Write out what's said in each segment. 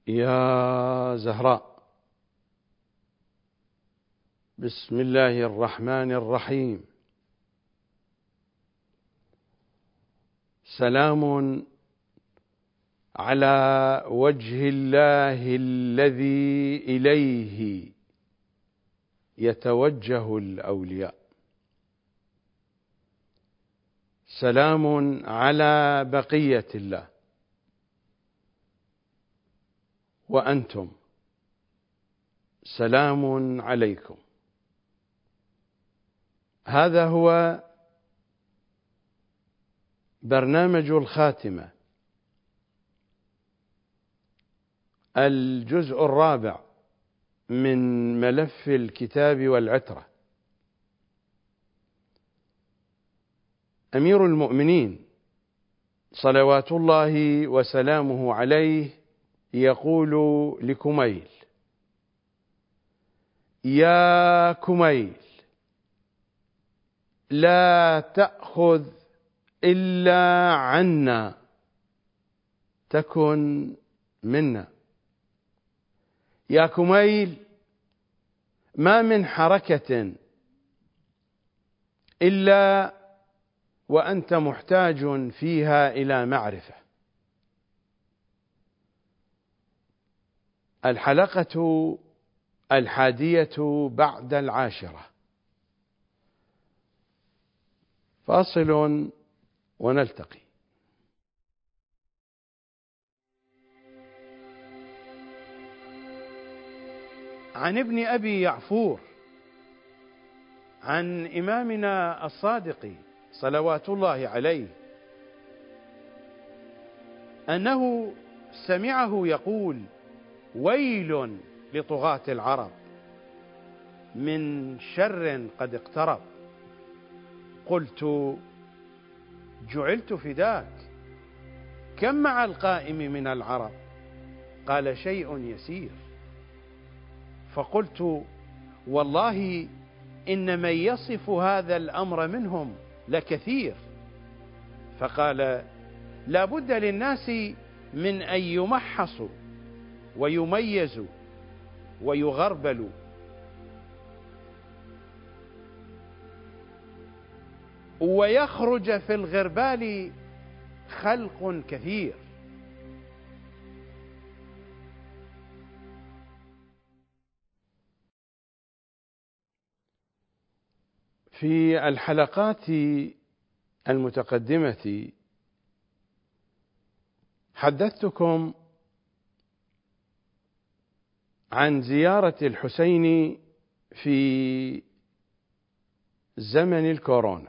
يا زهراء، بسم الله الرحمن الرحيم. سلام على وجه الله الذي إليه يتوجه الأولياء. سلام على بقية الله، وأنتم سلام عليكم. هذا هو برنامج الخاتمة، الجزء الرابع من ملف الكتاب والعترة. أمير المؤمنين صلوات الله وسلامه عليه يقول لكميل: يا كميل، لا تأخذ إلا عنا تكن منا. يا كميل، ما من حركة إلا وأنت محتاج فيها إلى معرفة. الحلقة 11 فاصل ونلتقي. عن ابن أبي يعفور عن إمامنا الصادق صلوات الله عليه أنه سمعه يقول: ويل لطغاة العرب من شر قد اقترب. قلت: جعلت فداك، كم مع القائم من العرب؟ قال: شيء يسير. فقلت: والله إن من يصف هذا الأمر منهم لكثير. فقال: لا بد للناس من أن يمحصوا ويميزوا ويغربلوا. ويخرج في الغربال خلق كثير. في الحلقات المتقدمة حدثتكم عن زيارة الحسين في زمن الكورونا،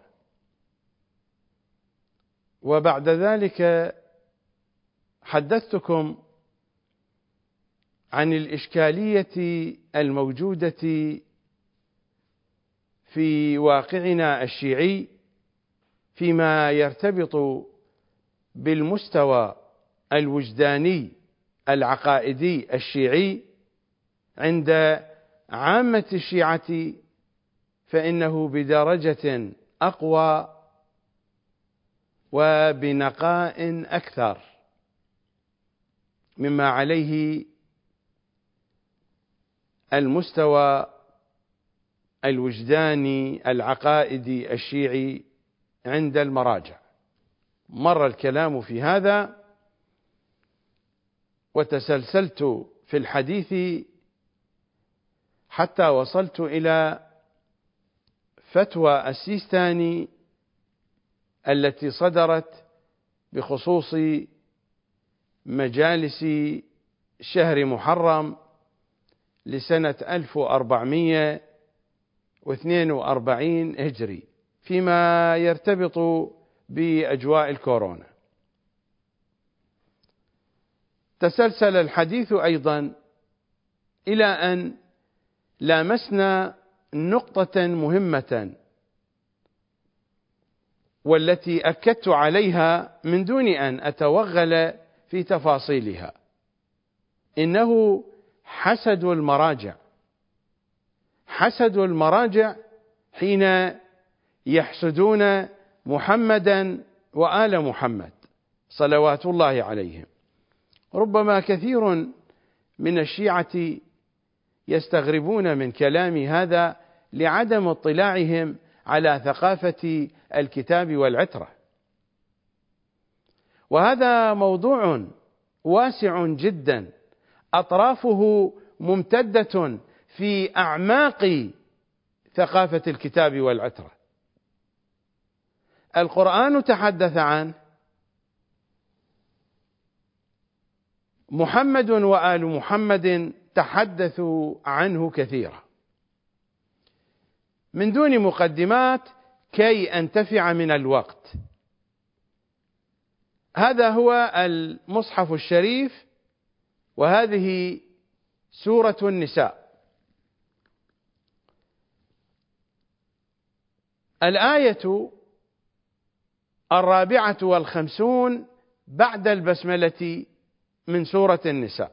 وبعد ذلك حدثتكم عن الإشكالية الموجودة في واقعنا الشيعي فيما يرتبط بالمستوى الوجداني العقائدي الشيعي عند عامة الشيعة، فإنه بدرجة أقوى وبنقاء أكثر مما عليه المستوى الوجداني العقائدي الشيعي عند المراجع. مر الكلام في هذا، وتسلسلت في الحديث حتى وصلت إلى فتوى السيستاني التي صدرت بخصوص مجالس شهر محرم لسنة 1442 هجري فيما يرتبط بأجواء الكورونا. تسلسل الحديث أيضا إلى أن لامسنا نقطة مهمة، والتي أكدت عليها من دون أن أتوغل في تفاصيلها: إنه حسد المراجع. حسد المراجع حين يحسدون محمدا وآل محمد صلوات الله عليهم. ربما كثير من الشيعة يستغربون من كلامي هذا لعدم اطلاعهم على ثقافة الكتاب والعترة، وهذا موضوع واسع جدا أطرافه ممتدة في أعماق ثقافة الكتاب والعترة. القرآن تحدث عنه، محمد وآل محمد تحدثوا عنه كثيرا. من دون مقدمات كي أنتفع من الوقت، هذا هو المصحف الشريف، وهذه سورة النساء. الآية 54 بعد البسملة من سورة النساء: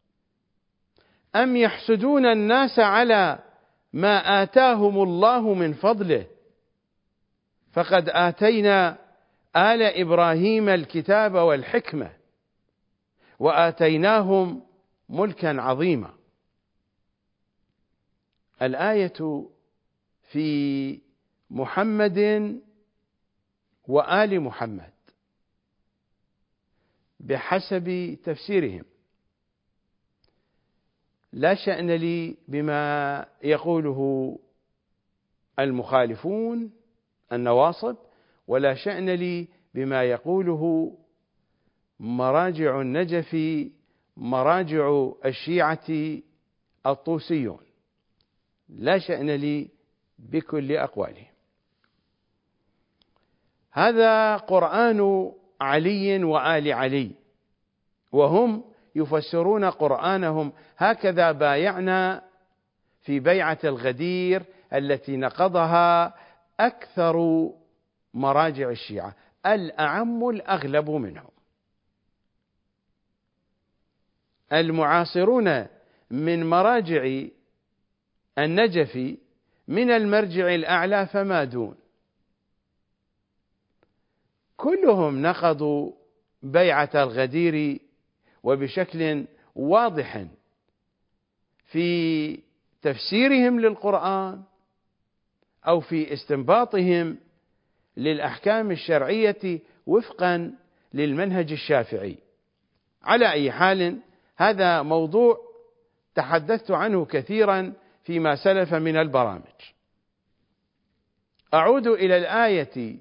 أم يحسدون الناس على ما آتاهم الله من فضله فقد آتينا آل إبراهيم الكتاب والحكمة وآتيناهم ملكا عظيما. الآية في محمد وآل محمد بحسب تفسيرهم. لا شأن لي بما يقوله المخالفون النواصب، ولا شأن لي بما يقوله مراجع النجف، مراجع الشيعة الطوسيون، لا شأن لي بكل أقوالهم. هذا قرآن علي وآل علي، وهم يفسرون قرآنهم هكذا. بايعنا في بيعة الغدير التي نقضها أكثر مراجع الشيعة، الأعم الأغلب منهم. المعاصرون من مراجع النجف من المرجع الأعلى فما دون، كلهم نقضوا بيعة الغدير وبشكل واضح في تفسيرهم للقرآن أو في استنباطهم للأحكام الشرعية وفقا للمنهج الشافعي. على أي حال، هذا موضوع تحدثت عنه كثيرا فيما سلف من البرامج. أعود إلى الآية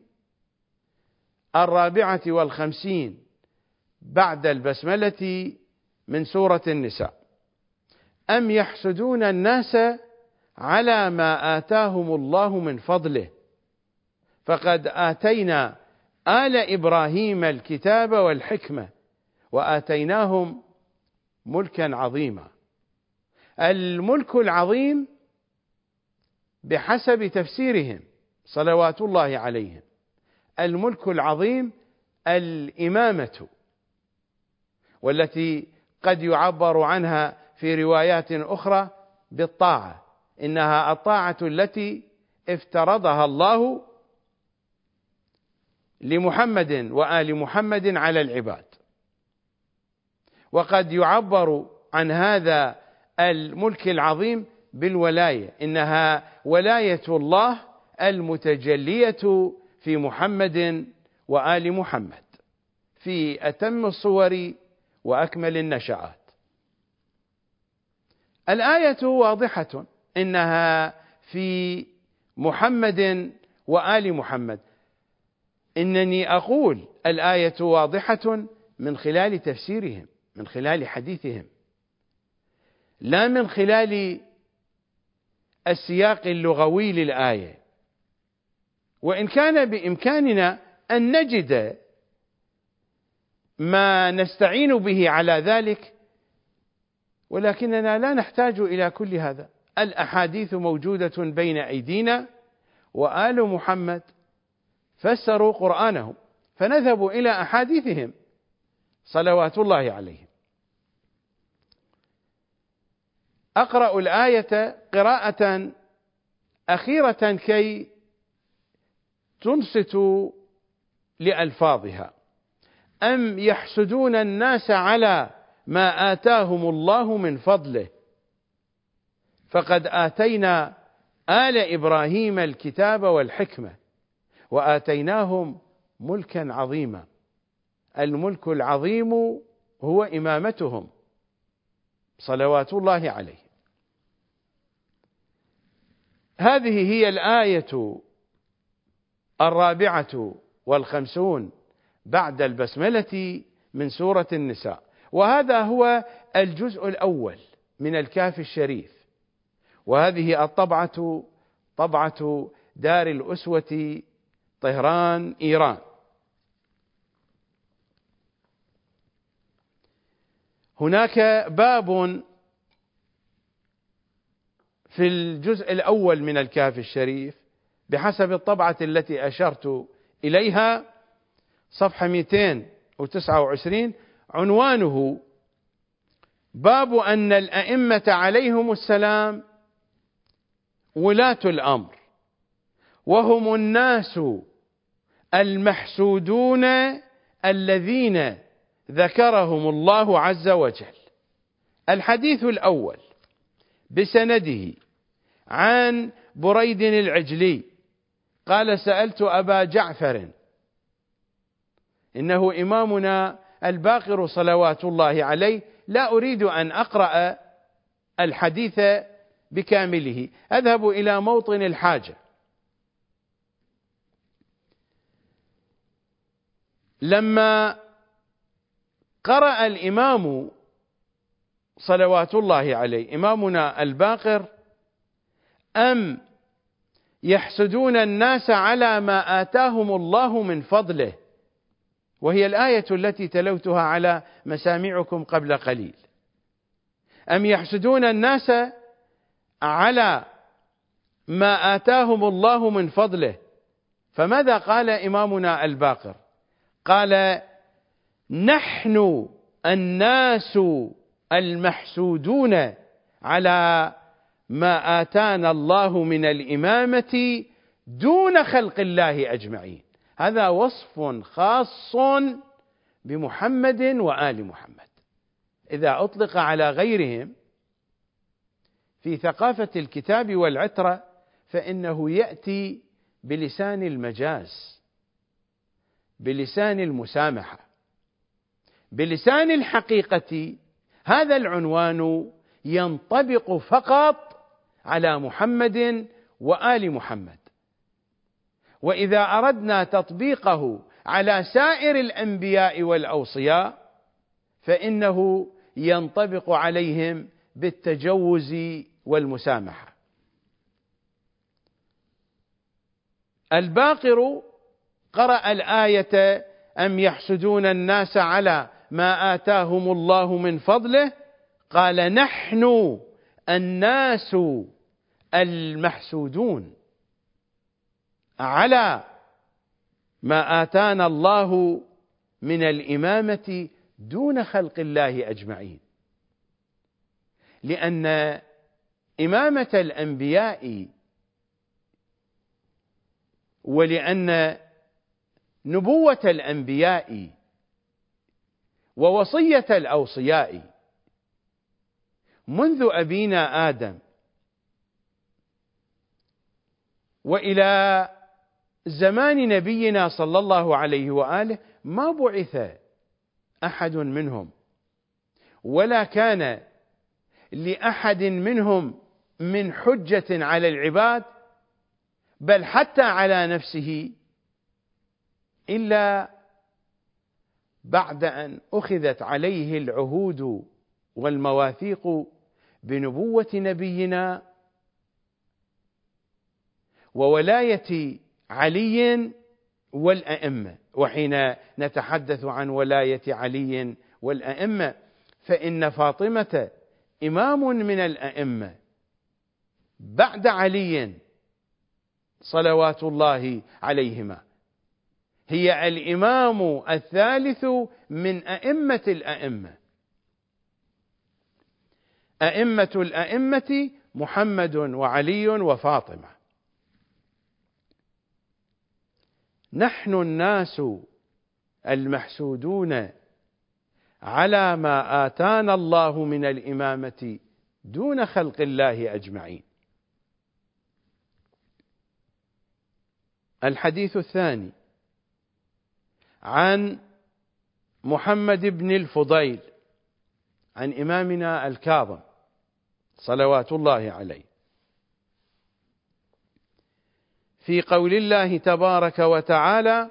54 بعد البسملة من سورة النساء: أم يحسدون الناس على ما آتاهم الله من فضله فقد آتينا آل إبراهيم الكتاب والحكمة وآتيناهم ملكا عظيما. الملك العظيم بحسب تفسيرهم صلوات الله عليهم، الملك العظيم الإمامة، والتي قد يعبر عنها في روايات أخرى بالطاعة، إنها الطاعة التي افترضها الله لمحمد وآل محمد على العباد. وقد يعبر عن هذا الملك العظيم بالولاية، إنها ولاية الله المتجلية في محمد وآل محمد في أتم الصور وأكمل النشآت. الآية واضحة، إنها في محمد وآل محمد. إنني أقول الآية واضحة من خلال تفسيرهم، من خلال حديثهم، لا من خلال السياق اللغوي للآية. وإن كان بإمكاننا أن نجد ما نستعين به على ذلك، ولكننا لا نحتاج إلى كل هذا. الأحاديث موجودة بين أيدينا، وآل محمد فسروا قرآنهم، فنذهب إلى أحاديثهم صلوات الله عليهم. أقرأ الآية قراءة أخيرة كي تنصتوا لألفاظها: أم يحسدون الناس على ما آتاهم الله من فضله، فقد آتينا آل إبراهيم الكتاب والحكمة وآتيناهم ملكا عظيما. الملك العظيم هو إمامتهم صلوات الله عليه. هذه هي الآية 54 بعد البسملة من سورة النساء، وهذا هو الجزء الأول من الكهف الشريف، وهذه الطبعة طبعة دار الأسوة طهران إيران. هناك باب في الجزء الأول من الكهف الشريف بحسب الطبعة التي أشرت إليها، صفحة 229، عنوانه باب أن الأئمة عليهم السلام ولاة الأمر، وهم الناس المحسودون الذين ذكرهم الله عز وجل. الحديث الأول بسنده عن بريد العجلي قال: سألت أبا جعفر، إنه إمامنا الباقر صلوات الله عليه، لا أريد أن أقرأ الحديث بكامله، أذهب إلى موطن الحاجة. لما قرأ الإمام صلوات الله عليه، إمامنا الباقر: أم يحسدون الناس على ما آتاهم الله من فضله، وهي الآية التي تلوتها على مسامعكم قبل قليل. أم يحسدون الناس على ما آتاهم الله من فضله، فماذا قال إمامنا الباقر؟ قال: نحن الناس المحسودون على ما آتانا الله من الإمامة دون خلق الله أجمعين. هذا وصف خاص بمحمد وآل محمد، إذا أطلق على غيرهم في ثقافة الكتاب والعترة فإنه يأتي بلسان المجاز، بلسان المسامحة، بلسان الحقيقة. هذا العنوان ينطبق فقط على محمد وآل محمد، وإذا أردنا تطبيقه على سائر الأنبياء والأوصياء فإنه ينطبق عليهم بالتجوز والمسامحة. الباقر قرأ الآية: أم يحسدون الناس على ما آتاهم الله من فضله، قال: نحن الناس المحسودون على ما آتانا الله من الإمامة دون خلق الله أجمعين، لأن إمامة الأنبياء ولأن نبوة الأنبياء ووصية الأوصياء منذ أبينا آدم وإلى زمان نبينا صلى الله عليه وآله ما بعث أحد منهم، ولا كان لأحد منهم من حجة على العباد، بل حتى على نفسه، إلا بعد أن أخذت عليه العهود والمواثيق بنبوة نبينا وولاية علي والأئمة. وحين نتحدث عن ولاية علي والأئمة فإن فاطمة إمام من الأئمة بعد علي صلوات الله عليهما، هي الإمام الثالث من أئمة الأئمة. أئمة الأئمة محمد وعلي وفاطمة. نحن الناس المحسودون على ما آتانا الله من الإمامة دون خلق الله أجمعين. الحديث الثاني عن محمد بن الفضيل عن إمامنا الكاظم صلوات الله عليه في قول الله تبارك وتعالى: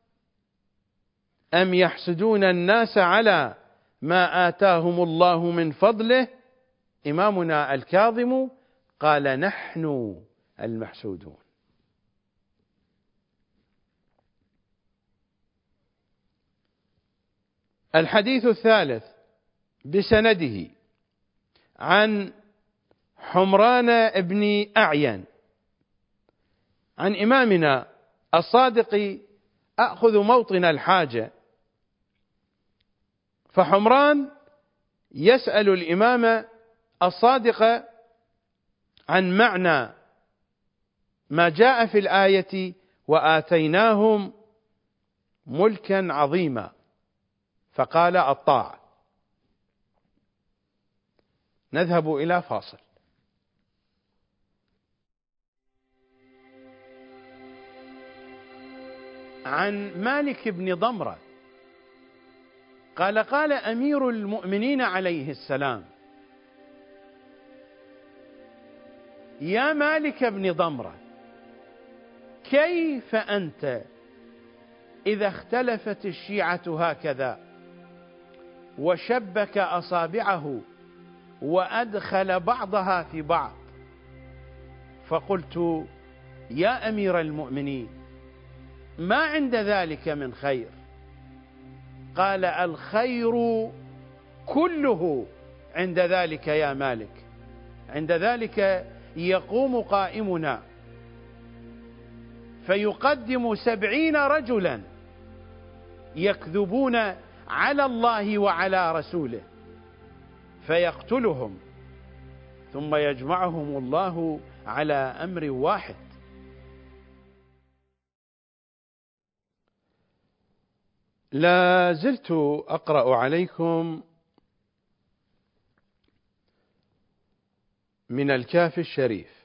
أم يحسدون الناس على ما آتاهم الله من فضله. إمامنا الكاظم قال: نحن المحسودون. الحديث الثالث بسنده عن حمران بن أعين عن إمامنا الصادق أخذ موطن الحاجة. فحمران يسأل الإمام الصادق عن معنى ما جاء في الآية: وآتيناهم ملكا عظيما، فقال: الطاعة. نذهب إلى فاصل. عن مالك بن ضمرة قال: قال أمير المؤمنين عليه السلام: يا مالك بن ضمرة، كيف أنت إذا اختلفت الشيعة هكذا وشبك أصابعه وأدخل بعضها في بعض؟ فقلت: يا أمير المؤمنين، ما عند ذلك من خير. قال: الخير كله عند ذلك يا مالك. عند ذلك يقوم قائمنا فيقدم 70 رجلا يكذبون على الله وعلى رسوله فيقتلهم، ثم يجمعهم الله على أمر واحد. لا زلت أقرأ عليكم من الكافي الشريف.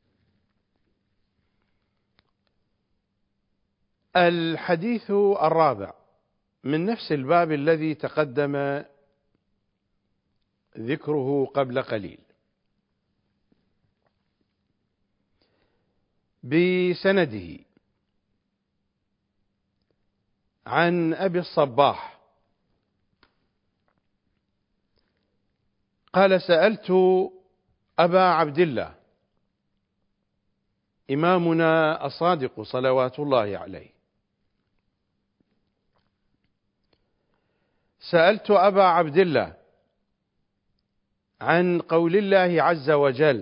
الحديث الرابع من نفس الباب الذي تقدم ذكره قبل قليل، بسنده عن أبي الصباح قال: سألت أبا عبد الله إمامنا الصادق صلوات الله عليه، سألت أبا عبد الله عن قول الله عز وجل: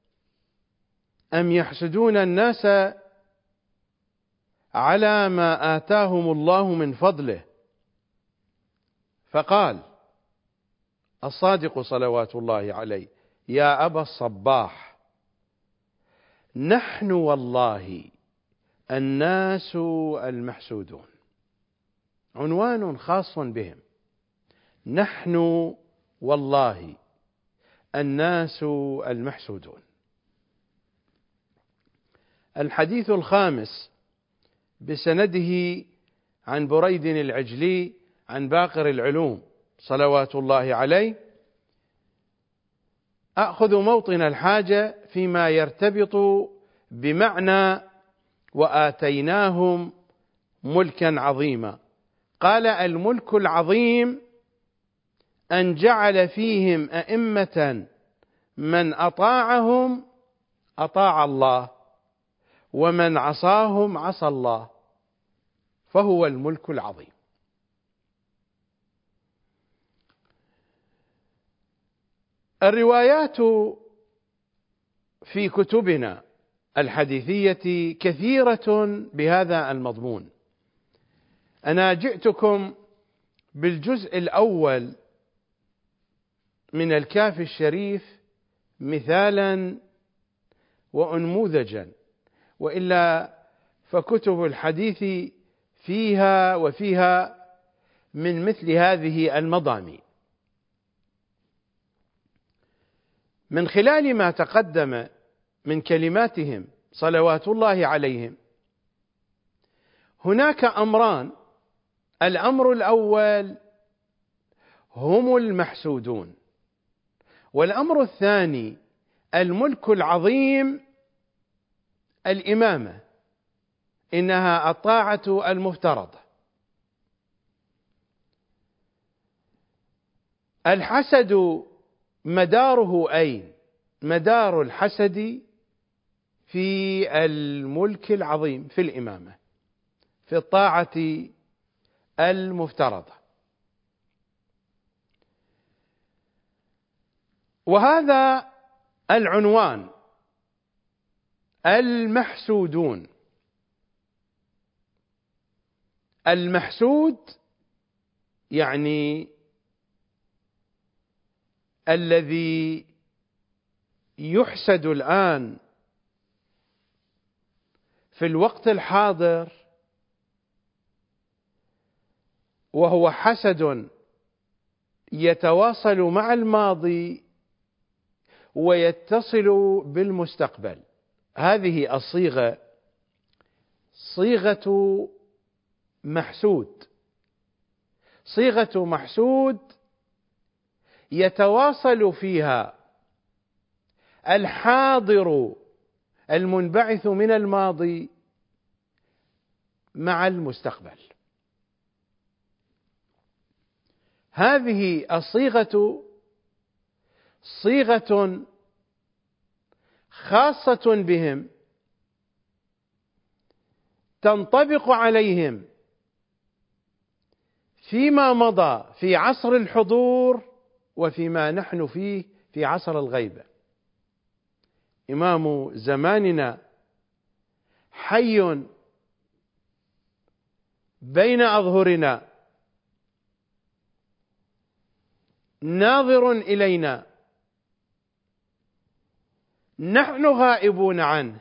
أم يحسدون الناس على ما آتاهم الله من فضله. فقال الصادق صلوات الله عليه: يا أبا الصباح، نحن والله الناس المحسودون. عنوان خاص بهم: نحن والله الناس المحسودون. الحديث الخامس بسنده عن بريد العجلي عن باقر العلوم صلوات الله عليه، أخذ موطن الحاجة فيما يرتبط بمعنى وآتيناهم ملكا عظيما. قال: الملك العظيم أن جعل فيهم أئمة من أطاعهم أطاع الله، ومن عصاهم عصى الله، فهو الملك العظيم. الروايات في كتبنا الحديثية كثيرة بهذا المضمون. أنا جئتكم بالجزء الأول من الكافي الشريف مثالا وأنموذجا، وإلا فكتب الحديث فيها من مثل هذه المضامين. من خلال ما تقدم من كلماتهم صلوات الله عليهم، هناك أمران: الأمر الأول هم المحسودون، والأمر الثاني الملك العظيم، الإمامة، إنها الطاعة المفترضة. الحسد مداره أين؟ مدار الحسد في الملك العظيم، في الإمامة، في الطاعة المفترضة. وهذا العنوان، المحسودون. المحسود يعني الذي يحسد الآن في الوقت الحاضر، وهو حسد يتواصل مع الماضي ويتصل بالمستقبل. هذه الصيغة صيغة محسود، صيغة محسود يتواصل فيها الحاضر المنبعث من الماضي مع المستقبل. هذه الصيغة صيغة خاصة بهم، تنطبق عليهم فيما مضى في عصر الحضور وفيما نحن فيه في عصر الغيبة. إمام زماننا حي بين أظهرنا، ناظر إلينا، نحن غائبون عنه،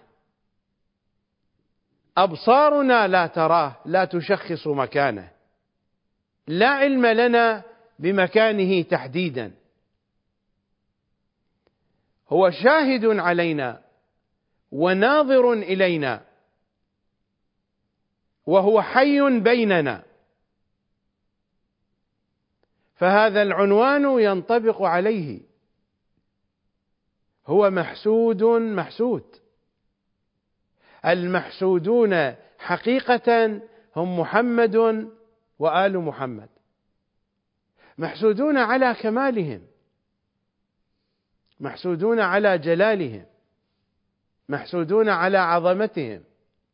أبصارنا لا تراه، لا تشخص مكانه، لا علم لنا بمكانه تحديدا. هو شاهد علينا وناظر إلينا، وهو حي بيننا. فهذا العنوان ينطبق عليه، هو محسود محسود. المحسودون حقيقة هم محمد وآل محمد، محسودون على كمالهم، محسودون على جلالهم، محسودون على عظمتهم.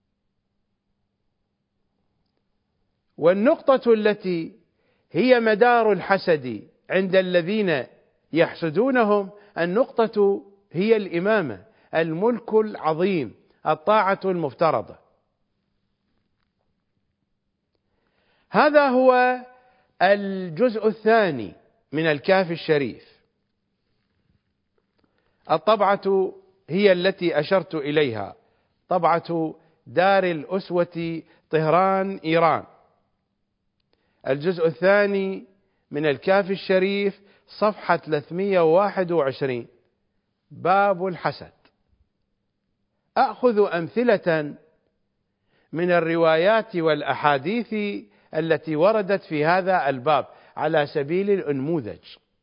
والنقطة التي هي مدار الحسد عند الذين يحسدونهم، النقطة هي الإمامة، الملك العظيم، الطاعة المفترضة. هذا هو الجزء الثاني من الكهف الشريف. الطبعة هي التي أشرت إليها، طبعة دار الأسوة طهران إيران. الجزء الثاني من الكهف الشريف صفحة 321، باب الحسد. أخذ أمثلة من الروايات والأحاديث التي وردت في هذا الباب على سبيل الأنموذج.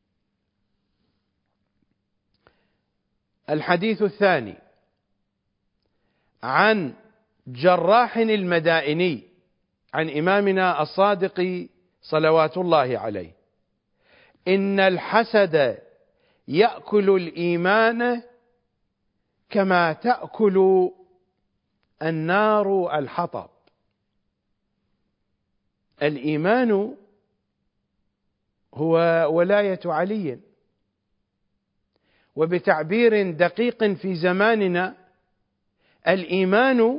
الحديث الثاني عن جراح المدائني عن إمامنا الصادق صلوات الله عليه: إن الحسد يأكل الإيمان كما تأكل النار الحطب. الإيمان هو ولاية علي، وبتعبير دقيق في زماننا الإيمان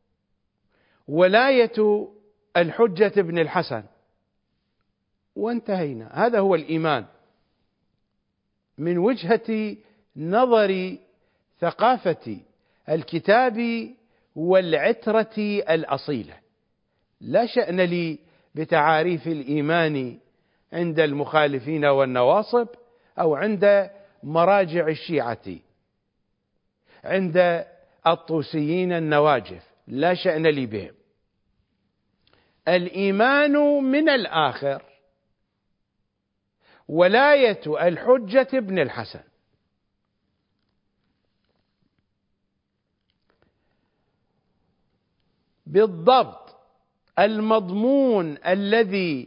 ولاية الحجة بن الحسن، وانتهينا. هذا هو الإيمان من وجهة نظر ثقافة الكتاب والعترة الأصيلة. لا شأن لي بتعاريف الإيمان عند المخالفين والنواصب، أو عند مراجع الشيعة، عند الطوسيين النواجف، لا شأن لي بهم. الإيمان من الآخر ولاية الحجة ابن الحسن. بالضبط المضمون الذي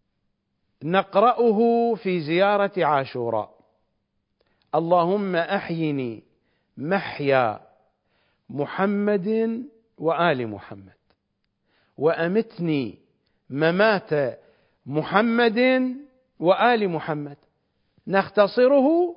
نقرأه في زيارة عاشوراء: اللهم أحيني محيا محمد وآل محمد، وأمتني ممات محمد وآل محمد. نختصره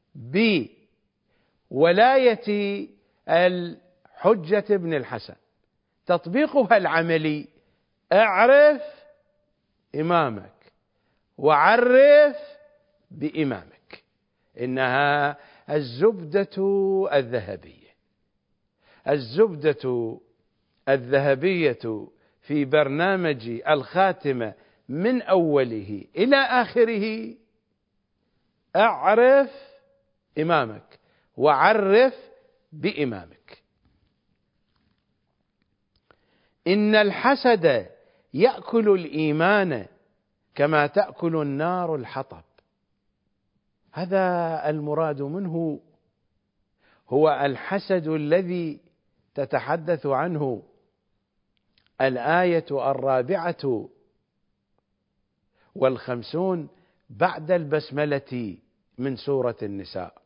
بولاية الحجة ابن الحسن. تطبيقها العملي: اعرف إمامك وعرف بإمامك. إنها الزبدة الذهبية، الزبدة الذهبية في برنامج الخاتمة من أوله إلى آخره: اعرف إمامك وعرف بإمامك. إن الحسد يأكل الإيمان كما تأكل النار الحطب. هذا المراد منه هو الحسد الذي تتحدث عنه الآية 54 بعد البسملة من سورة النساء.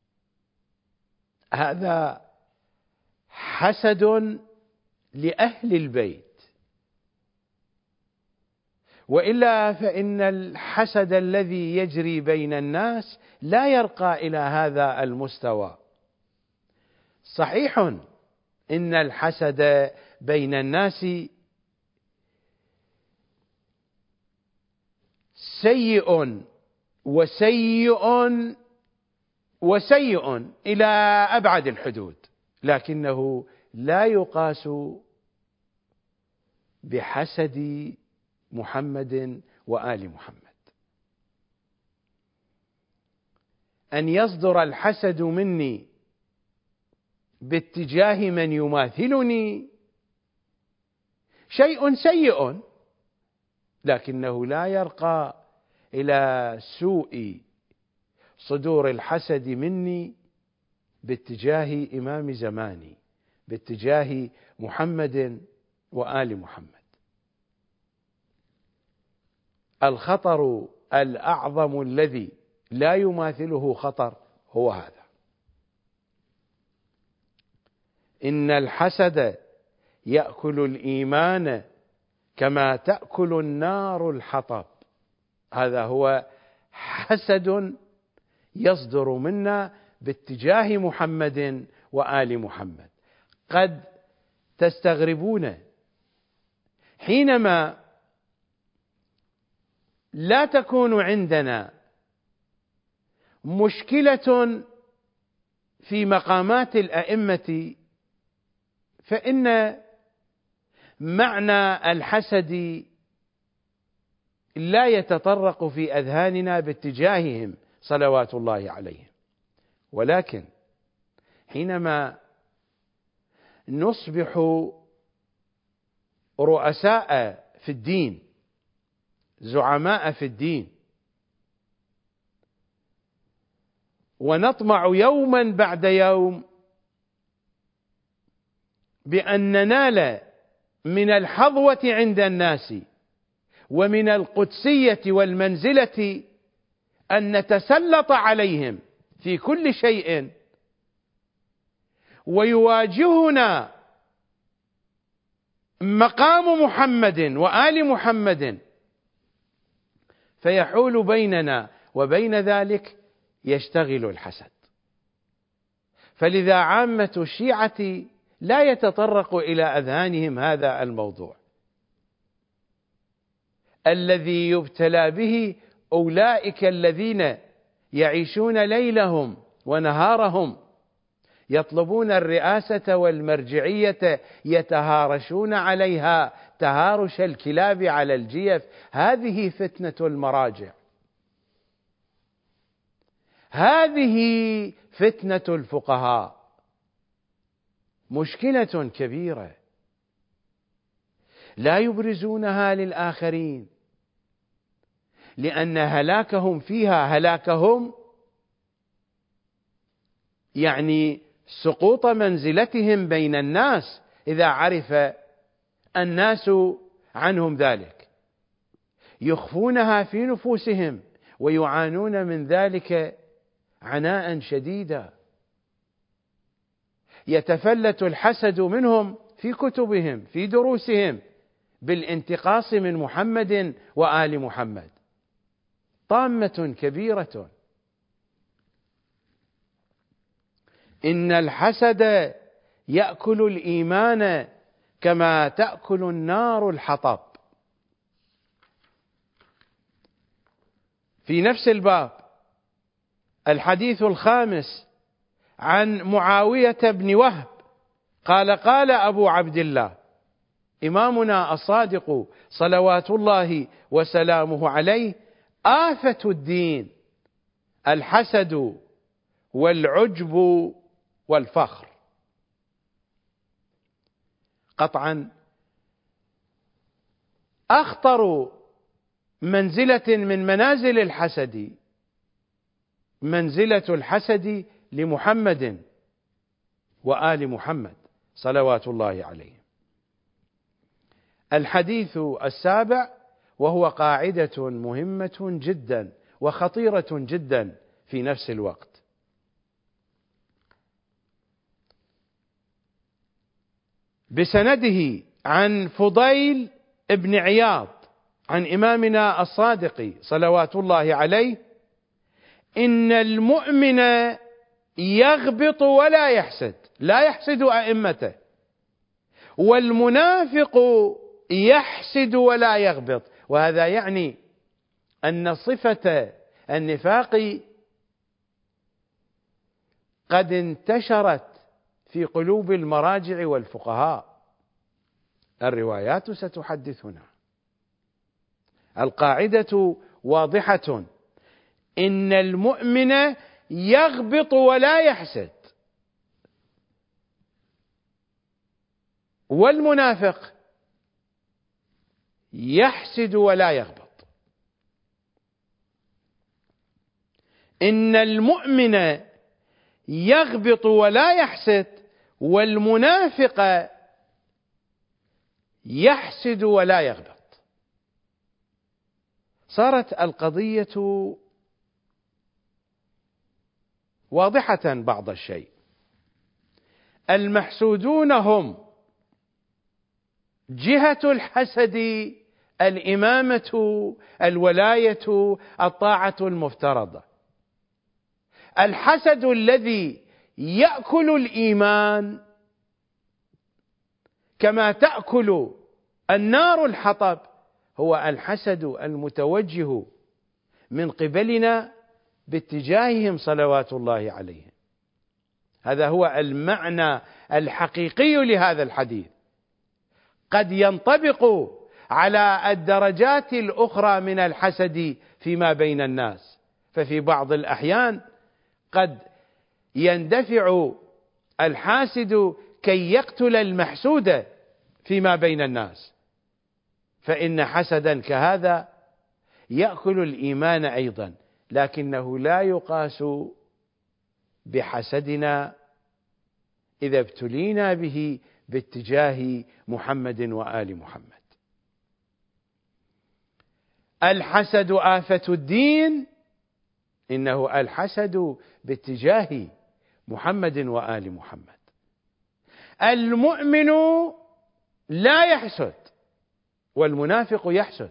هذا حسد لأهل البيت، وإلا فإن الحسد الذي يجري بين الناس لا يرقى إلى هذا المستوى. صحيح إن الحسد بين الناس سيء وسيء إلى أبعد الحدود، لكنه لا يقاس بحسد محمد وآل محمد. أن يصدر الحسد مني باتجاه من يماثلني شيء سيء، لكنه لا يرقى إلى سوء صدور الحسد مني باتجاه إمام زماني، باتجاه محمد وآل محمد. الخطر الأعظم الذي لا يماثله خطر هو هذا: إن الحسد يأكل الإيمان كما تأكل النار الحطب. هذا هو حسد يصدر منا باتجاه محمد وآل محمد. قد تستغربون حينما لا تكون عندنا مشكلة في مقامات الأئمة، فإن معنى الحسد لا يتطرق في أذهاننا باتجاههم صلوات الله عليهم. ولكن حينما نصبح رؤساء في الدين، زعماء في الدين، ونطمع يوما بعد يوم بأن ننال من الحظوة عند الناس ومن القدسية والمنزلة أن نتسلط عليهم في كل شيء، ويواجهنا مقام محمد وآل محمد، فيحول بيننا وبين ذلك يشتغل الحسد. فلذا عامة الشيعة لا يتطرق إلى أذهانهم هذا الموضوع الذي يبتلى به أولئك الذين يعيشون ليلهم ونهارهم يطلبون الرئاسة والمرجعية، يتهارشون عليها تهارش الكلاب على الجيف. هذه فتنة المراجع، هذه فتنة الفقهاء، مشكلة كبيرة لا يبرزونها للآخرين، لأن هلاكهم فيها هلاكهم يعني سقوط منزلتهم بين الناس إذا عرف الناس عنهم ذلك، يخفونها في نفوسهم ويعانون من ذلك عناء شديدا. يتفلت الحسد منهم في كتبهم في دروسهم بالانتقاص من محمد وآل محمد، طامة كبيرة. إن الحسد يأكل الإيمان كما تأكل النار الحطب. في نفس الباب الحديث الخامس عن معاوية بن وهب قال: قال أبو عبد الله إمامنا الصادق صلوات الله وسلامه عليه: آفة الدين الحسد والعجب والفخر. قطعا أخطر منزلة من منازل الحسد منزلة الحسد لمحمد وآل محمد صلوات الله عليهم. الحديث السابع، وهو قاعدة مهمة جدا وخطيرة جدا في نفس الوقت. بسنده عن فضيل بن عياض عن إمامنا الصادق صلوات الله عليه: إن المؤمن يغبط ولا يحسد، لا يحسد أئمته، والمنافق يحسد ولا يغبط. وهذا يعني أن صفة النفاق قد انتشرت في قلوب المراجع والفقهاء. الروايات ستحدثنا. القاعدة واضحة: إن المؤمن يغبط ولا يحسد، والمنافق يحسد ولا يغبط. إن المؤمن يغبط ولا يحسد، والمنافق يحسد ولا يغبط. صارت القضية واضحة بعض الشيء. المحسودون هم جهة الحسد الإمامة، الولاية، الطاعة المفترضة. الحسد الذي يأكل الإيمان كما تأكل النار الحطب هو الحسد المتوجه من قبلنا باتجاههم صلوات الله عليهم. هذا هو المعنى الحقيقي لهذا الحديث. قد ينطبق على الدرجات الأخرى من الحسد فيما بين الناس، ففي بعض الأحيان قد يندفع الحاسد كي يقتل المحسود فيما بين الناس، فإن حسدا كهذا يأكل الإيمان أيضا، لكنه لا يقاس بحسدنا إذا ابتلينا به باتجاه محمد وآل محمد. الحسد آفة الدين، إنه الحسد باتجاه محمد وآل محمد. المؤمن لا يحسد والمنافق يحسد.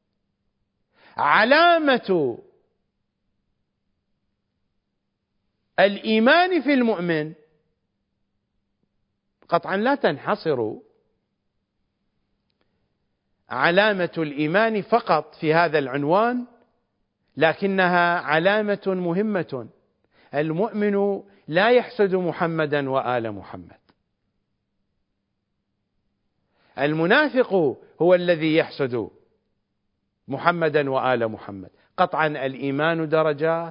علامة الإيمان في المؤمن قطعا لا تنحصر علامة الإيمان فقط في هذا العنوان، لكنها علامة مهمة. المؤمن لا يحسد محمدا وآل محمد. المنافق هو الذي يحسد محمدا وآل محمد. قطعا الإيمان درجات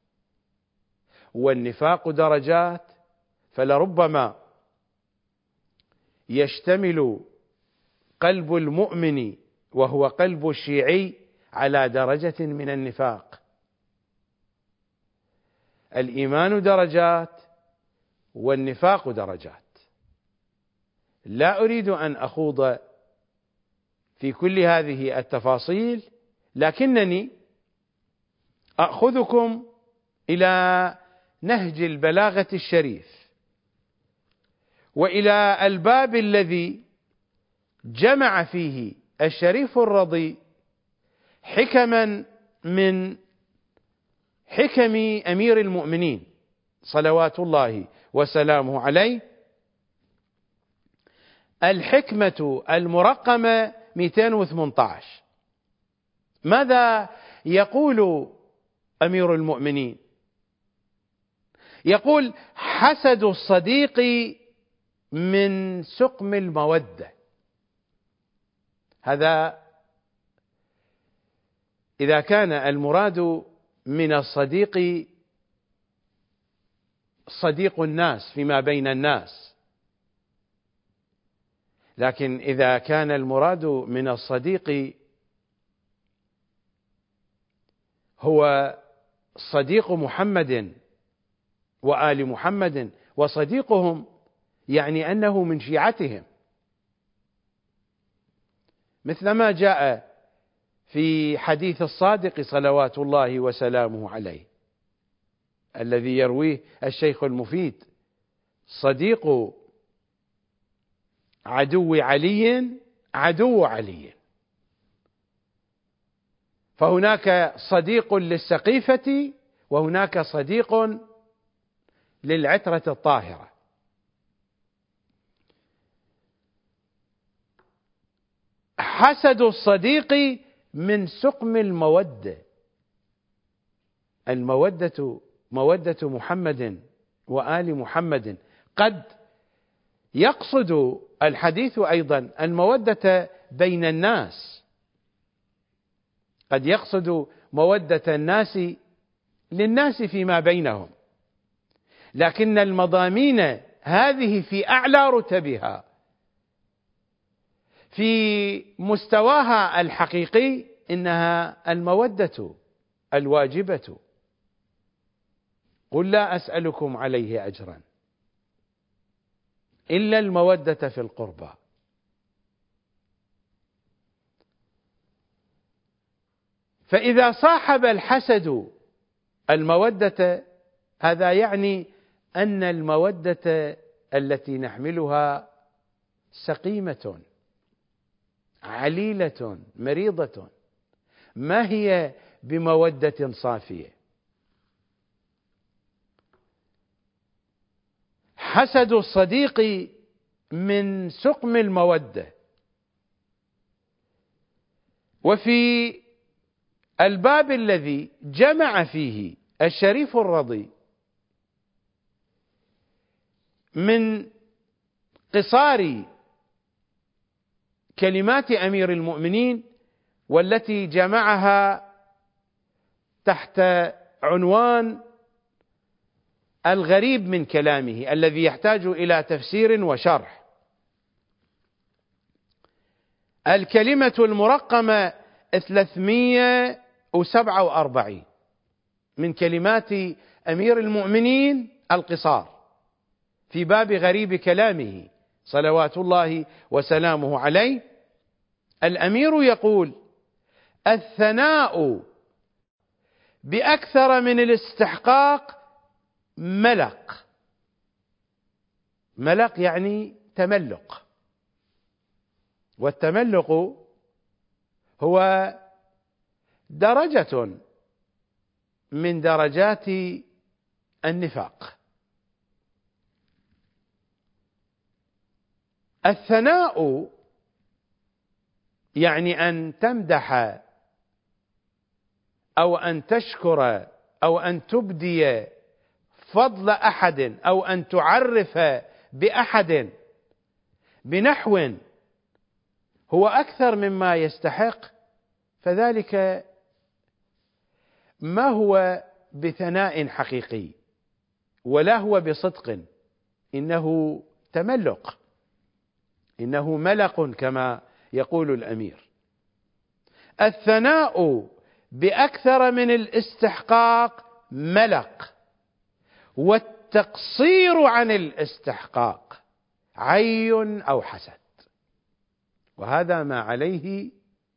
والنفاق درجات، فلربما يشتمل قلب المؤمن وهو قلب الشيعي على درجة من النفاق. الإيمان درجات والنفاق درجات. لا أريد أن أخوض في كل هذه التفاصيل، لكنني أخذكم إلى نهج البلاغة الشريف وإلى الباب الذي جمع فيه الشريف الرضي حكما من حكم أمير المؤمنين صلوات الله وسلامه عليه. الحكمة المرقمة 218. ماذا يقول أمير المؤمنين؟ يقول: حسد الصديق من سقم المودة. هذا إذا كان المراد من الصديق صديق الناس فيما بين الناس، لكن إذا كان المراد من الصديق هو صديق محمد وآل محمد وصديقهم، يعني أنه من شيعتهم، مثلما جاء في حديث الصادق صلوات الله وسلامه عليه الذي يرويه الشيخ المفيد: صديق عدو علي عدو علي. فهناك صديق للسقيفة وهناك صديق للعترة الطاهرة. حسد الصديق من سقم المودة. المودة مودة محمد وآل محمد. قد يقصد الحديث أيضا المودة بين الناس، قد يقصد مودة الناس للناس فيما بينهم، لكن المضامين هذه في أعلى رتبها، في مستواها الحقيقي، إنها المودة الواجبة. قل لا أسألكم عليه أجرا إلا المودة في القربى. فإذا صاحب الحسد المودة، هذا يعني أن المودة التي نحملها سقيمة عليلة مريضة، ما هي بمودة صافية. حسد الصديق من سقم المودة. وفي الباب الذي جمع فيه الشريف الرضي من قصار كلمات أمير المؤمنين، والتي جمعها تحت عنوان الغريب من كلامه الذي يحتاج إلى تفسير وشرح. الكلمة المرقمة 347 من كلمات أمير المؤمنين القصار في باب غريب كلامه صلوات الله وسلامه عليه. الأمير يقول: الثناء بأكثر من الاستحقاق ملق. ملق يعني تملق، والتملق هو درجة من درجات النفاق. الثناء يعني أن تمدح أو أن تشكر أو أن تبدي فضل أحد أو أن تعرف بأحد بنحو هو أكثر مما يستحق، فذلك ما هو بثناء حقيقي ولا هو بصدق، إنه تملق، إنه ملق كما يقول الأمير. الثناء بأكثر من الاستحقاق ملق، والتقصير عن الاستحقاق عي أو حسد، وهذا ما عليه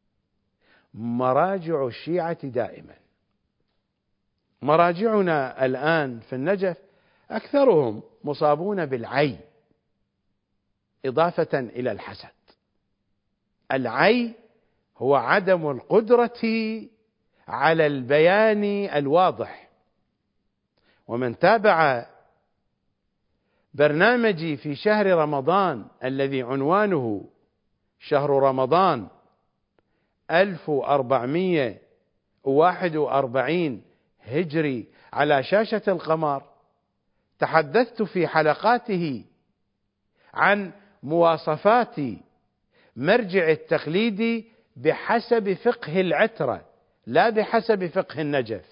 مراجع الشيعة دائما. مراجعنا الآن في النجف أكثرهم مصابون بالعي إضافة إلى الحسد. العي هو عدم القدرة على البيان الواضح. ومن تابع برنامجي في شهر رمضان الذي عنوانه شهر رمضان 1441 هجري على شاشة القمر، تحدثت في حلقاته عن مواصفات مرجع التقليد بحسب فقه العترة لا بحسب فقه النجف.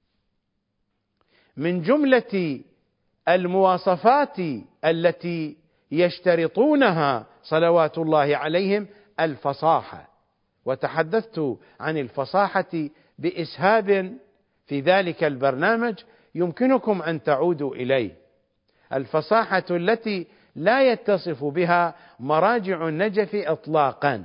من جملة المواصفات التي يشترطونها صلوات الله عليهم الفصاحة، وتحدثت عن الفصاحة بإسهاب في ذلك البرنامج يمكنكم أن تعودوا إليه. الفصاحة التي لا يتصف بها مراجع النجف إطلاقا.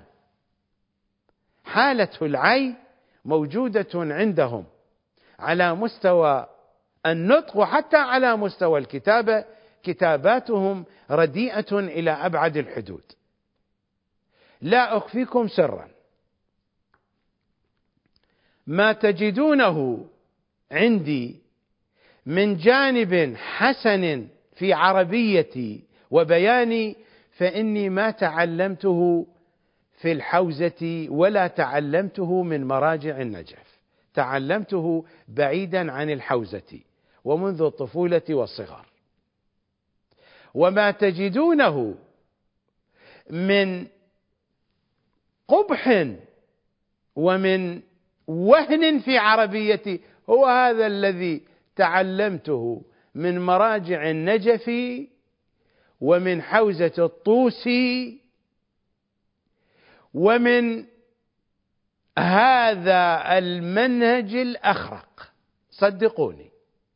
حالة العي موجودة عندهم على مستوى النطق وحتى على مستوى الكتابة. كتاباتهم رديئة إلى أبعد الحدود. لا أخفيكم سرا، ما تجدونه عندي من جانب حسن في عربيتي وبياني فإني ما تعلمته في الحوزة ولا تعلمته من مراجع النجف، تعلمته بعيدا عن الحوزة ومنذ الطفولة والصغر. وما تجدونه من قبح ومن وهن في عربيتي هو هذا الذي تعلمته من مراجع النجف ومن حوزة الطوسي ومن هذا المنهج الأخرق. صدقوني،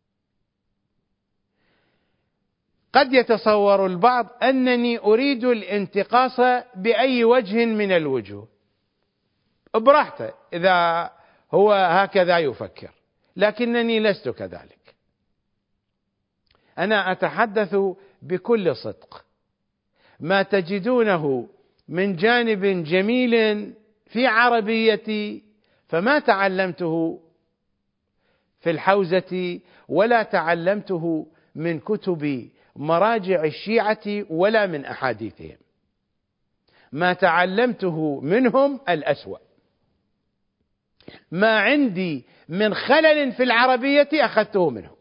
قد يتصور البعض أنني أريد الانتقاص بأي وجه من الوجوه، براحته إذا هو هكذا يفكر، لكنني لست كذلك. أنا أتحدث بكل صدق. ما تجدونه من جانب جميل في عربيتي فما تعلمته في الحوزة ولا تعلمته من كتب مراجع الشيعة ولا من أحاديثهم. ما تعلمته منهم الأسوأ. ما عندي من خلل في العربية أخذته منهم.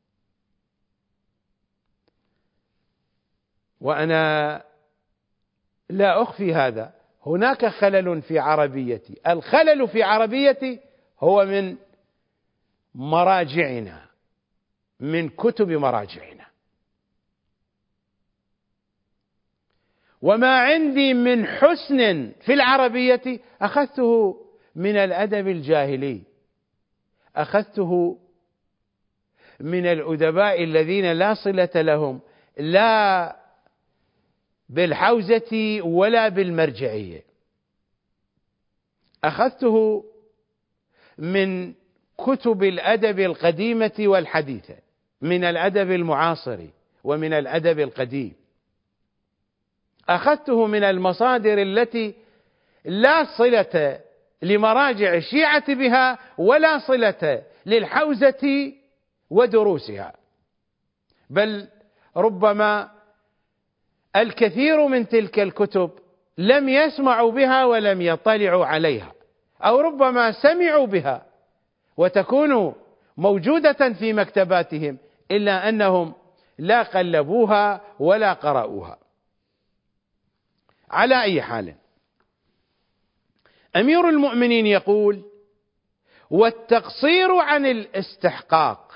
وأنا لا أخفي هذا، هناك خلل في عربيتي. الخلل في عربيتي هو من مراجعنا، من كتب مراجعنا. وما عندي من حسن في العربية أخذته من الأدب الجاهلي، أخذته من الأدباء الذين لا صلة لهم لا بالحوزة ولا بالمرجعية. أخذته من كتب الأدب القديمة والحديثة، من الأدب المعاصر ومن الأدب القديم. أخذته من المصادر التي لا صلة لمراجع الشيعة بها ولا صلة للحوزة ودروسها، بل ربما الكثير من تلك الكتب لم يسمعوا بها ولم يطلعوا عليها، أو ربما سمعوا بها وتكون موجودة في مكتباتهم إلا أنهم لا قلبوها ولا قرأوها. على أي حال، أمير المؤمنين يقول: والتقصير عن الاستحقاق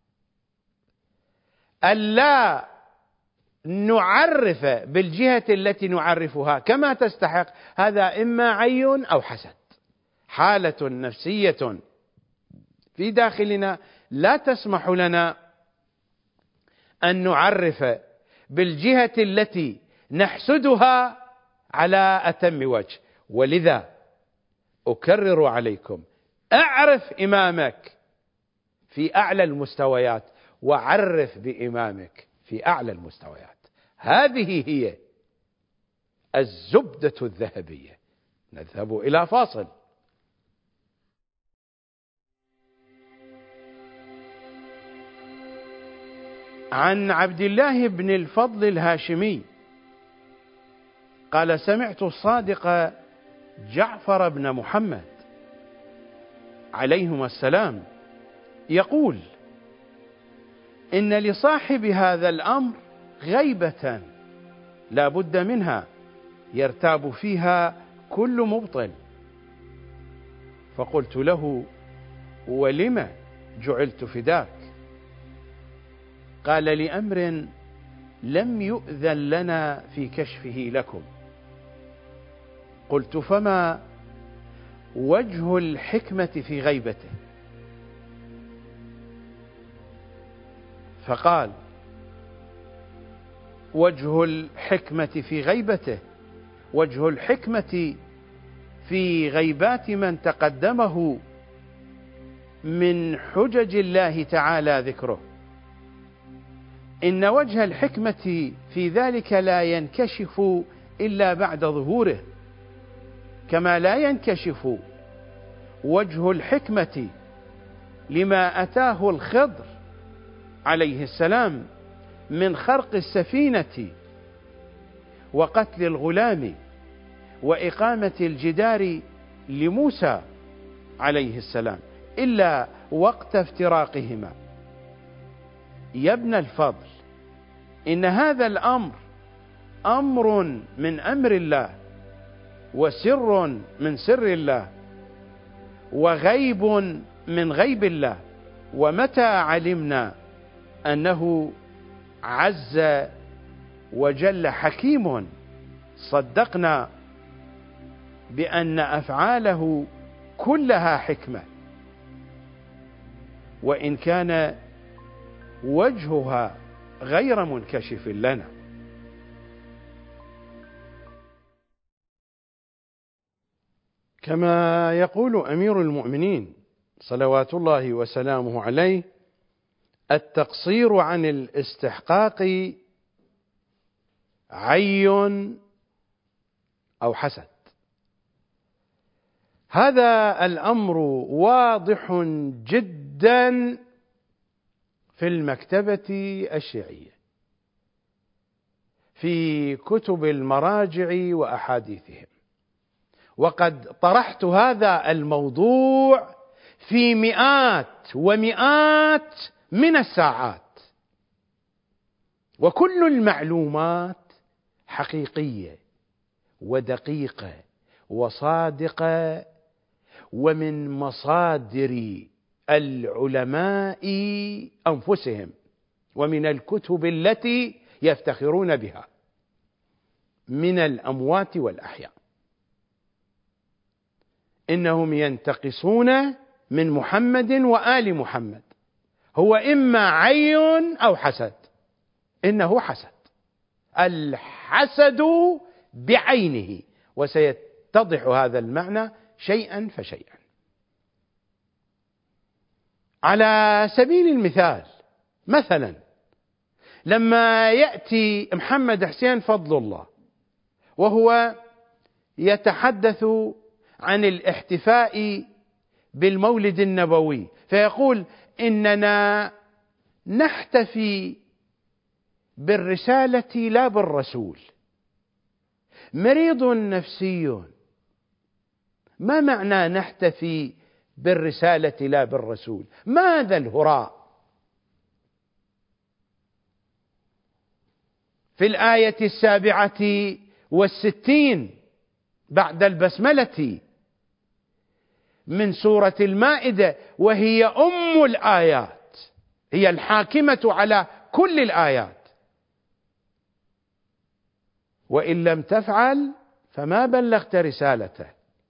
ألا نعرف بالجهة التي نعرفها كما تستحق، هذا إما عي أو حسد، حالة نفسية في داخلنا لا تسمح لنا أن نعرف بالجهة التي نحسدها على أتم وجه. ولذا أكرر عليكم: أعرف إمامك في أعلى المستويات، وعرف بإمامك في أعلى المستويات. هذه هي الزبدة الذهبية. نذهب إلى فاصل. عن عبد الله بن الفضل الهاشمي قال: سمعت الصادق جعفر بن محمد عليهما السلام يقول: إن لصاحب هذا الأمر غيبة لا بد منها يرتاب فيها كل مبطل. فقلت له: ولم جعلت فداك؟ قال: لأمر لم يؤذن لنا في كشفه لكم. قلت: فما وجه الحكمة في غيبته؟ فقال: وجه الحكمة في غيبته وجه الحكمة في غيبات من تقدمه من حجج الله تعالى ذكره. إن وجه الحكمة في ذلك لا ينكشف إلا بعد ظهوره، كما لا ينكشف وجه الحكمة لما أتاه الخضر عليه السلام من خرق السفينة وقتل الغلام وإقامة الجدار لموسى عليه السلام إلا وقت افتراقهما. يا ابن الفضل، إن هذا الأمر أمر من أمر الله، وسر من سر الله، وغيب من غيب الله. ومتى علمنا أنه عز وجل حكيم صدقنا بأن أفعاله كلها حكمة، وإن كان وجهها غير منكشف لنا. كما يقول أمير المؤمنين صلوات الله وسلامه عليه: التقصير عن الاستحقاق عي أو حسد. هذا الأمر واضح جدا في المكتبة الشيعية، في كتب المراجع وأحاديثهم، وقد طرحت هذا الموضوع في مئات ومئات من الساعات، وكل المعلومات حقيقية ودقيقة وصادقة، ومن مصادر العلماء أنفسهم، ومن الكتب التي يفتخرون بها من الأموات والأحياء. إنهم ينتقصون من محمد وآل محمد، هو إما عي أو حسد. إنه حسد، الحسد بعينه، وسيتضح هذا المعنى شيئا فشيئا. على سبيل المثال، مثلا لما يأتي محمد حسين فضل الله وهو يتحدث عن الاحتفاء بالمولد النبوي، فيقول: إننا نحتفي بالرسالة لا بالرسول. مريض نفسي. ما معنى نحتفي بالرسالة لا بالرسول؟ ماذا الهراء؟ في الآية 67 بعد البسملة من سورة المائدة، وهي أم الآيات، هي الحاكمة على كل الآيات. وإن لم تفعل فما بلغت رسالته.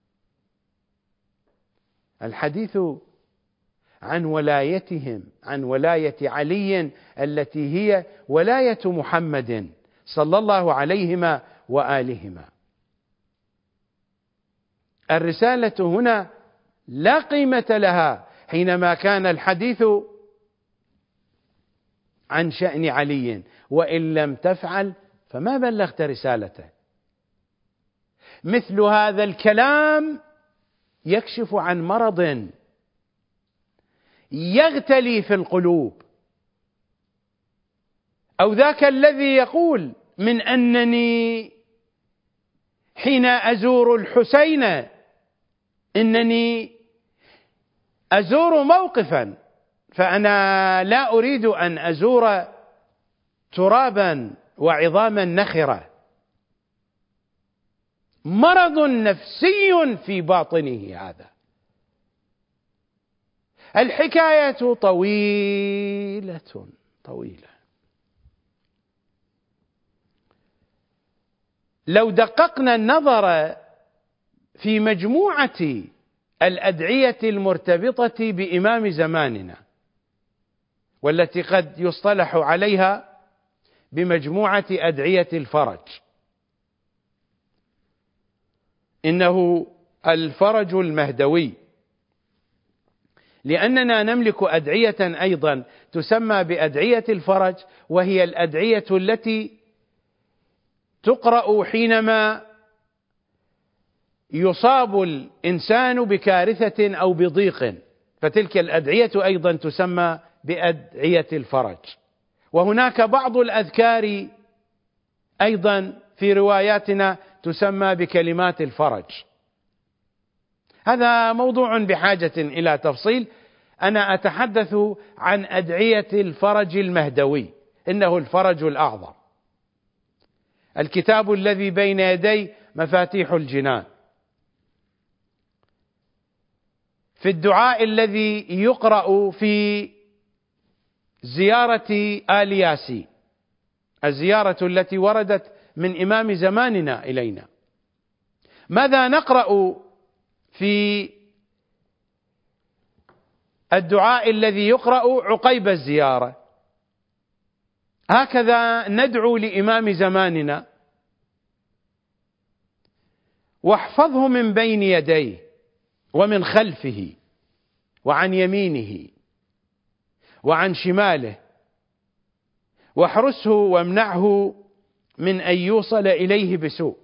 الحديث عن ولايتهم، عن ولاية علي التي هي ولاية محمد صلى الله عليهما وآلهما. الرسالة هنا لا قيمة لها حينما كان الحديث عن شأن علي. وإن لم تفعل فما بلغت رسالته. مثل هذا الكلام يكشف عن مرض يغتلي في القلوب، أو ذاك الذي يقول من أنني حين أزور الحسين إنني أزور موقفا، فأنا لا أريد أن أزور ترابا وعظاما نخرة. مرض نفسي في باطنه هذا. الحكاية طويلة طويلة. لو دققنا النظر في مجموعة الأدعية المرتبطة بإمام زماننا، والتي قد يصطلح عليها بمجموعة أدعية الفرج، إنه الفرج المهدوي، لأننا نملك أدعية أيضا تسمى بأدعية الفرج، وهي الأدعية التي تقرأ حينما يصاب الإنسان بكارثة أو بضيق، فتلك الأدعية أيضا تسمى بأدعية الفرج. وهناك بعض الأذكار أيضا في رواياتنا تسمى بكلمات الفرج. هذا موضوع بحاجة إلى تفصيل. أنا أتحدث عن أدعية الفرج المهدوي، إنه الفرج الأعظم. الكتاب الذي بين يدي مفاتيح الجنان. في الدعاء الذي يقرأ في زيارة آل ياسين، الزيارة التي وردت من إمام زماننا إلينا، ماذا نقرأ في الدعاء الذي يقرأ عقيب الزيارة؟ هكذا ندعو لإمام زماننا: واحفظه من بين يديه ومن خلفه وعن يمينه وعن شماله، واحرسه وامنعه من أن يوصل إليه بسوء.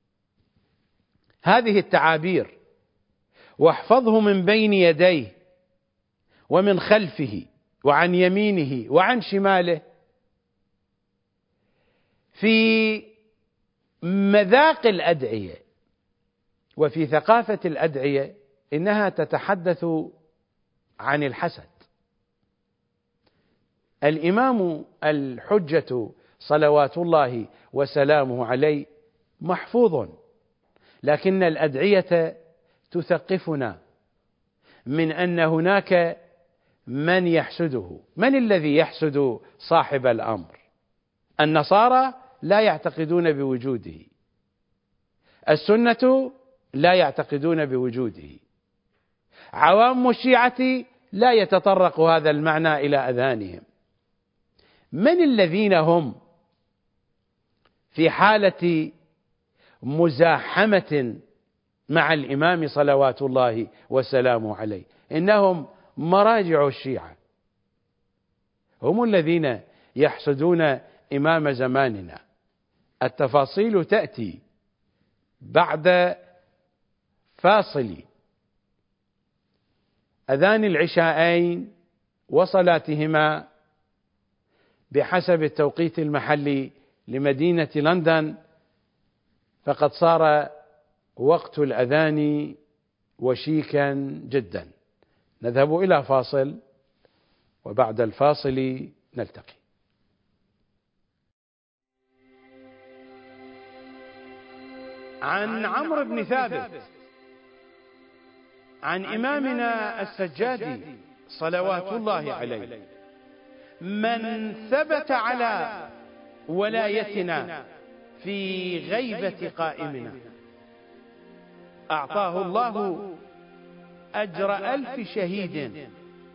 هذه التعابير: واحفظه من بين يديه ومن خلفه وعن يمينه وعن شماله، في مذاق الأدعية وفي ثقافة الأدعية إنها تتحدث عن الحسد. الإمام الحجة صلوات الله وسلامه عليه محفوظ، لكن الأدعية تثقفنا من أن هناك من يحسده. من الذي يحسد صاحب الأمر؟ النصارى لا يعتقدون بوجوده، السنة لا يعتقدون بوجوده، عوام الشيعة لا يتطرق هذا المعنى إلى أذهانهم. من الذين هم في حالة مزاحمة مع الإمام صلوات الله وسلامه عليه؟ إنهم مراجع الشيعة، هم الذين يحسدون إمام زماننا. التفاصيل تأتي بعد فاصل أذان العشاءين وصلاتهما بحسب التوقيت المحلي لمدينة لندن، فقد صار وقت الأذان وشيكا جدا. نذهب إلى فاصل وبعد الفاصل نلتقي. عن عمرو بن ثابت عن إمامنا السجادي صلوات الله عليه: من ثبت على ولايتنا في غيبة قائمنا أعطاه الله أجر 1000 شهيد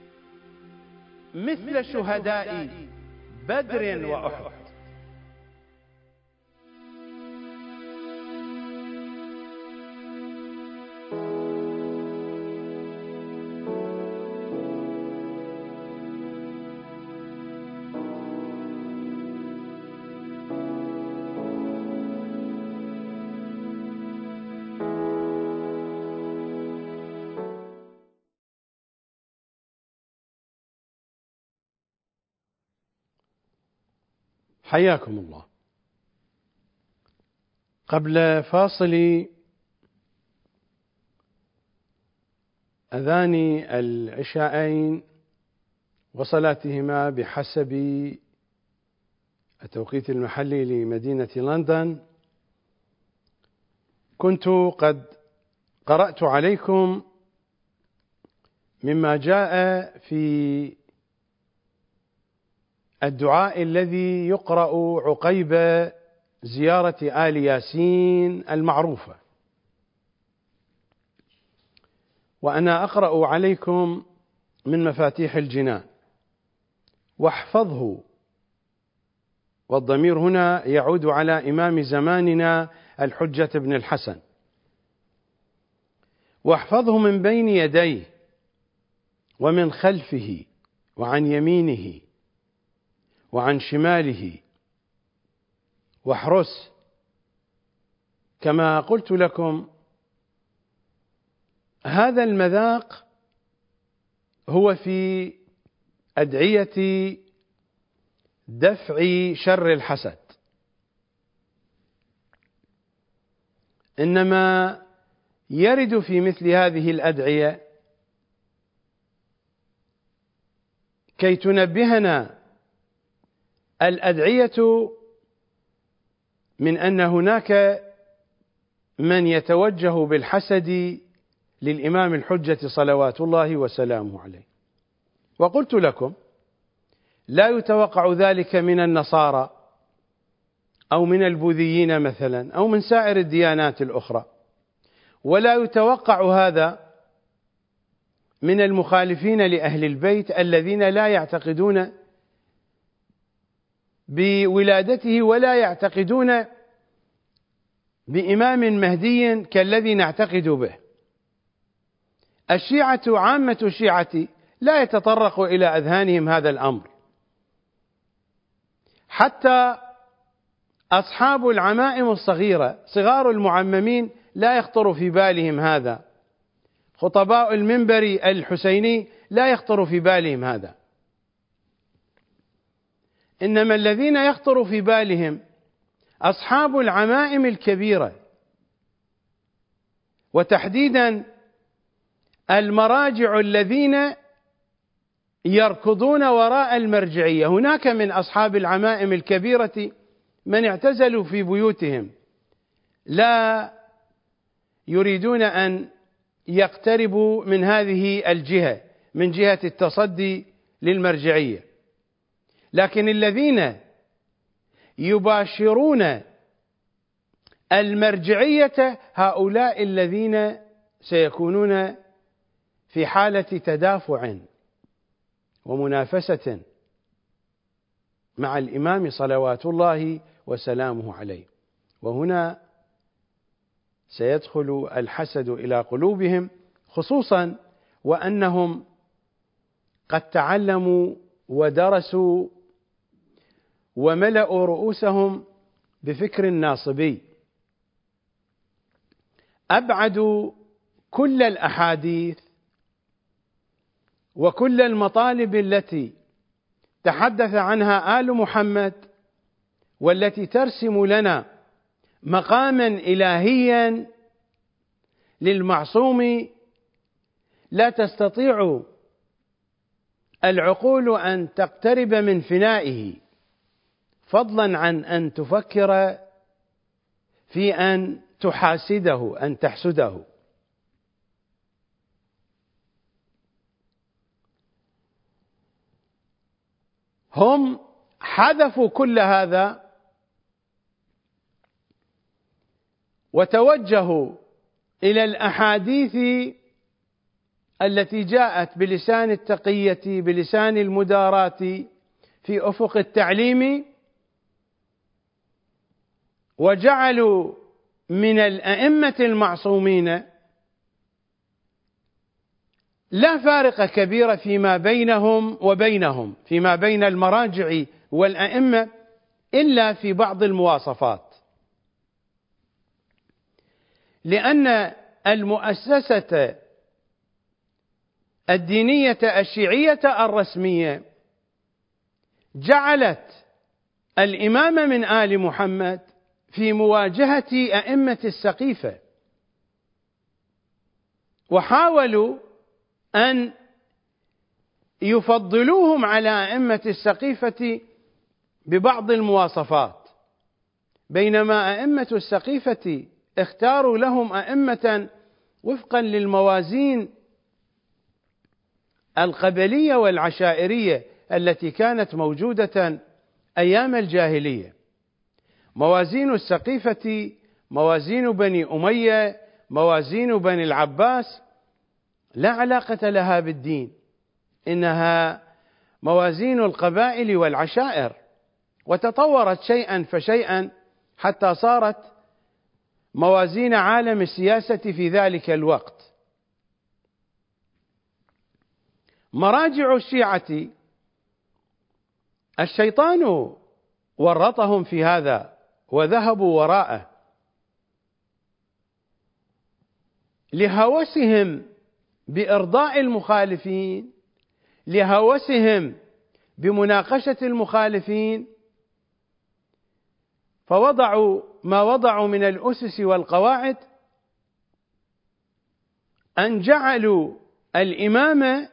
مثل شهداء بدر وأحد. حياكم الله. قبل فاصل أذان العشاءين وصلاتهما بحسب التوقيت المحلي لمدينة لندن، كنت قد قرأت عليكم مما جاء في الدعاء الذي يقرأ عقيب زيارة آل ياسين المعروفة، وأنا أقرأ عليكم من مفاتيح الجنان: واحفظه، والضمير هنا يعود على إمام زماننا الحجة بن الحسن، واحفظه من بين يديه ومن خلفه وعن يمينه وعن شماله، واحرس. كما قلت لكم، هذا المذاق هو في أدعية دفع شر الحسد، إنما يرد في مثل هذه الأدعية كي تنبهنا الأدعية من أن هناك من يتوجه بالحسد للإمام الحجة صلوات الله وسلامه عليه. وقلت لكم لا يتوقع ذلك من النصارى أو من البوذيين مثلا أو من سائر الديانات الأخرى، ولا يتوقع هذا من المخالفين لأهل البيت الذين لا يعتقدون بولادته ولا يعتقدون بإمام مهدي كالذي نعتقد به. الشيعة عامة الشيعة لا يتطرق إلى أذهانهم هذا الأمر، حتى أصحاب العمائم الصغيرة صغار المعممين لا يخطر في بالهم هذا، خطباء المنبر الحسيني لا يخطر في بالهم هذا، إنما الذين يخطر في بالهم أصحاب العمائم الكبيرة، وتحديدا المراجع الذين يركضون وراء المرجعية. هناك من أصحاب العمائم الكبيرة من اعتزلوا في بيوتهم، لا يريدون أن يقتربوا من هذه الجهة، من جهة التصدي للمرجعية، لكن الذين يباشرون المرجعية هؤلاء الذين سيكونون في حالة تدافع ومنافسة مع الإمام صلوات الله وسلامه عليه، وهنا سيدخل الحسد إلى قلوبهم، خصوصا وأنهم قد تعلموا ودرسوا وملأوا رؤوسهم بفكر ناصبي، أبعدوا كل الأحاديث وكل المطالب التي تحدث عنها آل محمد والتي ترسم لنا مقاما إلهيا للمعصوم لا تستطيع العقول أن تقترب من فنائه، فضلا عن أن تفكر في أن تحاسده، أن تحسده. هم حذفوا كل هذا وتوجهوا إلى الأحاديث التي جاءت بلسان التقية بلسان المداراة في أفق التعليم، وجعلوا من الأئمة المعصومين لا فارق كبير فيما بينهم وبينهم، فيما بين المراجع والأئمة، إلا في بعض المواصفات، لأن المؤسسة الدينية الشيعية الرسمية جعلت الإمام من آل محمد في مواجهة أئمة السقيفة، وحاولوا أن يفضلوهم على أئمة السقيفة ببعض المواصفات، بينما أئمة السقيفة اختاروا لهم أئمة وفقا للموازين القبلية والعشائرية التي كانت موجودة أيام الجاهلية. موازين السقيفة موازين بني أمية، موازين بني العباس، لا علاقة لها بالدين، إنها موازين القبائل والعشائر، وتطورت شيئا فشيئا حتى صارت موازين عالم السياسة في ذلك الوقت. مراجع الشيعة الشيطان ورطهم في هذا وذهبوا وراءه لهوسهم بإرضاء المخالفين، لهوسهم بمناقشة المخالفين، فوضعوا ما وضعوا من الأسس والقواعد، أن جعلوا الإمام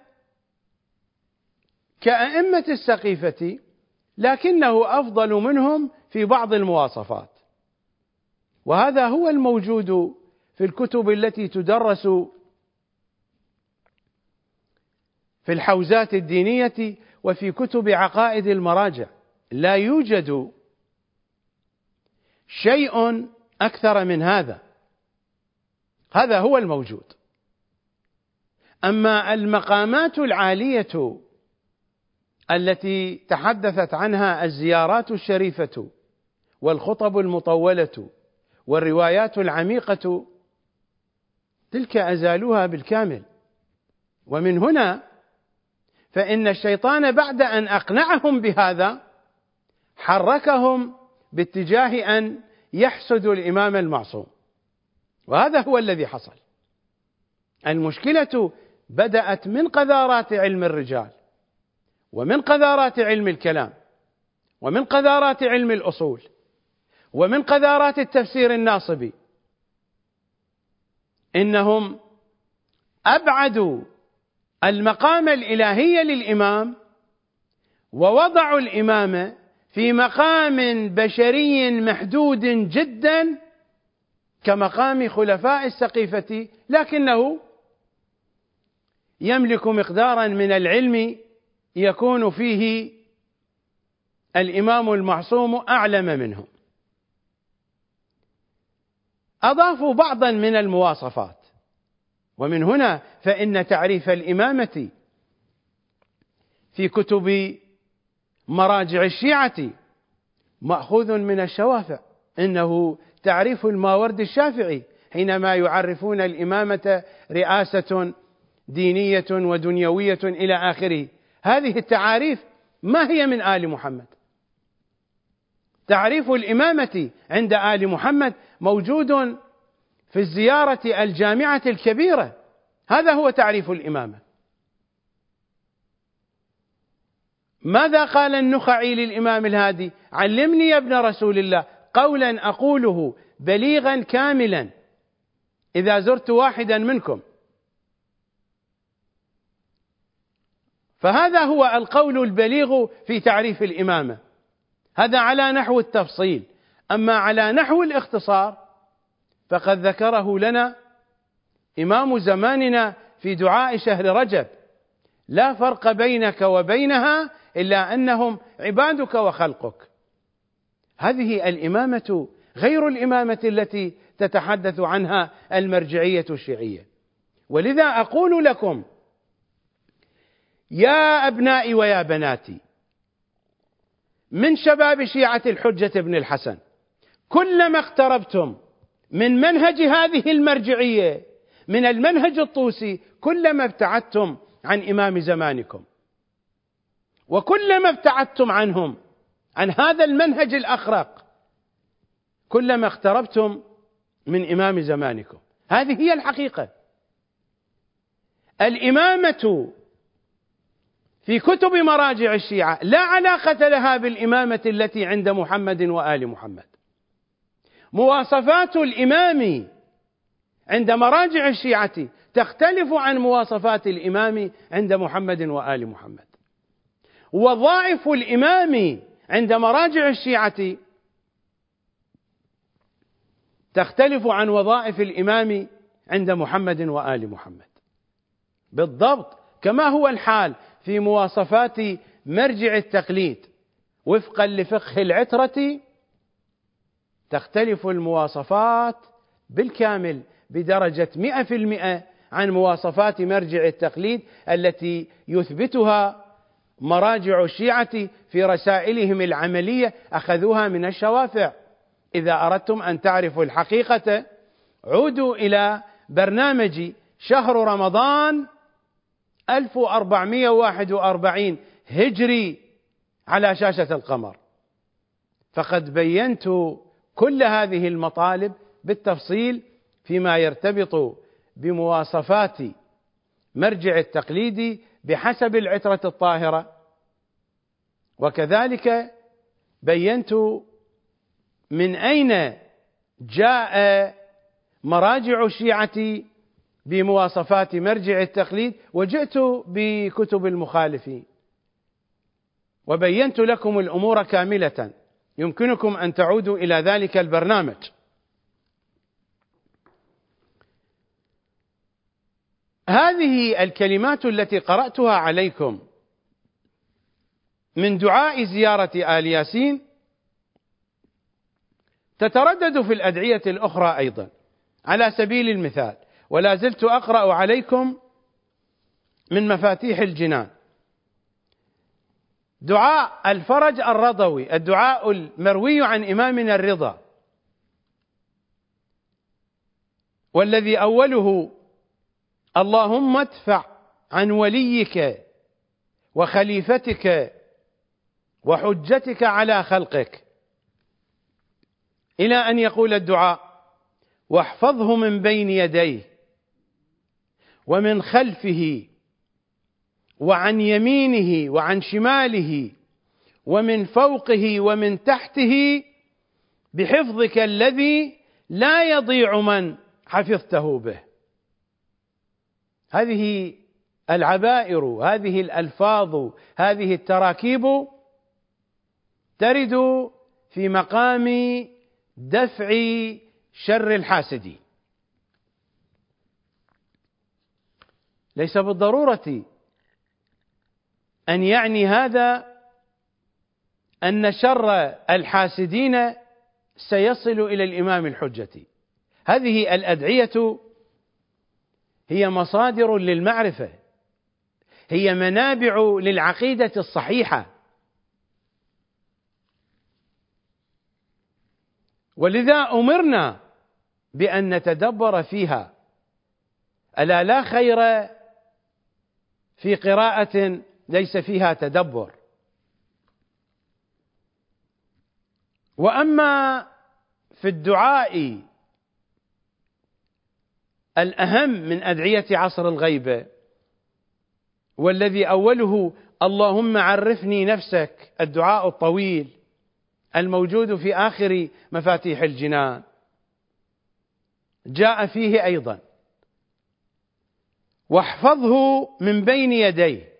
كأئمة السقيفة لكنه أفضل منهم في بعض المواصفات، وهذا هو الموجود في الكتب التي تدرس في الحوزات الدينية وفي كتب عقائد المراجع. لا يوجد شيء أكثر من هذا، هذا هو الموجود. أما المقامات العالية التي تحدثت عنها الزيارات الشريفة والخطب المطولة والروايات العميقة، تلك أزالوها بالكامل. ومن هنا فإن الشيطان بعد أن أقنعهم بهذا حركهم باتجاه أن يحسدوا الإمام المعصوم، وهذا هو الذي حصل. المشكلة بدأت من قذارات علم الرجال، ومن قذارات علم الكلام، ومن قذارات علم الأصول، ومن قذارات التفسير الناصبي. إنهم أبعدوا المقام الإلهي للإمام، ووضعوا الإمام في مقام بشري محدود جدا كمقام خلفاء السقيفة، لكنه يملك مقدارا من العلم يكون فيه الإمام المعصوم أعلم منه. أضافوا بعضا من المواصفات، ومن هنا فإن تعريف الإمامة في كتب مراجع الشيعة مأخوذ من الشوافع، إنه تعريف الماوردي الشافعي حينما يعرفون الإمامة رئاسة دينية ودنيوية إلى آخره. هذه التعاريف ما هي من آل محمد. تعريف الإمامة عند آل محمد موجود في الزيارة الجامعة الكبيرة، هذا هو تعريف الإمامة. ماذا قال النخعي للإمام الهادي؟ علمني يا ابن رسول الله قولا أقوله بليغا كاملا إذا زرت واحدا منكم. فهذا هو القول البليغ في تعريف الإمامة، هذا على نحو التفصيل. أما على نحو الاختصار فقد ذكره لنا إمام زماننا في دعاء شهر رجب: لا فرق بينك وبينها إلا أنهم عبادك وخلقك. هذه الإمامة غير الإمامة التي تتحدث عنها المرجعية الشيعية. ولذا أقول لكم يا أبنائي ويا بناتي من شباب شيعة الحجة بن الحسن، كلما اقتربتم من منهج هذه المرجعية من المنهج الطوسي كلما ابتعدتم عن إمام زمانكم، وكلما ابتعدتم عنهم عن هذا المنهج الأخرق كلما اقتربتم من إمام زمانكم. هذه هي الحقيقة. الإمامة في كتب مراجع الشيعة لا علاقة لها بالإمامة التي عند محمد وآل محمد. مواصفات الإمام عند مراجع الشيعة تختلف عن مواصفات الإمام عند محمد وآل محمد. وظائف الإمام عند مراجع الشيعة تختلف عن وظائف الإمام عند محمد وآل محمد بالضبط كما هو الحال في مواصفات مرجع التقليد. وفقا لفقه العترة تختلف المواصفات بالكامل بدرجة 100% عن مواصفات مرجع التقليد التي يثبتها مراجع الشيعة في رسائلهم العملية، أخذوها من الشوافع. إذا أردتم أن تعرفوا الحقيقة عودوا إلى برنامج شهر رمضان 1441 هجري على شاشة القمر، فقد بينت كل هذه المطالب بالتفصيل فيما يرتبط بمواصفات مرجع التقليد بحسب العترة الطاهرة. وكذلك بينت من أين جاء مراجع الشيعة بمواصفات مرجع التقليد، وجئت بكتب المخالفين وبينت لكم الأمور كاملة. يمكنكم أن تعودوا إلى ذلك البرنامج. هذه الكلمات التي قرأتها عليكم من دعاء زيارة آل ياسين تتردد في الأدعية الأخرى أيضا. على سبيل المثال، ولا زلت أقرأ عليكم من مفاتيح الجنان دعاء الفرج الرضوي، الدعاء المروي عن إمامنا الرضا، والذي أوله اللهم ادفع عن وليك وخليفتك وحجتك على خلقك، إلى أن يقول الدعاء واحفظه من بين يديه ومن خلفه وعن يمينه وعن شماله ومن فوقه ومن تحته بحفظك الذي لا يضيع من حفظته به. هذه العبائر، هذه الألفاظ، هذه التراكيب ترد في مقام دفع شر الحاسد. ليس بالضرورة أن يعني هذا أن شر الحاسدين سيصل إلى الإمام الحجة. هذه الأدعية هي مصادر للمعرفة، هي منابع للعقيدة الصحيحة، ولذا أمرنا بأن نتدبر فيها. ألا لا خير في قراءة ليس فيها تدبر. وأما في الدعاء الأهم من أدعية عصر الغيبة والذي أوله اللهم عرفني نفسك، الدعاء الطويل الموجود في آخر مفاتيح الجنان، جاء فيه أيضا واحفظه من بين يديه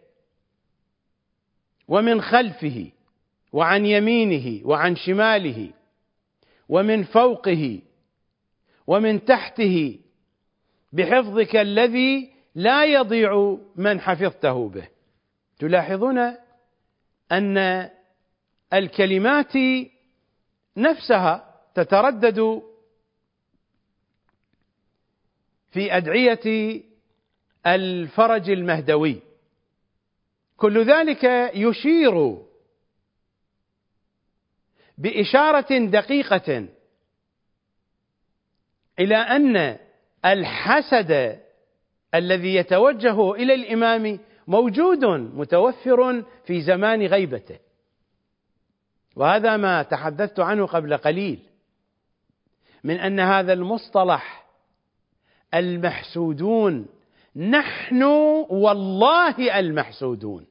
ومن خلفه وعن يمينه وعن شماله ومن فوقه ومن تحته بحفظك الذي لا يضيع من حفظته به. تلاحظون أن الكلمات نفسها تتردد في أدعية الفرج المهدوي، كل ذلك يشير بإشارة دقيقة إلى أن الحسد الذي يتوجه إلى الإمام موجود متوفر في زمان غيبته، وهذا ما تحدثت عنه قبل قليل من أن هذا المصطلح المحسودون، نحن والله المحسودون.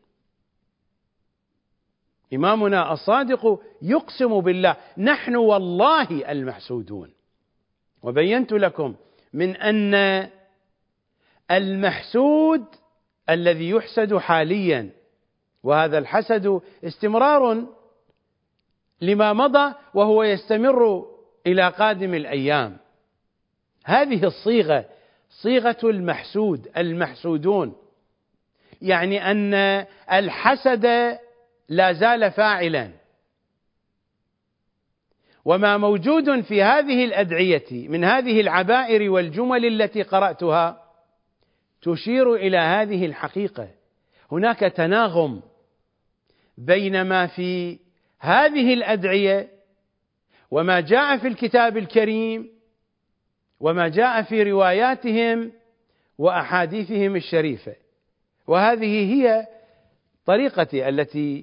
إمامنا الصادق يقسم بالله نحن والله المحسودون، وبينت لكم من أن المحسود الذي يحسد حاليا، وهذا الحسد استمرار لما مضى وهو يستمر إلى قادم الأيام، هذه الصيغة صيغة المحسود، المحسودون، يعني أن الحسد لا زال فاعلا، وما موجود في هذه الأدعية من هذه العبائر والجمل التي قرأتها تشير إلى هذه الحقيقة. هناك تناغم بين ما في هذه الأدعية وما جاء في الكتاب الكريم وما جاء في رواياتهم وأحاديثهم الشريفة، وهذه هي طريقتي التي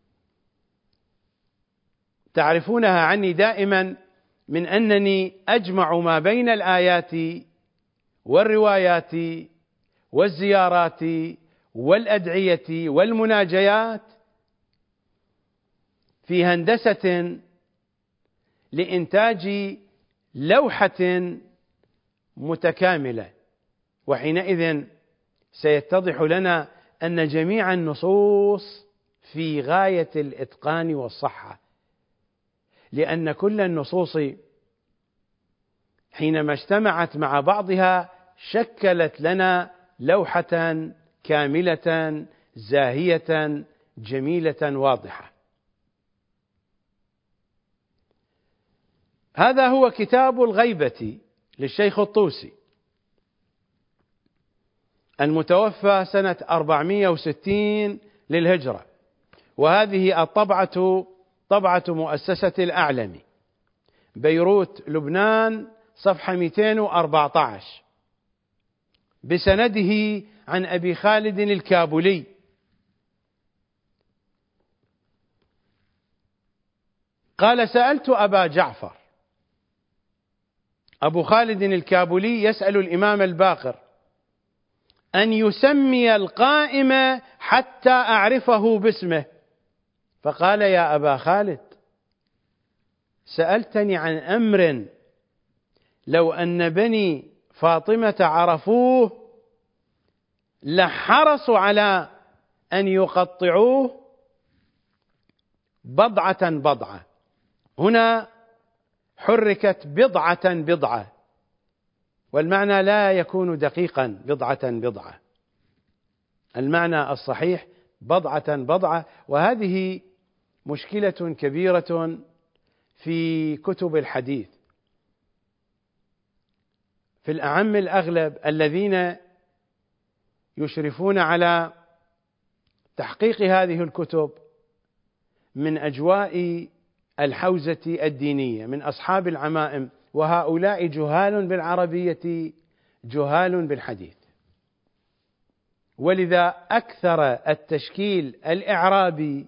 تعرفونها عني دائما، من أنني أجمع ما بين الآيات والروايات والزيارات والأدعية والمناجيات في هندسة لإنتاج لوحة متكاملة، وحينئذ سيتضح لنا أن جميع النصوص في غاية الإتقان والصحة، لأن كل النصوص حينما اجتمعت مع بعضها شكلت لنا لوحة كاملة زاهية جميلة واضحة. هذا هو كتاب الغيبة للشيخ الطوسي المتوفى سنة 460 للهجرة، وهذه الطبعة طبعة مؤسسة الأعلمي، بيروت لبنان، صفحة 214، بسنده عن أبي خالد الكابولي قال: سألت أبا جعفر. أبو خالد الكابولي يسأل الإمام الباقر أن يسمي القائم حتى أعرفه باسمه، فقال: يا أبا خالد، سألتني عن أمر لو أن بني فاطمة عرفوه لحرصوا على أن يقطعوه بضعة بضعة. هنا حركت بضعة بضعة، والمعنى لا يكون دقيقا بضعة بضعة، المعنى الصحيح بضعة بضعة، وهذه مشكلة كبيرة في كتب الحديث. في الأعم الأغلب الذين يشرفون على تحقيق هذه الكتب من أجواء الحوزة الدينية، من أصحاب العمائم، وهؤلاء جهال بالعربية جهال بالحديث، ولذا أكثر التشكيل الإعرابي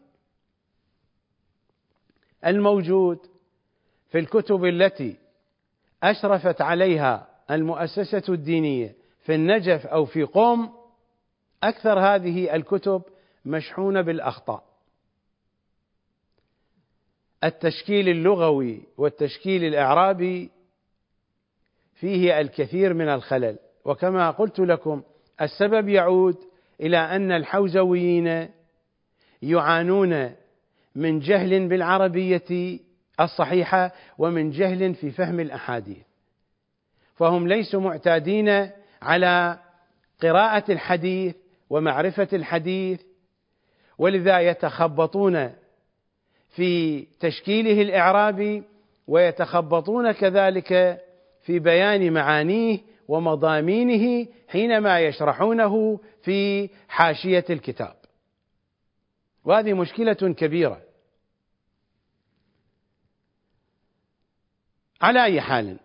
الموجود في الكتب التي أشرفت عليها المؤسسة الدينية في النجف أو في قم، أكثر هذه الكتب مشحونة بالأخطاء. التشكيل اللغوي والتشكيل الإعرابي فيه الكثير من الخلل، وكما قلت لكم السبب يعود إلى أن الحوزويين يعانون من جهل بالعربية الصحيحة ومن جهل في فهم الأحاديث، فهم ليسوا معتادين على قراءة الحديث ومعرفة الحديث ولذا يتخبطون في تشكيله الإعرابي، ويتخبطون كذلك في بيان معانيه ومضامينه حينما يشرحونه في حاشية الكتاب، وهذه مشكلة كبيرة. على أي حال،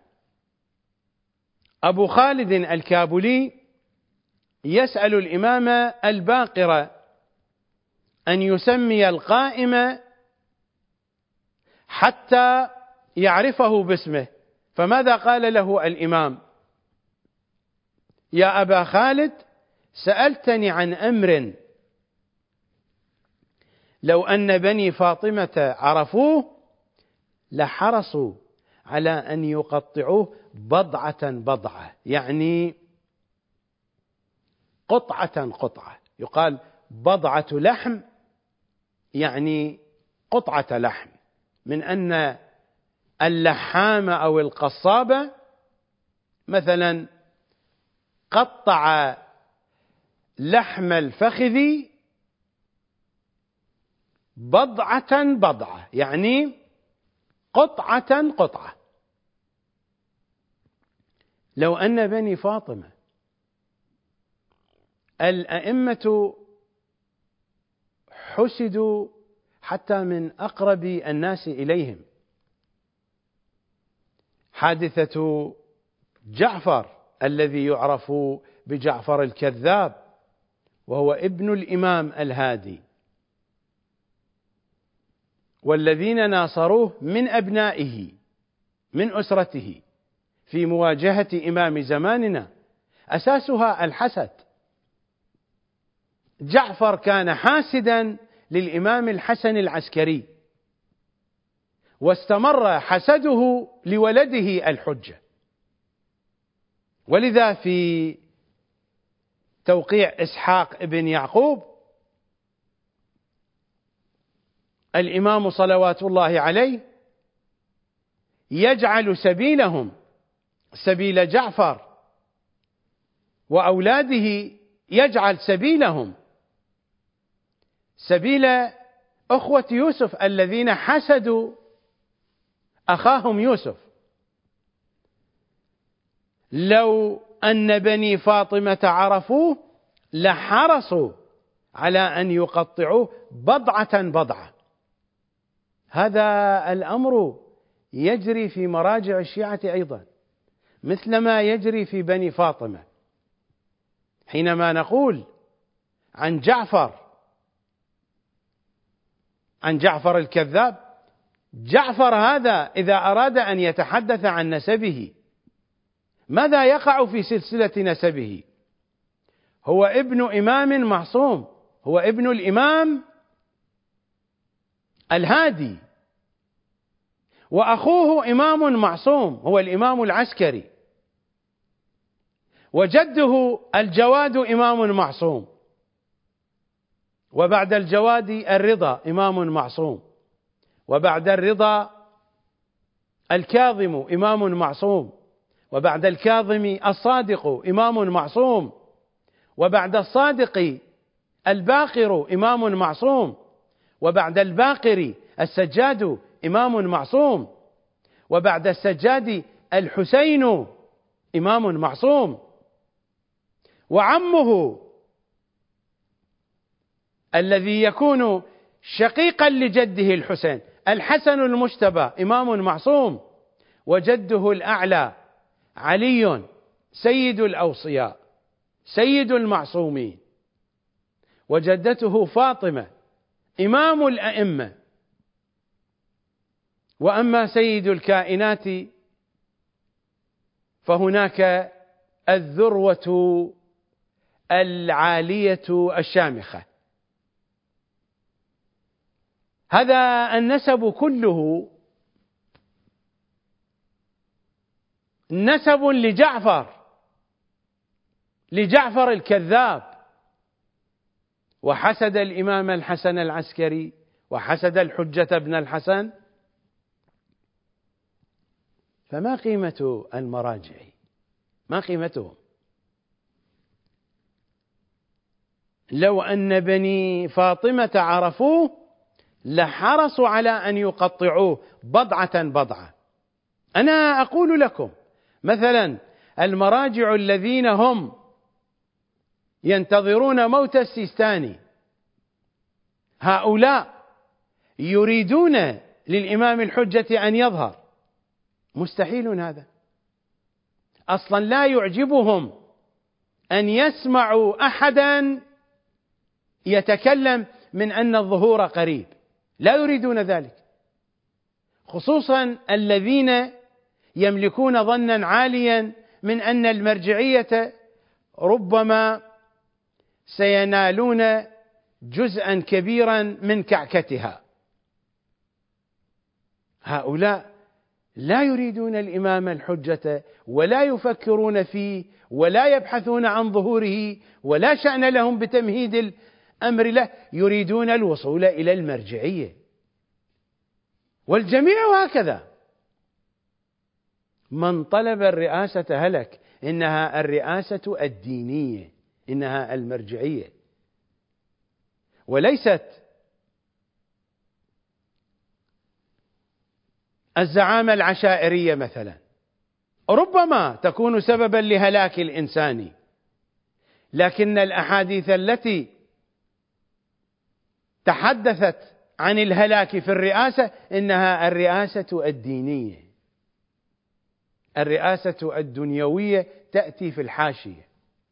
أبو خالد الكابلي يسأل الإمام الباقر أن يسمي القائم حتى يعرفه باسمه، فماذا قال له الإمام؟ يا أبا خالد، سألتني عن أمر لو أن بني فاطمة عرفوه لحرصوا على أن يقطعوه بضعة بضعة، يعني قطعة قطعة. يقال بضعة لحم يعني قطعة لحم، من أن اللحام أو القصاب مثلا قطع لحم الفخذ بضعة بضعة، يعني قطعة قطعة. لو أن بني فاطمة الأئمة حسدوا حتى من أقرب الناس إليهم، حادثة جعفر الذي يعرف بجعفر الكذاب، وهو ابن الإمام الهادي، والذين ناصروه من أبنائه من أسرته في مواجهة إمام زماننا أساسها الحسد. جعفر كان حاسدا للإمام الحسن العسكري، واستمر حسده لولده الحجة، ولذا في توقيع إسحاق ابن يعقوب الإمام صلوات الله عليه يجعل سبيلهم سبيل جعفر، وأولاده يجعل سبيلهم سبيل أخوة يوسف الذين حسدوا أخاهم يوسف. لو أن بني فاطمة عرفوه لحرصوا على أن يقطعوه بضعة بضعة. هذا الأمر يجري في مراجع الشيعة أيضا، مثلما يجري في بني فاطمة. حينما نقول عن جعفر الكذاب، جعفر هذا إذا أراد أن يتحدث عن نسبه ماذا يقع في سلسلة نسبه؟ هو ابن إمام معصوم، هو ابن الإمام الهادي، وأخوه إمام معصوم هو الإمام العسكري، وجده الجواد إمام معصوم، وبعد الجواد الرضا إمام معصوم، وبعد الرضا الكاظم إمام معصوم، وبعد الكاظم الصادق إمام معصوم، وبعد الصادق الباقر إمام معصوم، وبعد الباقر السجاد إمام معصوم، وبعد السجاد الحسين إمام معصوم، وعمه الذي يكون شقيقا لجده الحسين الحسن المجتبى إمام معصوم، وجده الأعلى علي سيد الأوصياء سيد المعصومين، وجدته فاطمة إمام الأئمة. وأما سيد الكائنات فهناك الذروة العالية الشامخة. هذا النسب كله نسب لجعفر الكذاب، وحسد الإمام الحسن العسكري وحسد الحجة بن الحسن. فما قيمة المراجع؟ ما قيمتهم؟ لو أن بني فاطمة عرفوه لحرصوا على أن يقطعوه بضعة بضعة. أنا أقول لكم مثلا المراجع الذين هم ينتظرون موت السيستاني، هؤلاء يريدون للإمام الحجة أن يظهر، مستحيل هذا، أصلا لا يعجبهم أن يسمعوا أحدا يتكلم من أن الظهور قريب، لا يريدون ذلك، خصوصا الذين يملكون ظنا عاليا من أن المرجعية ربما سينالون جزءا كبيرا من كعكتها. هؤلاء لا يريدون الإمام الحجة ولا يفكرون فيه ولا يبحثون عن ظهوره ولا شأن لهم بتمهيد الأمر له، يريدون الوصول إلى المرجعية، والجميع هكذا. من طلب الرئاسة هلك، إنها الرئاسة الدينية، إنها المرجعية، وليست الزعامة العشائرية مثلا، ربما تكون سببا لهلاك الإنسان، لكن الأحاديث التي تحدثت عن الهلاك في الرئاسة إنها الرئاسة الدينية، الرئاسة الدنيوية تأتي في الحاشية.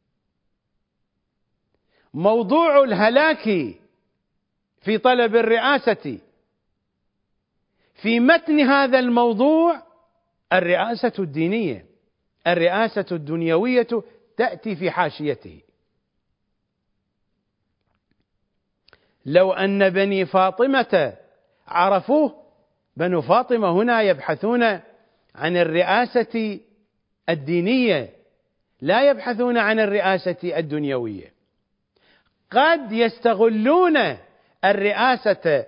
موضوع الهلاك في طلب الرئاسة في متن هذا الموضوع الرئاسة الدينية، الرئاسة الدنيوية تأتي في حاشيته. لو أن بني فاطمة عرفوه، بنو فاطمة هنا يبحثون عن الرئاسة الدينية، لا يبحثون عن الرئاسة الدنيوية. قد يستغلون الرئاسة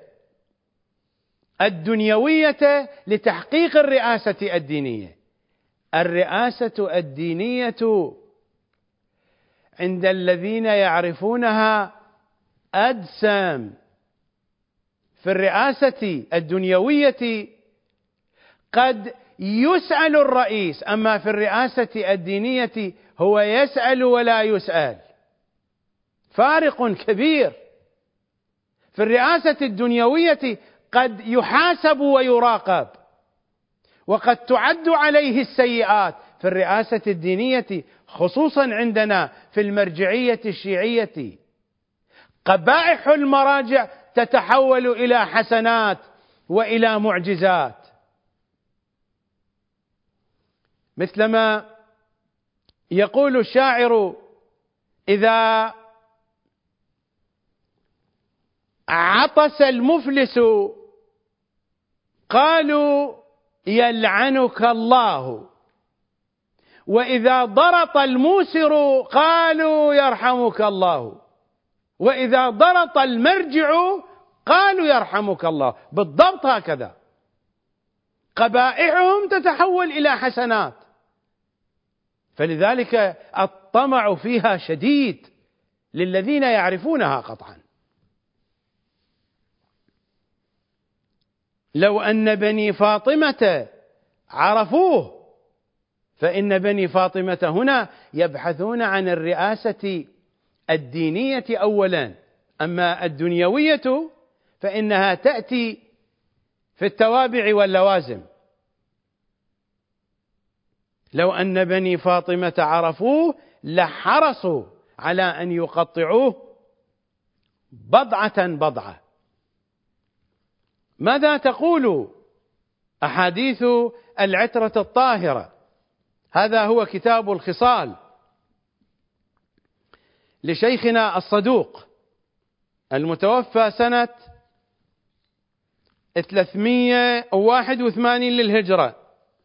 الدنيوية لتحقيق الرئاسة الدينية. الرئاسة الدينية عند الذين يعرفونها أدسم. في الرئاسة الدنيوية قد يسأل الرئيس، أما في الرئاسة الدينية هو يسأل ولا يسأل، فارق كبير. في الرئاسة الدنيوية قد يحاسب ويراقب وقد تعد عليه السيئات. في الرئاسة الدينية خصوصا عندنا في المرجعية الشيعية قبائح المراجع تتحول إلى حسنات وإلى معجزات، مثلما يقول الشاعر: إذا عطس المفلس قالوا يلعنك الله، وإذا ضرط الموسر قالوا يرحمك الله، وإذا ضرط المرجع قالوا يرحمك الله. بالضبط هكذا، قبائحهم تتحول إلى حسنات، فلذلك الطمع فيها شديد للذين يعرفونها قطعا. لو أن بني فاطمة عرفوه، فإن بني فاطمة هنا يبحثون عن الرئاسة الدينية أولا، أما الدنيوية فإنها تأتي في التوابع واللوازم. لو أن بني فاطمة عرفوه لحرصوا على أن يقطعوه بضعة بضعة. ماذا تقول أحاديث العترة الطاهرة؟ هذا هو كتاب الخصال لشيخنا الصدوق المتوفى سنة 381 للهجرة،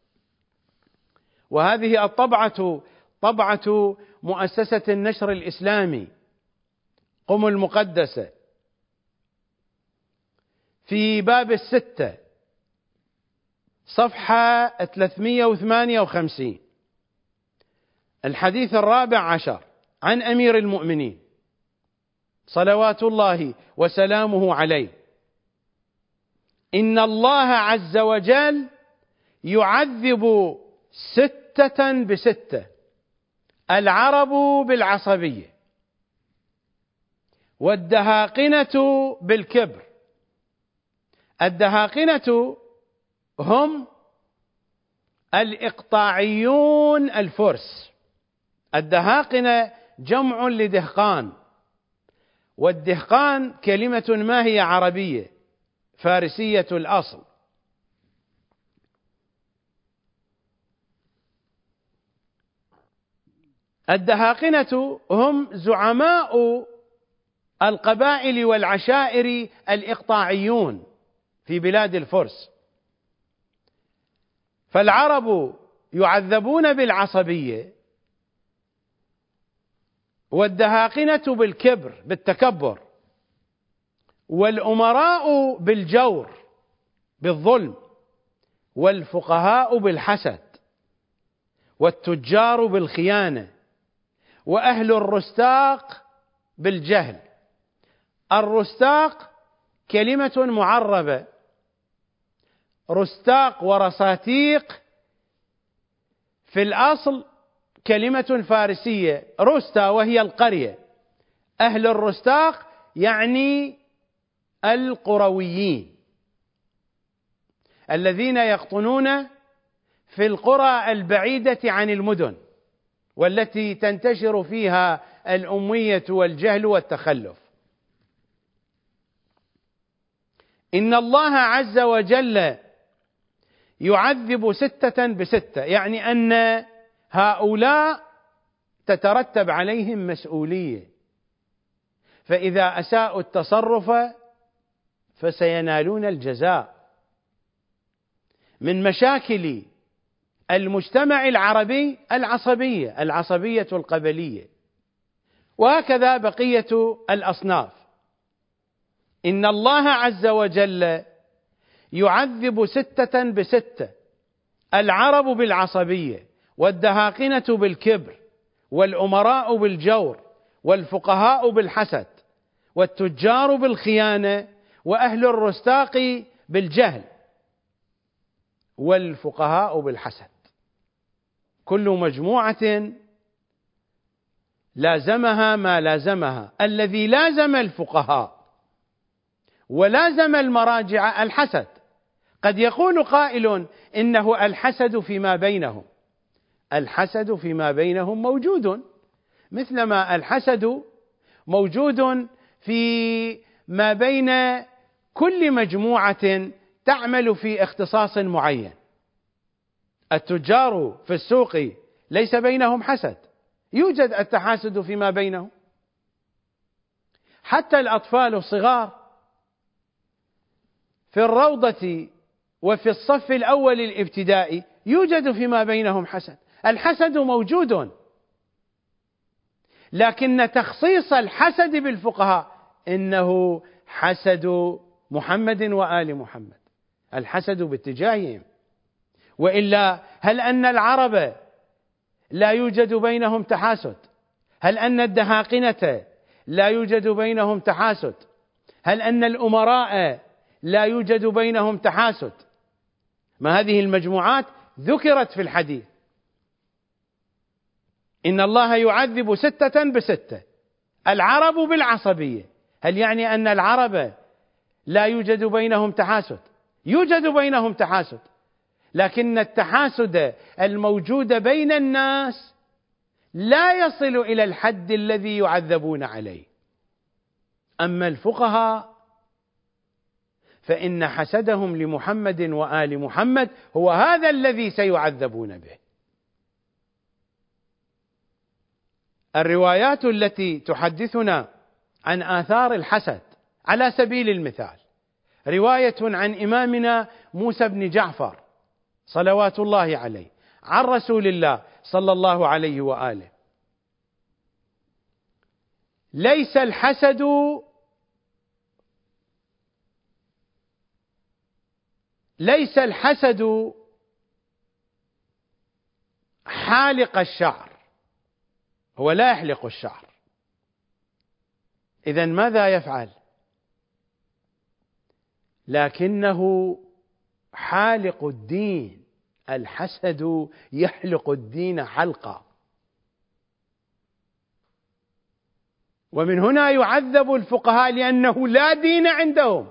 وهذه الطبعة طبعة مؤسسة النشر الإسلامي قم المقدسة، في باب 6 صفحة 358، الحديث 14 عن أمير المؤمنين: صلوات الله وسلامه عليه: إن الله عز وجل يعذب 6 ب6: العرب بالعصبية، والدهاقنة بالكبر. الدهاقنة هم الإقطاعيون الفرس. الدهاقنة جمع لدهقان، والدهقان كلمة ما هي عربية فارسية الأصل. الدهاقنة هم زعماء القبائل والعشائر الإقطاعيون في بلاد الفرس. فالعرب يعذبون بالعصبية، والدهاقنة بالكبر بالتكبر، والأمراء بالجور بالظلم، والفقهاء بالحسد، والتجار بالخيانة، وأهل الرستاق بالجهل. الرستاق كلمة معربة، رستاق ورساتيق في الأصل كلمة فارسية، رستا وهي القرية. أهل الرستاق يعني القرويين الذين يقطنون في القرى البعيدة عن المدن، والتي تنتشر فيها الأمية والجهل والتخلف. إن الله عز وجل يعذب 6 ب6، يعني أن هؤلاء تترتب عليهم مسؤولية، فإذا أساءوا التصرف فسينالون الجزاء. من مشاكل المجتمع العربي العصبية القبلية، وهكذا بقية الأصناف. إن الله عز وجل يعذب 6 ب6: العرب بالعصبية، والدهاقنة بالكبر، والأمراء بالجور، والفقهاء بالحسد، والتجار بالخيانة، وأهل الرستاق بالجهل، والفقهاء بالحسد. كل مجموعة لازمها ما لازمها. الذي لازم الفقهاء ولازم المراجع الحسد. قد يقول قائل إنه الحسد فيما بينهم. الحسد فيما بينهم موجود، مثلما الحسد موجود في ما بين كل مجموعة تعمل في اختصاص معين. التجار في السوق ليس بينهم حسد، يوجد التحاسد فيما بينهم. حتى الأطفال الصغار في الروضة وفي الصف الأول الابتدائي يوجد فيما بينهم حسد. الحسد موجود، لكن تخصيص الحسد بالفقهاء إنه حسد محمد وآل محمد، الحسد باتجاههم. وإلا هل أن العرب لا يوجد بينهم تحاسد؟ هل أن الدهاقنة لا يوجد بينهم تحاسد؟ هل أن الأمراء لا يوجد بينهم تحاسد؟ ما هذه المجموعات ذكرت في الحديث. إن الله يعذب 6 ب6: العرب بالعصبية. هل يعني أن العرب لا يوجد بينهم تحاسد؟ يوجد بينهم تحاسد، لكن التحاسد الموجود بين الناس لا يصل إلى الحد الذي يعذبون عليه. أما الفقهاء فإن حسدهم لمحمد وآل محمد هو هذا الذي سيعذبون به. الروايات التي تحدثنا عن آثار الحسد على سبيل المثال: رواية عن إمامنا موسى بن جعفر صلوات الله عليه عن رسول الله صلى الله عليه وآله: ليس الحسد حالق الشعر، هو لا يحلق الشعر، إذن ماذا يفعل؟ لكنه حالق الدين، الحسد يحلق الدين حلقا، ومن هنا يعذب الفقهاء لأنه لا دين عندهم،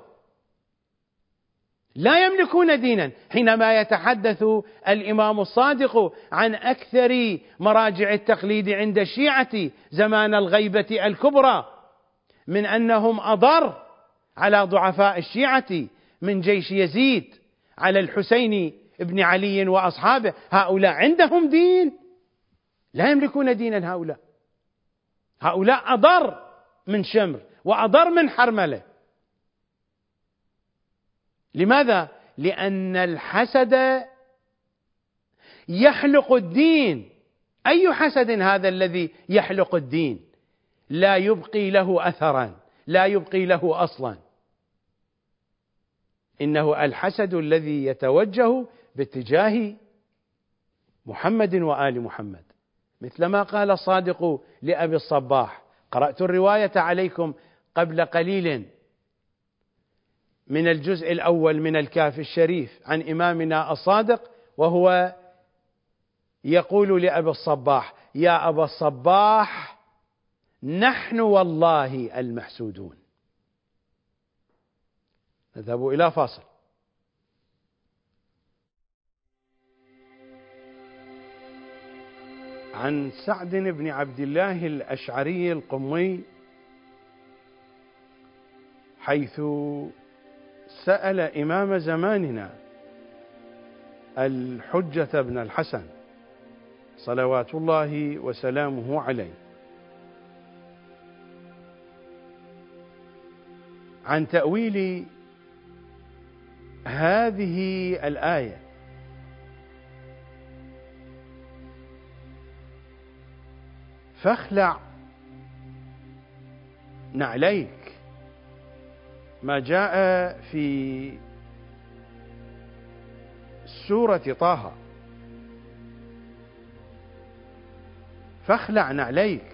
لا يملكون دينا. حينما يتحدث الإمام الصادق عن أكثر مراجع التقليد عند الشيعة زمان الغيبة الكبرى من أنهم أضر على ضعفاء الشيعة من جيش يزيد على الحسين بن علي وأصحابه، هؤلاء عندهم دين؟ لا يملكون دينا. هؤلاء أضر من شمر وأضر من حرملة. لماذا؟ لأن الحسد يحلق الدين. أي حسد هذا الذي يحلق الدين؟ لا يبقي له أثرا، لا يبقي له أصلا. إنه الحسد الذي يتوجه باتجاه محمد وآل محمد، مثلما قال الصادق لأبي الصباح. قرأت الرواية عليكم قبل قليل من الجزء الأول من الكافي الشريف عن إمامنا الصادق، وهو يقول لأبي الصباح: يا أبا الصباح، نحن والله المحسودون. نذهب إلى فاصل. عن سعد بن عبد الله الأشعري القمي، حيث سأل إمام زماننا الحجة بن الحسن صلوات الله وسلامه عليه عن تأويل هذه الآية: فاخلع نعليك، ما جاء في سورة طه: فاخلع نعليك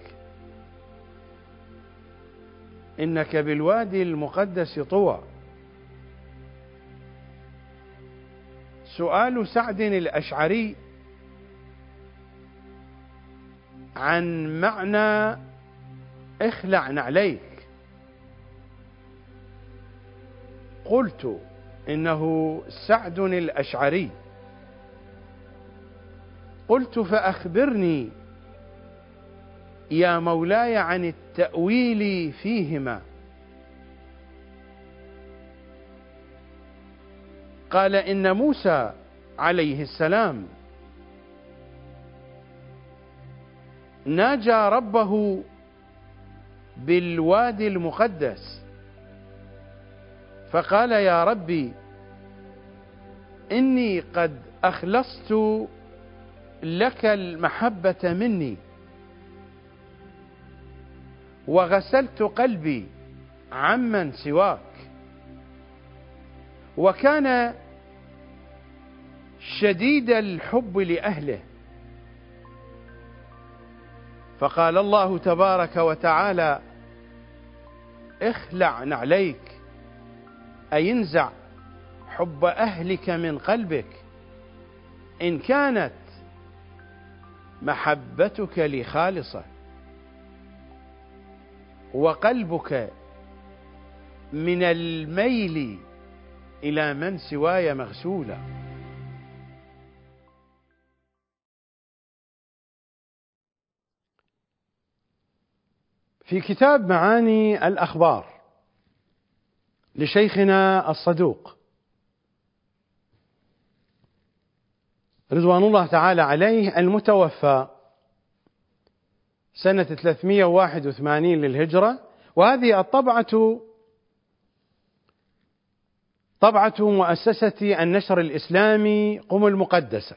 إنك بالوادي المقدس طوى. سؤال سعد الأشعري عن معنى اخلع نعليك. قلت إنه سعد الأشعري. قلت: فأخبرني يا مولاي عن التأويل فيهما. قال: إن موسى عليه السلام ناجى ربه بالوادي المقدس فقال: يا ربي، إني قد أخلصت لك المحبة مني، وغسلت قلبي عمن سواك. وكان شديد الحب لأهله، فقال الله تبارك وتعالى: اخلع نعليك، أي انزع حب أهلك من قلبك، إن كانت محبتك لي خالصة وقلبك من الميل إلى من سواي مغسولا. في كتاب معاني الأخبار لشيخنا الصدوق رضوان الله تعالى عليه، المتوفى سنة 381 للهجرة، وهذه الطبعة طبعة مؤسسة النشر الإسلامي قم المقدسة،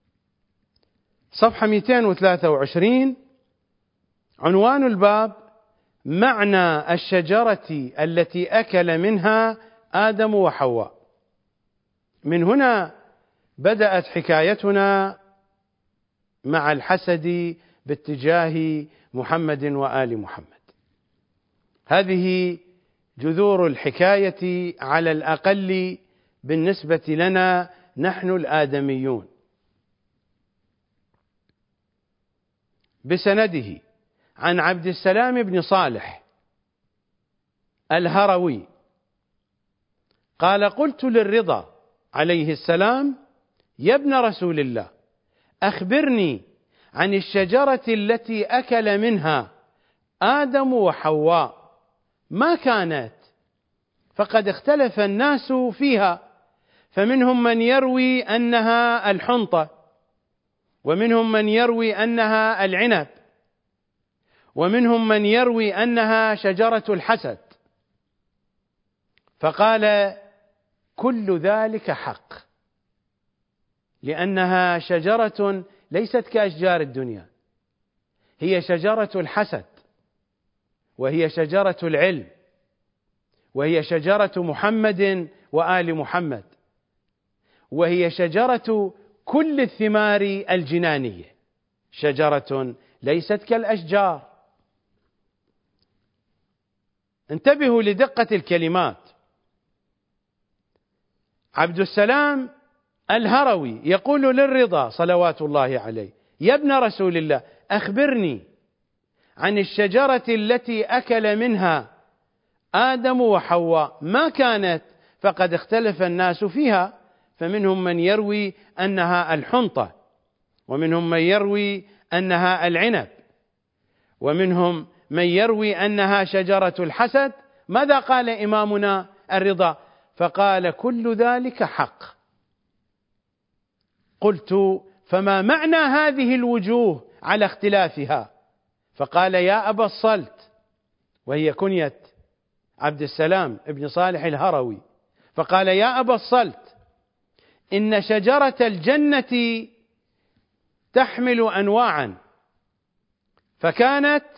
صفحة 223. عنوان الباب: معنى الشجرة التي أكل منها آدم وحواء. من هنا بدأت حكايتنا مع الحسد باتجاه محمد وآل محمد. هذه جذور الحكاية على الأقل بالنسبة لنا نحن الآدميون. بسنده عن عبد السلام بن صالح الهروي قال: قلت للرضا عليه السلام: يا ابن رسول الله، أخبرني عن الشجرة التي أكل منها آدم وحواء، ما كانت؟ فقد اختلف الناس فيها، فمنهم من يروي أنها الحنطة، ومنهم من يروي أنها العنب، ومنهم من يروي أنها شجرة الحسد. فقال: كل ذلك حق، لأنها شجرة ليست كأشجار الدنيا، هي شجرة الحسد، وهي شجرة العلم، وهي شجرة محمد وآل محمد، وهي شجرة كل الثمار الجنانية، شجرة ليست كالأشجار. انتبهوا لدقة الكلمات. عبد السلام الهروي يقول للرضا صلوات الله عليه: يا ابن رسول الله، أخبرني عن الشجرة التي أكل منها آدم وحواء، ما كانت؟ فقد اختلف الناس فيها، فمنهم من يروي أنها الحنطة، ومنهم من يروي أنها العنب، ومنهم من يروي أنها شجرة الحسد. ماذا قال إمامنا الرضا؟ فقال: كل ذلك حق. قلت: فما معنى هذه الوجوه على اختلافها؟ فقال: يا أبا الصلت، وهي كنية عبد السلام ابن صالح الهروي، فقال: يا أبا الصلت، إن شجرة الجنة تحمل أنواعا، فكانت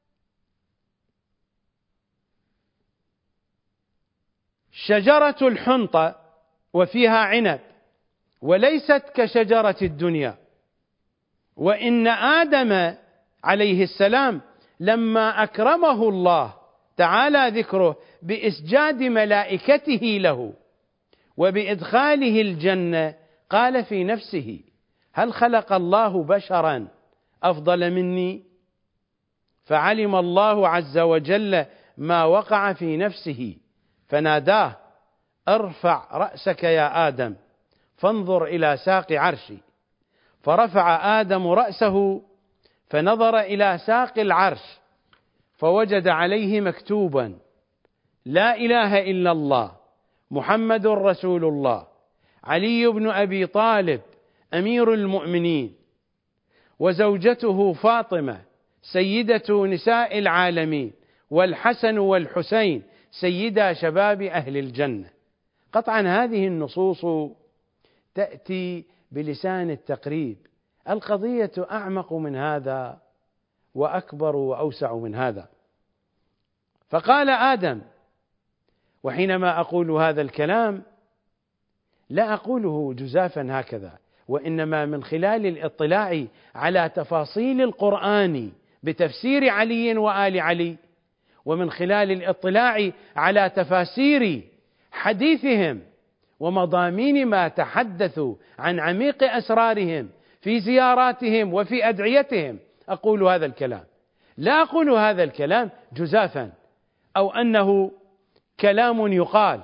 شجرة الحنطة وفيها عنب، وليست كشجرة الدنيا. وإن آدم عليه السلام لما أكرمه الله تعالى ذكره بإسجاد ملائكته له وبإدخاله الجنة، قال في نفسه: هل خلق الله بشرا أفضل مني؟ فعلم الله عز وجل ما وقع في نفسه، فناداه: ارفع رأسك يا آدم فانظر إلى ساق عرشي. فرفع آدم رأسه فنظر إلى ساق العرش، فوجد عليه مكتوبا: لا إله إلا الله محمد رسول الله، علي بن أبي طالب أمير المؤمنين، وزوجته فاطمة سيدة نساء العالمين، والحسن والحسين سيدا شباب أهل الجنة. قطعا هذه النصوص تأتي بلسان التقريب، القضية أعمق من هذا وأكبر وأوسع من هذا. فقال آدم، وحينما أقول هذا الكلام لا أقوله جزافا هكذا، وإنما من خلال الاطلاع على تفاصيل القرآن بتفسير علي وآل علي، ومن خلال الاطلاع على تفاسير حديثهم ومضامين ما تحدثوا عن عميق أسرارهم في زياراتهم وفي أدعيتهم، أقول هذا الكلام. لا أقول هذا الكلام جزافا أو أنه كلام يقال.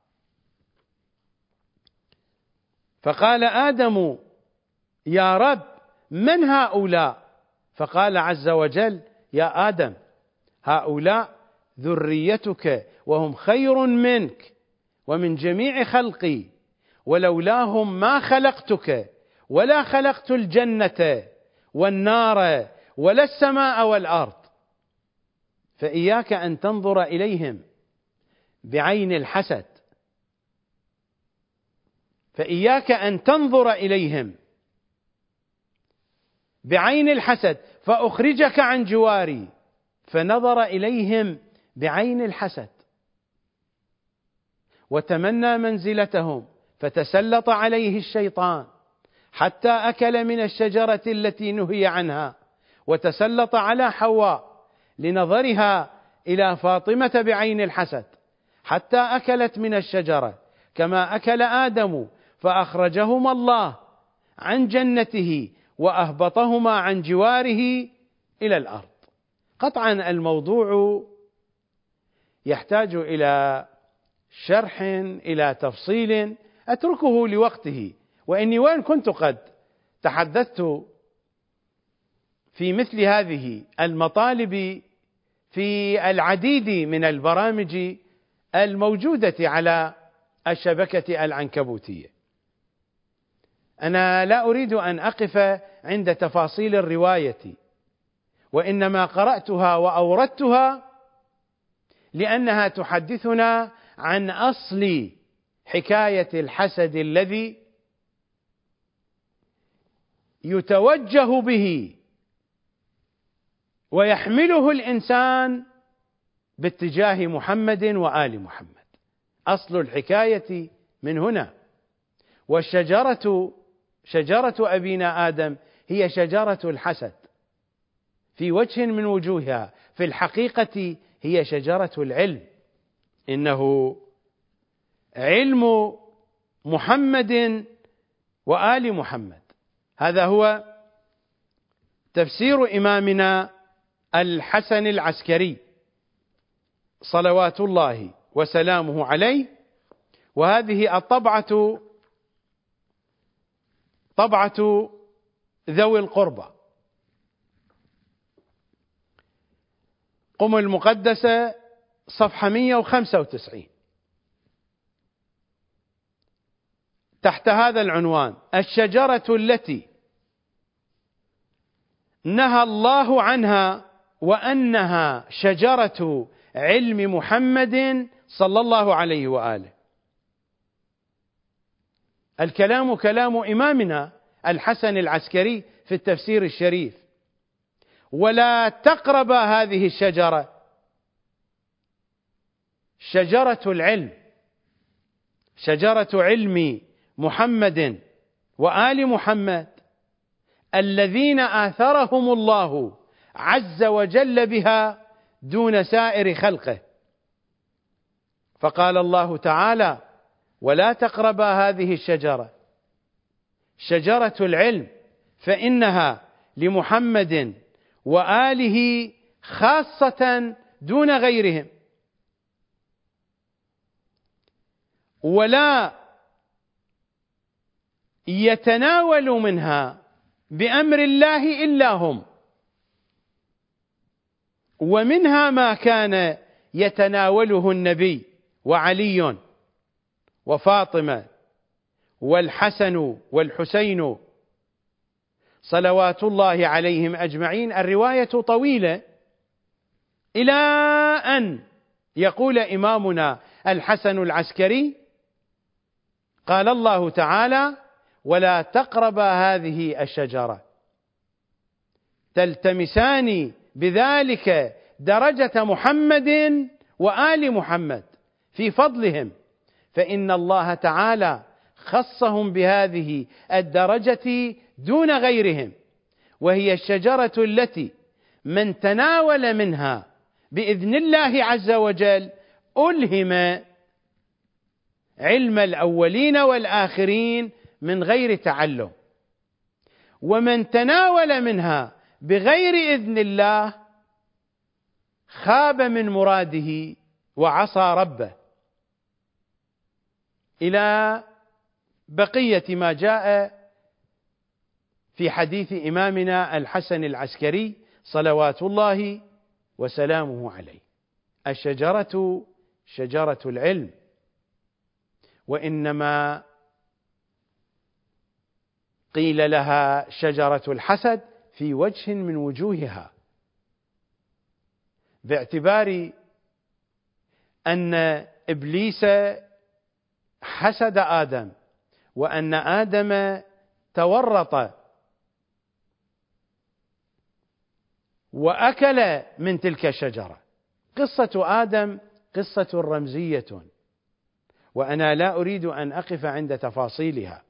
فقال آدم: يا رب، من هؤلاء؟ فقال عز وجل: يا آدم، هؤلاء ذريتك وهم خير منك ومن جميع خلقي، ولولاهم ما خلقتك ولا خلقت الجنة والنار ولا السماء والأرض. فإياك أن تنظر إليهم بعين الحسد، فإياك أن تنظر إليهم بعين الحسد فأخرجك عن جواري. فنظر إليهم بعين الحسد وتمنى منزلتهم، فتسلط عليه الشيطان حتى أكل من الشجرة التي نهي عنها، وتسلط على حواء لنظرها إلى فاطمة بعين الحسد حتى أكلت من الشجرة كما أكل آدم فأخرجهما الله عن جنته وأهبطهما عن جواره إلى الأرض. قطعا الموضوع يحتاج إلى شرح، إلى تفصيل أتركه لوقته، وإني وإن كنت قد تحدثت في مثل هذه المطالب في العديد من البرامج الموجودة على الشبكة العنكبوتية. أنا لا أريد أن أقف عند تفاصيل الرواية، وإنما قرأتها وأوردتها لأنها تحدثنا عن أصل حكاية الحسد الذي يتوجه به ويحمله الإنسان باتجاه محمد وآل محمد. أصل الحكاية من هنا، والشجرة شجرة أبينا آدم هي شجرة الحسد في وجه من وجوهها، في الحقيقة هي شجرة العلم. إنه علم محمد وآل محمد. هذا هو تفسير إمامنا الحسن العسكري صلوات الله وسلامه عليه. وهذه الطبعة طبعة ذوي القربى، قم المقدسة، صفحة 195، تحت هذا العنوان: الشجرة التي نهى الله عنها وأنها شجرة علم محمد صلى الله عليه وآله. الكلام كلام إمامنا الحسن العسكري في التفسير الشريف. ولا تقرب هذه الشجرة، شجرة العلم، شجرة علم محمد وآل محمد الذين آثرهم الله عز وجل بها دون سائر خلقه. فقال الله تعالى: ولا تقربا هذه الشجرة، شجرة العلم، فإنها لمحمد وآله خاصة دون غيرهم، ولا يتناول منها بأمر الله إلا هم، ومنها ما كان يتناوله النبي وعلي وفاطمة والحسن والحسين صلوات الله عليهم أجمعين. الرواية طويلة إلى أن يقول إمامنا الحسن العسكري: قال الله تعالى: ولا تقربا هذه الشجرة، تلتمسان بذلك درجة محمد وآل محمد في فضلهم، فإن الله تعالى خصهم بهذه الدرجة دون غيرهم، وهي الشجرة التي من تناول منها بإذن الله عز وجل ألهم علم الأولين والآخرين من غير تعلم، ومن تناول منها بغير إذن الله خاب من مراده وعصى ربه، إلى بقية ما جاء في حديث إمامنا الحسن العسكري صلوات الله وسلامه عليه. الشجرة شجرة العلم، وإنما قيل لها شجرة الحسد في وجه من وجوهها، باعتبار أن إبليس حسد آدم، وأن آدم تورط وأكل من تلك الشجرة. قصة آدم قصة رمزية، وأنا لا أريد أن أقف عند تفاصيلها.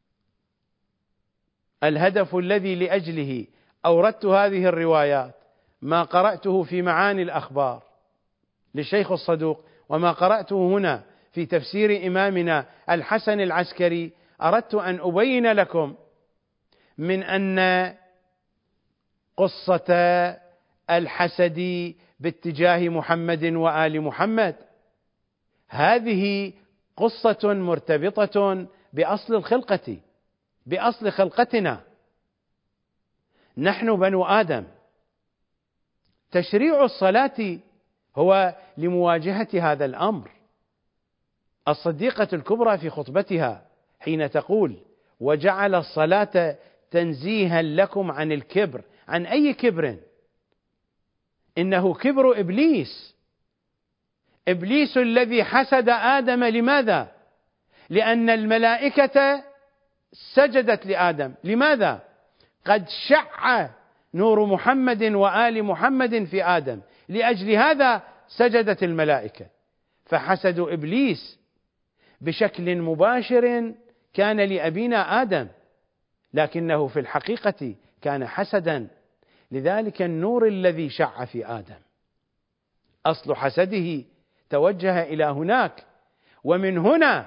الهدف الذي لأجله أوردت هذه الروايات ما قرأته في معاني الأخبار للشيخ الصدوق وما قرأته هنا في تفسير إمامنا الحسن العسكري، أردت أن أبين لكم من أن قصة الحسد باتجاه محمد وآل محمد هذه قصة مرتبطة بأصل الخلقة، بأصل خلقتنا. نحن بنو آدم، تشريع الصلاة هو لمواجهة هذا الأمر. الصديقة الكبرى في خطبتها حين تقول: وجعل الصلاة تنزيها لكم عن الكبر. عن أي كبر؟ إنه كبر إبليس. إبليس الذي حسد آدم. لماذا؟ لأن الملائكة سجدت لآدم. لماذا؟ قد شع نور محمد وآل محمد في آدم، لأجل هذا سجدت الملائكة. فحسد إبليس بشكل مباشر كان لأبينا آدم، لكنه في الحقيقة كان حسدا. لذلك النور الذي شع في آدم أصل حسده توجه إلى هناك، ومن هنا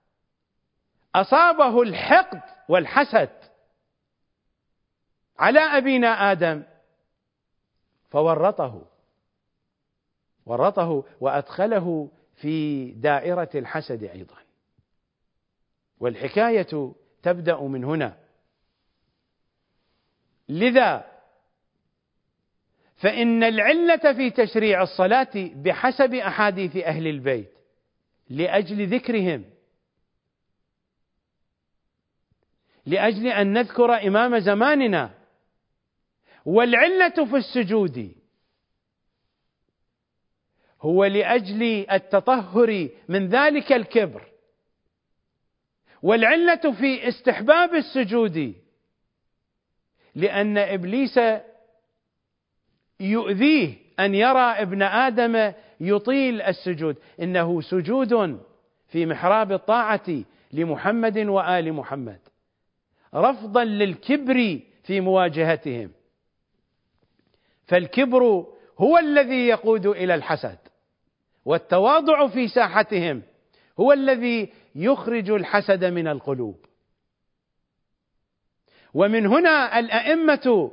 أصابه الحقد والحسد على أبينا آدم فورطه وأدخله في دائرة الحسد أيضا. والحكاية تبدأ من هنا. لذا فإن العلة في تشريع الصلاة بحسب أحاديث أهل البيت لأجل ذكرهم، لأجل أن نذكر إمام زماننا. والعلة في السجود هو لأجل التطهر من ذلك الكبر. والعلة في استحباب السجود لأن إبليس يؤذيه أن يرى ابن آدم يطيل السجود. إنه سجود في محراب الطاعة لمحمد وآل محمد، رفضا للكبر في مواجهتهم. فالكبر هو الذي يقود إلى الحسد، والتواضع في ساحتهم هو الذي يخرج الحسد من القلوب. ومن هنا الأئمة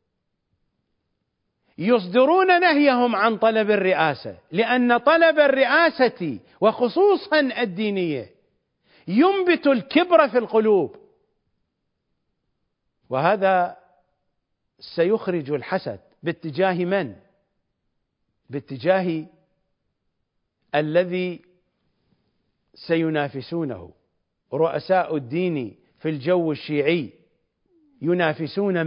يصدرون نهيهم عن طلب الرئاسة، لأن طلب الرئاسة وخصوصا الدينية ينبت الكبر في القلوب، وهذا سيخرج الحسد باتجاه من؟ باتجاه الذي سينافسونه. رؤساء الدين في الجو الشيعي ينافسون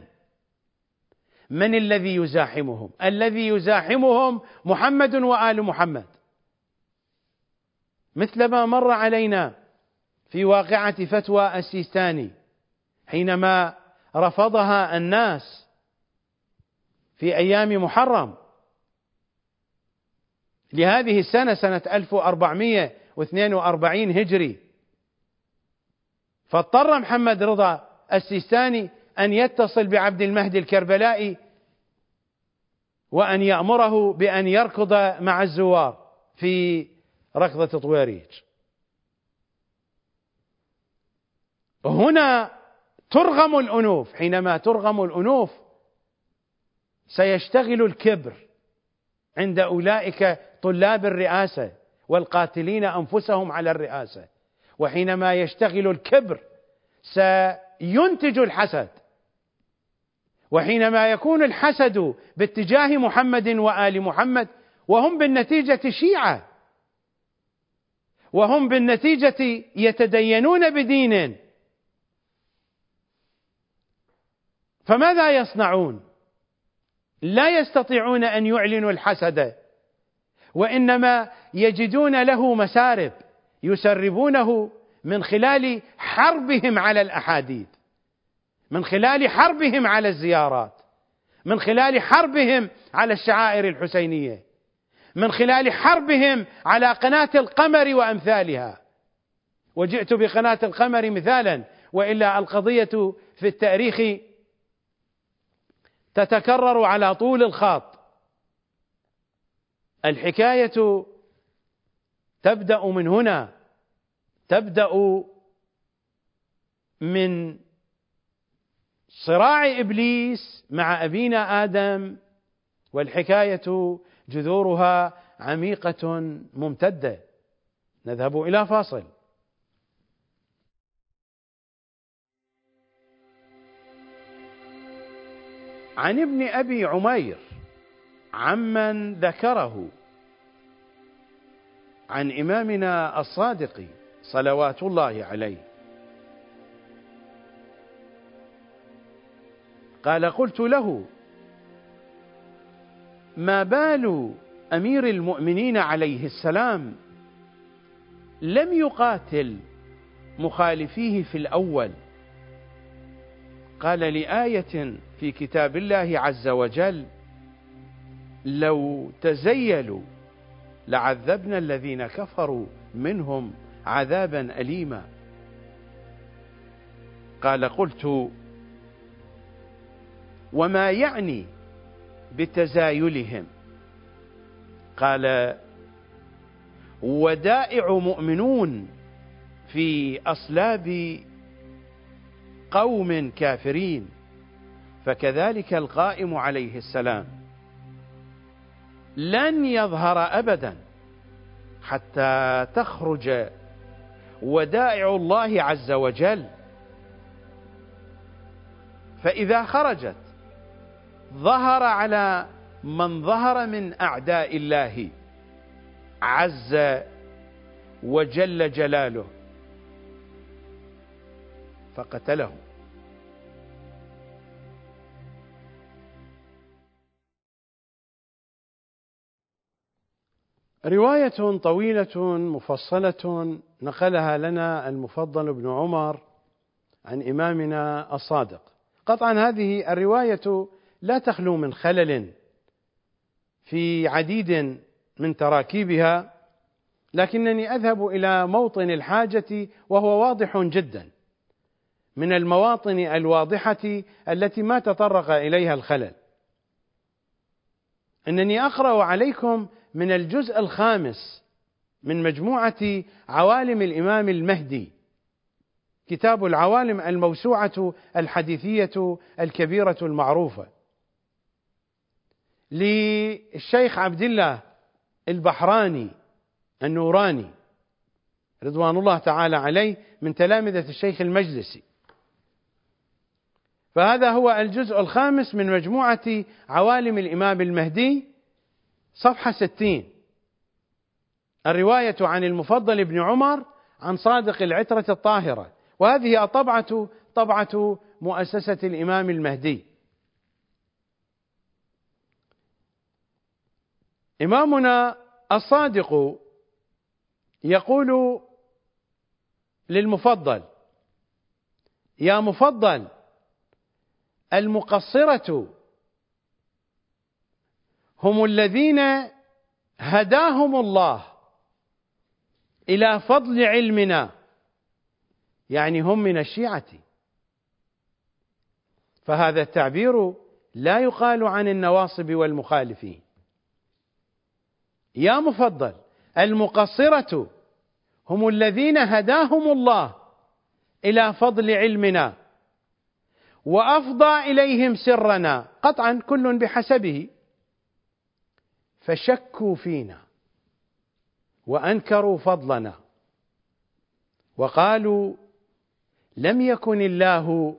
من الذي يزاحمهم؟ الذي يزاحمهم محمد وآل محمد، مثلما مر علينا في واقعة فتوى السيستاني حينما رفضها الناس في أيام محرم لهذه السنة، سنة 1442 هجري. فاضطر محمد رضا السيستاني أن يتصل بعبد المهدي الكربلائي وأن يأمره بأن يركض مع الزوار في ركضة طويريج. هنا ترغم الأنوف. حينما ترغم الأنوف سيشتغل الكبر عند أولئك طلاب الرئاسة والقاتلين أنفسهم على الرئاسة. وحينما يشتغل الكبر سينتج الحسد. وحينما يكون الحسد باتجاه محمد وآل محمد وهم بالنتيجة شيعة، وهم بالنتيجة يتدينون بدين، فماذا يصنعون؟ لا يستطيعون أن يعلنوا الحسد، وإنما يجدون له مسارب يسربونه من خلال حربهم على الأحاديث، من خلال حربهم على الزيارات، من خلال حربهم على الشعائر الحسينية، من خلال حربهم على قناة القمر وأمثالها. وجئت بقناة القمر مثالا، وإلا القضية في التاريخ تتكرر على طول الخط. الحكاية تبدأ من هنا، تبدأ من صراع إبليس مع أبينا آدم، والحكاية جذورها عميقة ممتدة. نذهب إلى فاصل. عن ابن أبي عمير عمن ذكره عن إمامنا الصادق صلوات الله عليه قال: قلت له: ما بال أمير المؤمنين عليه السلام لم يقاتل مخالفيه في الأول؟ قال: لآية في كتاب الله عز وجل: لو تزيلوا لعذبنا الذين كفروا منهم عذابا أليما. قال: قلت: وما يعني بتزايلهم؟ قال: ودائع مؤمنون في أصلاب قوم كافرين، فكذلك القائم عليه السلام لن يظهر أبدا حتى تخرج ودائع الله عز وجل، فإذا خرجت ظهر على من ظهر من أعداء الله عز وجل جلاله فقتله. رواية طويلة مفصلة نقلها لنا المفضل بن عمر عن إمامنا الصادق. قطعا هذه الرواية لا تخلو من خلل في عديد من تراكيبها، لكنني أذهب إلى موطن الحاجة، وهو واضح جدا، من المواطن الواضحة التي ما تطرق إليها الخلل. إنني أقرأ عليكم من الجزء الخامس من مجموعة عوالم الإمام المهدي، كتاب العوالم الموسوعة الحديثية الكبيرة المعروفة للشيخ عبد الله البحراني النوراني رضوان الله تعالى عليه، من تلامذة الشيخ المجلسي. فهذا هو الجزء الخامس من مجموعة عوالم الإمام المهدي، صفحة 60، الرواية عن المفضل بن عمر عن صادق العترة الطاهرة، وهذه الطبعة طبعة مؤسسة الإمام المهدي. إمامنا الصادق يقول للمفضل: يا مفضل، المقصرة هم الذين هداهم الله إلى فضل علمنا، يعني هم من الشيعة. فهذا التعبير لا يقال عن النواصب والمخالفين. يا مفضل، المقصرة هم الذين هداهم الله إلى فضل علمنا وأفضى إليهم سرنا، قطعا كل بحسبه، فشكوا فينا وأنكروا فضلنا وقالوا: لم يكن الله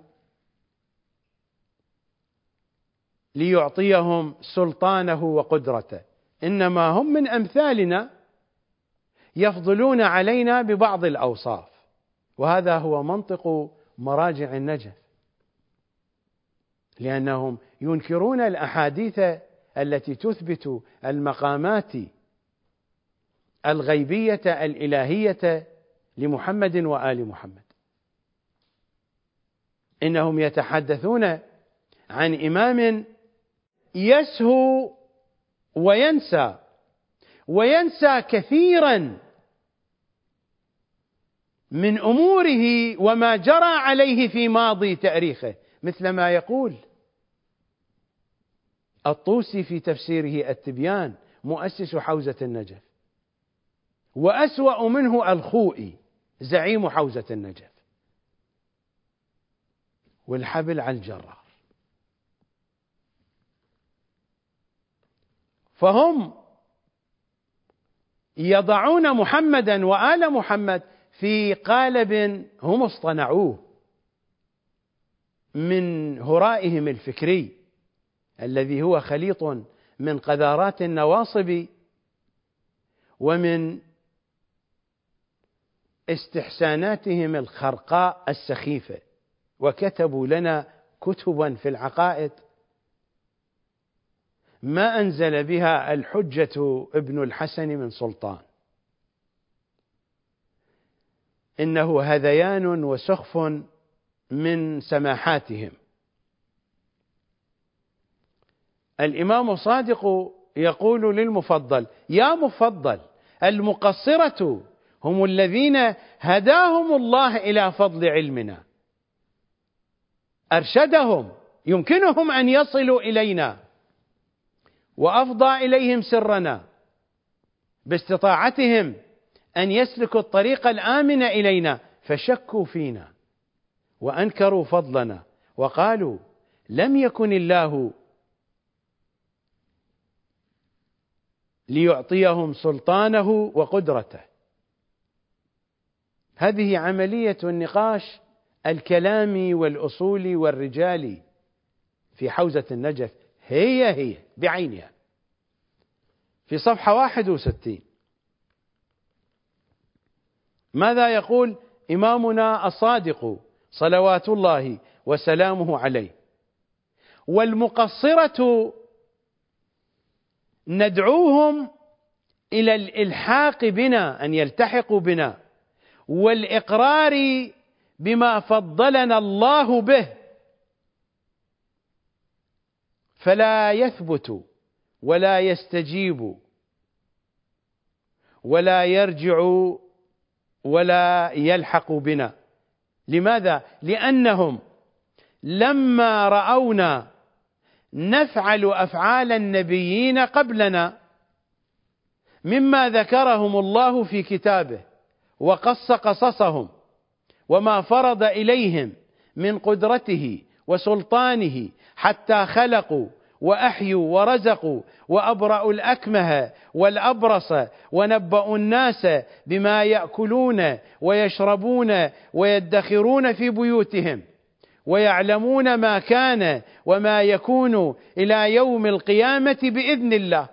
ليعطيهم سلطانه وقدرته، إنما هم من أمثالنا يفضلون علينا ببعض الأوصاف. وهذا هو منطق مراجع النجف، لأنهم ينكرون الأحاديث التي تثبت المقامات الغيبية الإلهية لمحمد وآل محمد. إنهم يتحدثون عن إمام يسهو وينسى كثيرا من أموره وما جرى عليه في ماضي تاريخه، مثل ما يقول: الطوسي في تفسيره التبيان مؤسس حوزة النجف، وأسوأ منه الخوئي زعيم حوزة النجف، والحبل على الجرار. فهم يضعون محمدا وآل محمد في قالب هم اصطنعوه من هرائهم الفكري الذي هو خليط من قذارات النواصب ومن استحساناتهم الخرقاء السخيفة، وكتبوا لنا كتبا في العقائد ما أنزل بها الحجة ابن الحسن من سلطان، إنه هذيان وسخف من سماحاتهم. الإمام صادق يقول للمفضل: يا مفضل، المقصرة هم الذين هداهم الله إلى فضل علمنا، أرشدهم، يمكنهم أن يصلوا إلينا، وأفضى إليهم سرنا باستطاعتهم أن يسلكوا الطريق الآمن إلينا، فشكوا فينا وأنكروا فضلنا وقالوا: لم يكن الله ليعطيهم سلطانه وقدرته. هذه عملية النقاش الكلامي والأصولي والرجالي في حوزة النجف هي بعينها. في صفحة 61 ماذا يقول إمامنا الصادق صلوات الله وسلامه عليه؟ والمقصرة ندعوهم إلى الإلحاق بنا، أن يلتحقوا بنا، والإقرار بما فضلنا الله به، فلا يثبت ولا يستجيب ولا يرجع ولا يلحق بنا. لماذا؟ لأنهم لما رأونا نفعل أفعال النبيين قبلنا مما ذكرهم الله في كتابه وقص قصصهم وما فرض إليهم من قدرته وسلطانه حتى خلقوا وأحيوا ورزقوا وأبرأوا الأكمه والأبرص ونبأوا الناس بما يأكلون ويشربون ويدخرون في بيوتهم، ويعلمون ما كان وما يكون إلى يوم القيامة بإذن الله.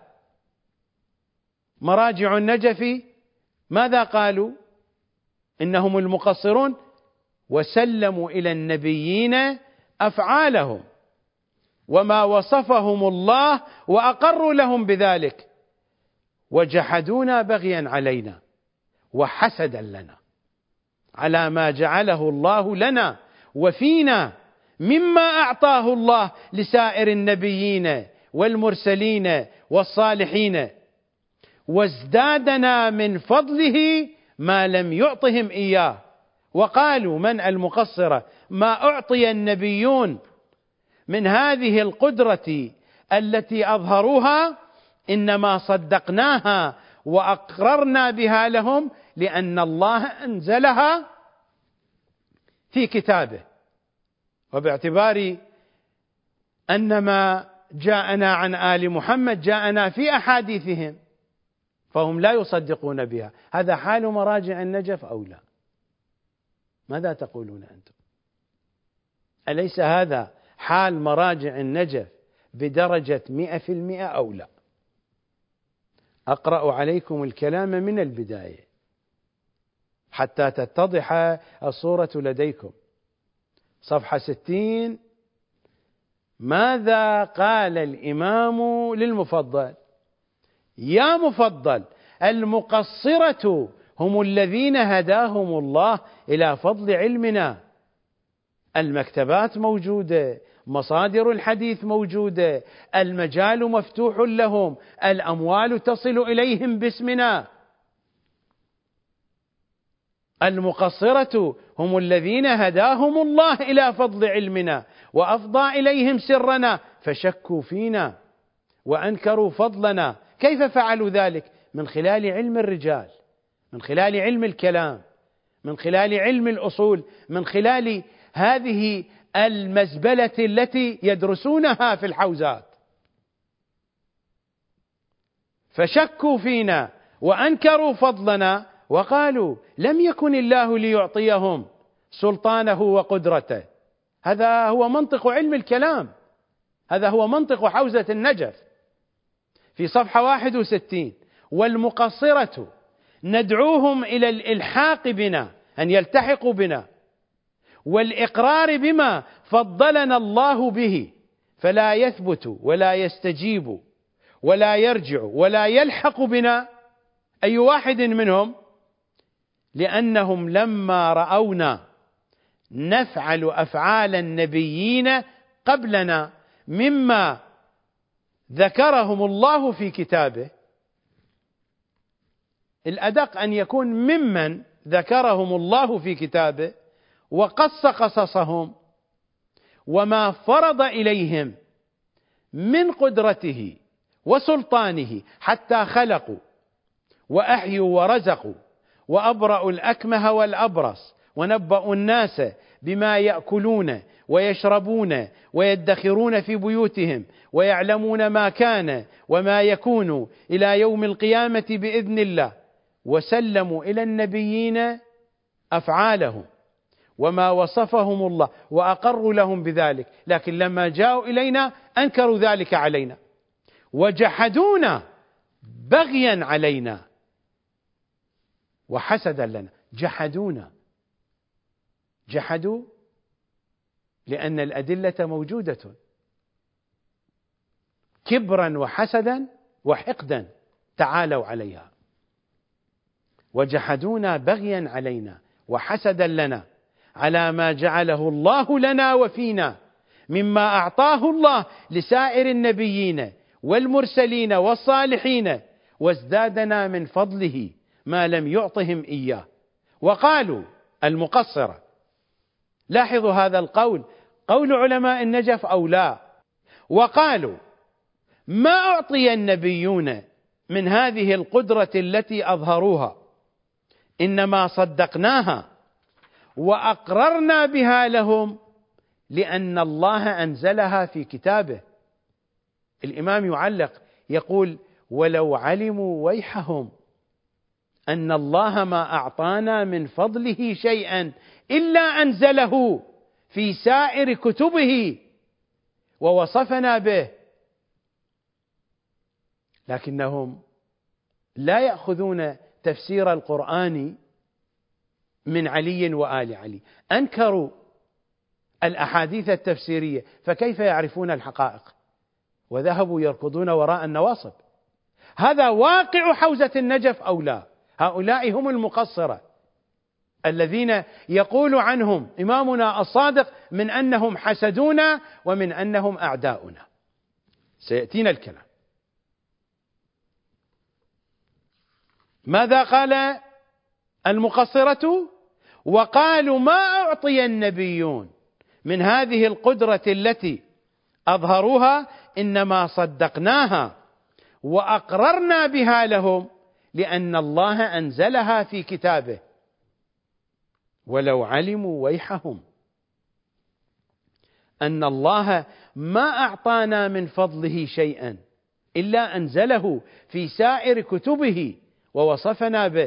مراجع النجف ماذا قالوا؟ إنهم المقصرون، وسلموا إلى النبيين أفعالهم وما وصفهم الله وأقروا لهم بذلك، وجحدونا بغيا علينا وحسدا لنا على ما جعله الله لنا وفينا مما أعطاه الله لسائر النبيين والمرسلين والصالحين، وازدادنا من فضله ما لم يعطهم إياه. وقالوا: من المقصرة؟ ما أعطي النبيون من هذه القدرة التي أظهروها إنما صدقناها وأقررنا بها لهم لأن الله أنزلها في كتابه، وباعتبار أن ما جاءنا عن آل محمد جاءنا في أحاديثهم فهم لا يصدقون بها. هذا حال مراجع النجف أو لا؟ ماذا تقولون أنتم؟ أليس هذا حال مراجع النجف بدرجة 100% أو لا؟ أقرأ عليكم الكلام من البداية حتى تتضح الصورة لديكم. صفحة 60 ماذا قال الإمام للمفضل؟ يا مفضل، المقصرة هم الذين هداهم الله إلى فضل علمنا. المكتبات موجودة، مصادر الحديث موجودة، المجال مفتوح لهم، الأموال تصل إليهم باسمنا. المقصرة هم الذين هداهم الله إلى فضل علمنا وأفضى إليهم سرنا فشكوا فينا وأنكروا فضلنا. كيف فعلوا ذلك؟ من خلال علم الرجال، من خلال علم الكلام، من خلال علم الأصول، من خلال هذه المزبلة التي يدرسونها في الحوزات. فشكوا فينا وأنكروا فضلنا وقالوا لم يكن الله ليعطيهم سلطانه وقدرته. هذا هو منطق علم الكلام، هذا هو منطق حوزة النجف في صفحة 61. والمقصرة ندعوهم إلى الإلحاق بنا، أن يلتحقوا بنا، والإقرار بما فضلنا الله به، فلا يثبت ولا يستجيب ولا يرجع ولا يلحق بنا أي واحد منهم، لأنهم لما رأونا نفعل أفعال النبيين قبلنا مما ذكرهم الله في كتابه. الأدق أن يكون ممن ذكرهم الله في كتابه وقص قصصهم وما فرض إليهم من قدرته وسلطانه حتى خلقوا وأحيوا ورزقوا وأبرأوا الأكمه والأبرص ونبأوا الناس بما يأكلون ويشربون ويدخرون في بيوتهم ويعلمون ما كان وما يكون إلى يوم القيامة بإذن الله، وسلموا إلى النبيين أفعالهم وما وصفهم الله وأقروا لهم بذلك. لكن لما جاءوا إلينا أنكروا ذلك علينا وجحدونا بغيا علينا وحسدا لنا. جحدوا لأن الأدلة موجودة، كبرا وحسدا وحقدا تعالوا عليها. وجحدونا بغيا علينا وحسدا لنا على ما جعله الله لنا وفينا مما أعطاه الله لسائر النبيين والمرسلين والصالحين، وازدادنا من فضله ما لم يعطهم إياه. وقالوا المقصرة، لاحظوا هذا القول، قول علماء النجف أو لا، وقالوا ما أعطي النبيون من هذه القدرة التي أظهروها، إنما صدقناها وأقررنا بها لهم لأن الله أنزلها في كتابه. الإمام يعلق يقول ولو علموا ويحهم أن الله ما أعطانا من فضله شيئا إلا أنزله في سائر كتبه ووصفنا به. لكنهم لا يأخذون تفسير القرآن من علي وآل علي، أنكروا الأحاديث التفسيرية، فكيف يعرفون الحقائق؟ وذهبوا يركضون وراء النواصب. هذا واقع حوزة النجف أو لا؟ هؤلاء هم المقصرة الذين يقول عنهم إمامنا الصادق من أنهم حسدونا ومن أنهم أعداؤنا. سيأتينا الكلام. ماذا قال المقصرة؟ وقالوا ما أعطي النبيون من هذه القدرة التي أظهروها إنما صدقناها وأقررنا بها لهم لأن الله أنزلها في كتابه. ولو علموا ويحهم أن الله ما أعطانا من فضله شيئا إلا أنزله في سائر كتبه ووصفنا به،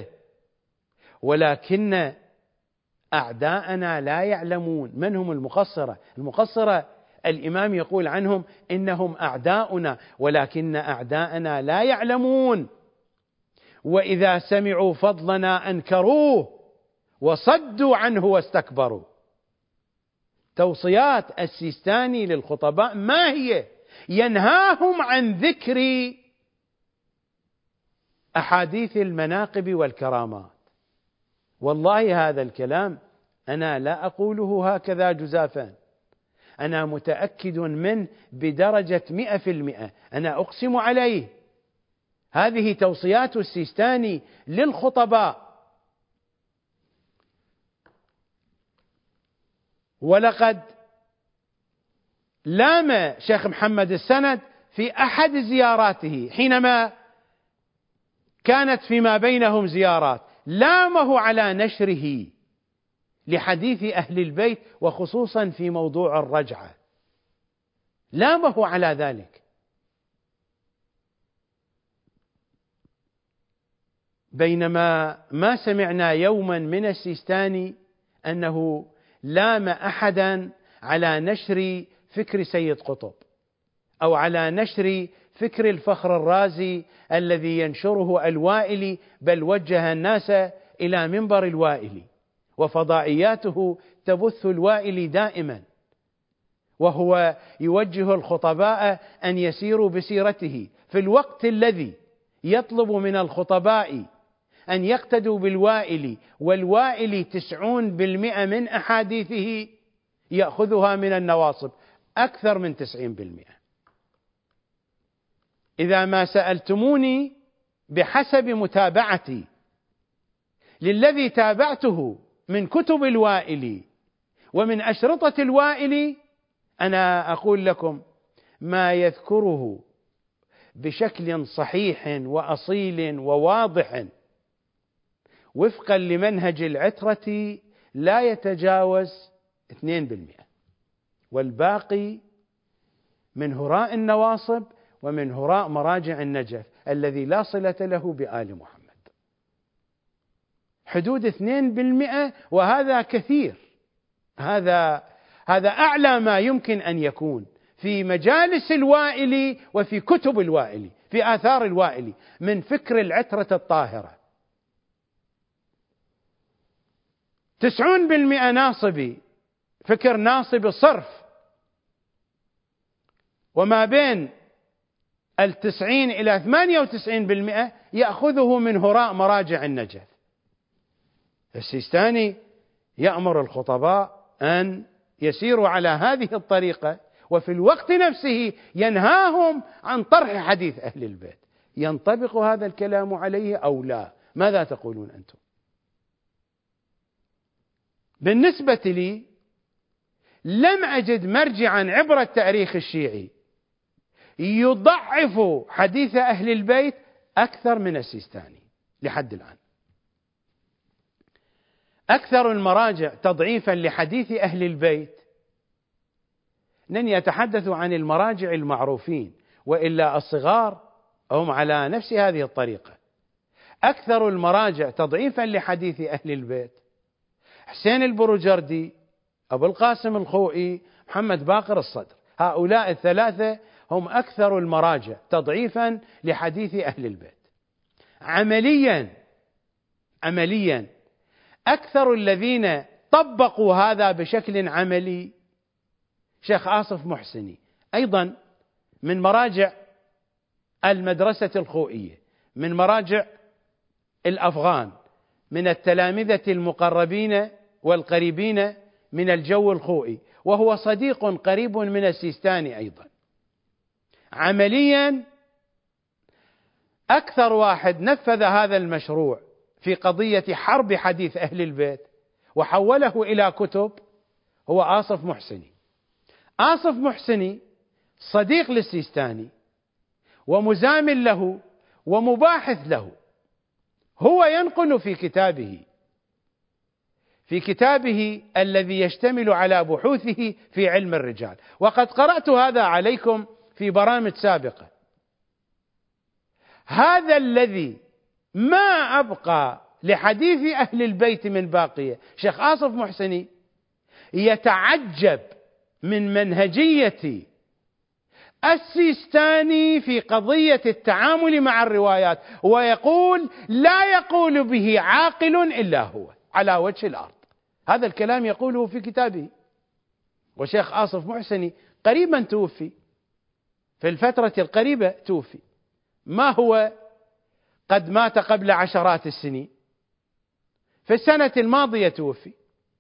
ولكن أعداءنا لا يعلمون. من هم المقصرة؟ المقصرة الإمام يقول عنهم إنهم أعداؤنا، ولكن أعداءنا لا يعلمون. وإذا سمعوا فضلنا أنكروه وصدوا عنه واستكبروا. توصيات السيستاني للخطباء ما هي؟ ينهاهم عن ذكر أحاديث المناقب والكرامات. والله هذا الكلام أنا لا أقوله هكذا جزافا، أنا متأكد منه بدرجة 100%، أنا أقسم عليه. هذه توصيات السيستاني للخطباء. ولقد لام شيخ محمد السند في أحد زياراته حينما كانت فيما بينهم زيارات لامه على نشره لحديث أهل البيت، وخصوصا في موضوع الرجعة لامه على ذلك، بينما ما سمعنا يوما من السيستاني أنه لام أحدا على نشر فكر سيد قطب أو على نشر فكر الفخر الرازي الذي ينشره الوائلي، بل وجه الناس إلى منبر الوائلي، وفضائياته تبث الوائلي دائما، وهو يوجه الخطباء أن يسيروا بسيرته في الوقت الذي يطلب من الخطباء أن يقتدوا بالوائلي، والوائلي 90% من أحاديثه يأخذها من النواصب، أكثر من 90%. إذا ما سألتموني بحسب متابعتي للذي تابعته من كتب الوائلي ومن أشرطة الوائلي، أنا أقول لكم ما يذكره بشكل صحيح وأصيل وواضح وفقا لمنهج العترة لا يتجاوز 2%، والباقي من هراء النواصب ومن هراء مراجع النجف الذي لا صلة له بآل محمد. حدود 2%، وهذا كثير، هذا أعلى ما يمكن أن يكون في مجالس الوائلي وفي كتب الوائلي، في آثار الوائلي من فكر العترة الطاهرة. 90% ناصبي، فكر ناصبي الصرف، وما بين 90 إلى 98% يأخذه من هراء مراجع النجف. السيستاني يأمر الخطباء أن يسيروا على هذه الطريقة، وفي الوقت نفسه ينهاهم عن طرح حديث أهل البيت. ينطبق هذا الكلام عليه أو لا؟ ماذا تقولون أنتم؟ بالنسبة لي لم أجد مرجعا عبر التاريخ الشيعي يضعف حديث أهل البيت أكثر من السيستاني لحد الآن. أكثر المراجع تضعيفا لحديث أهل البيت، إنني أتحدث عن المراجع المعروفين، وإلا الصغار هم على نفس هذه الطريقة. أكثر المراجع تضعيفا لحديث أهل البيت حسين البروجردي، أبو القاسم الخوئي، محمد باقر الصدر، هؤلاء الثلاثة هم أكثر المراجع تضعيفا لحديث أهل البيت. عمليا أكثر الذين طبقوا هذا بشكل عملي شيخ آصف محسني، أيضا من مراجع المدرسة الخوئية، من مراجع الأفغان، من التلامذة المقربين والقريبين من الجو الخوئي، وهو صديق قريب من السيستاني أيضا. عمليا أكثر واحد نفذ هذا المشروع في قضية حرب حديث أهل البيت وحوله إلى كتب هو آصف محسني. آصف محسني صديق للسيستاني ومزامل له ومباحث له، هو ينقل في كتابه الذي يشتمل على بحوثه في علم الرجال، وقد قرأت هذا عليكم في برامج سابقة. هذا الذي ما أبقى لحديث أهل البيت من باقية، شيخ آصف محسني يتعجب من منهجية السيستاني في قضية التعامل مع الروايات، ويقول لا يقول به عاقل إلا هو على وجه الأرض. هذا الكلام يقوله في كتابه. وشيخ آصف محسني قريبا توفي، في الفترة القريبة توفي، ما هو قد مات قبل عشرات السنين، في السنة الماضية توفي.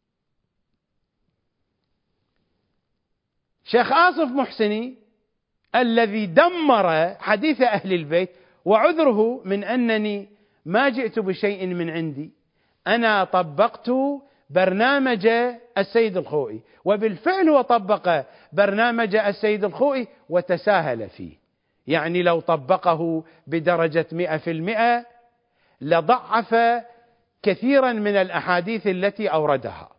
شيخ آصف محسني الذي دمر حديث أهل البيت، وعذره من أنني ما جئت بشيء من عندي، أنا طبقت برنامج السيد الخوئي، وبالفعل هو طبق برنامج السيد الخوئي وتساهل فيه، يعني لو طبقه بدرجة 100% لضعف كثيرا من الأحاديث التي أوردها.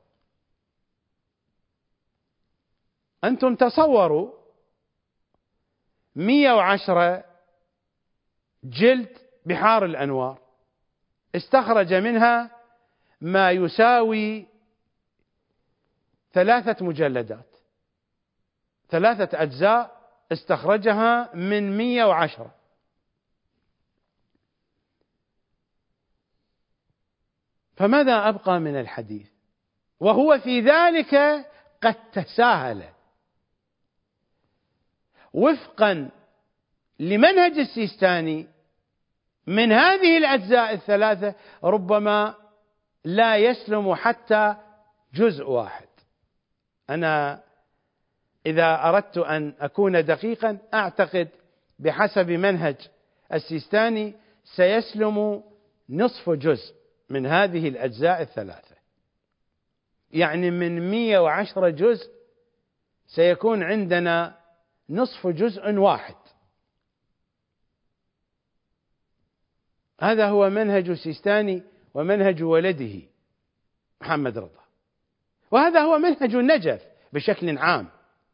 أنتم تصوروا 110 جلد بحار الأنوار استخرج منها ما يساوي 3 مجلدات، 3 أجزاء استخرجها من 110. فماذا أبقى من الحديث؟ وهو في ذلك قد تساهل وفقا لمنهج السيستاني من هذه الأجزاء ال3 ربما لا يسلم حتى جزء واحد. أنا إذا أردت أن أكون دقيقا أعتقد بحسب منهج السيستاني سيسلم نصف جزء من هذه الأجزاء ال3، يعني من 110 جزء سيكون عندنا نصف جزء واحد. هذا هو منهج السيستاني ومنهج ولده محمد رضا، وهذا هو منهج النجف بشكل عام.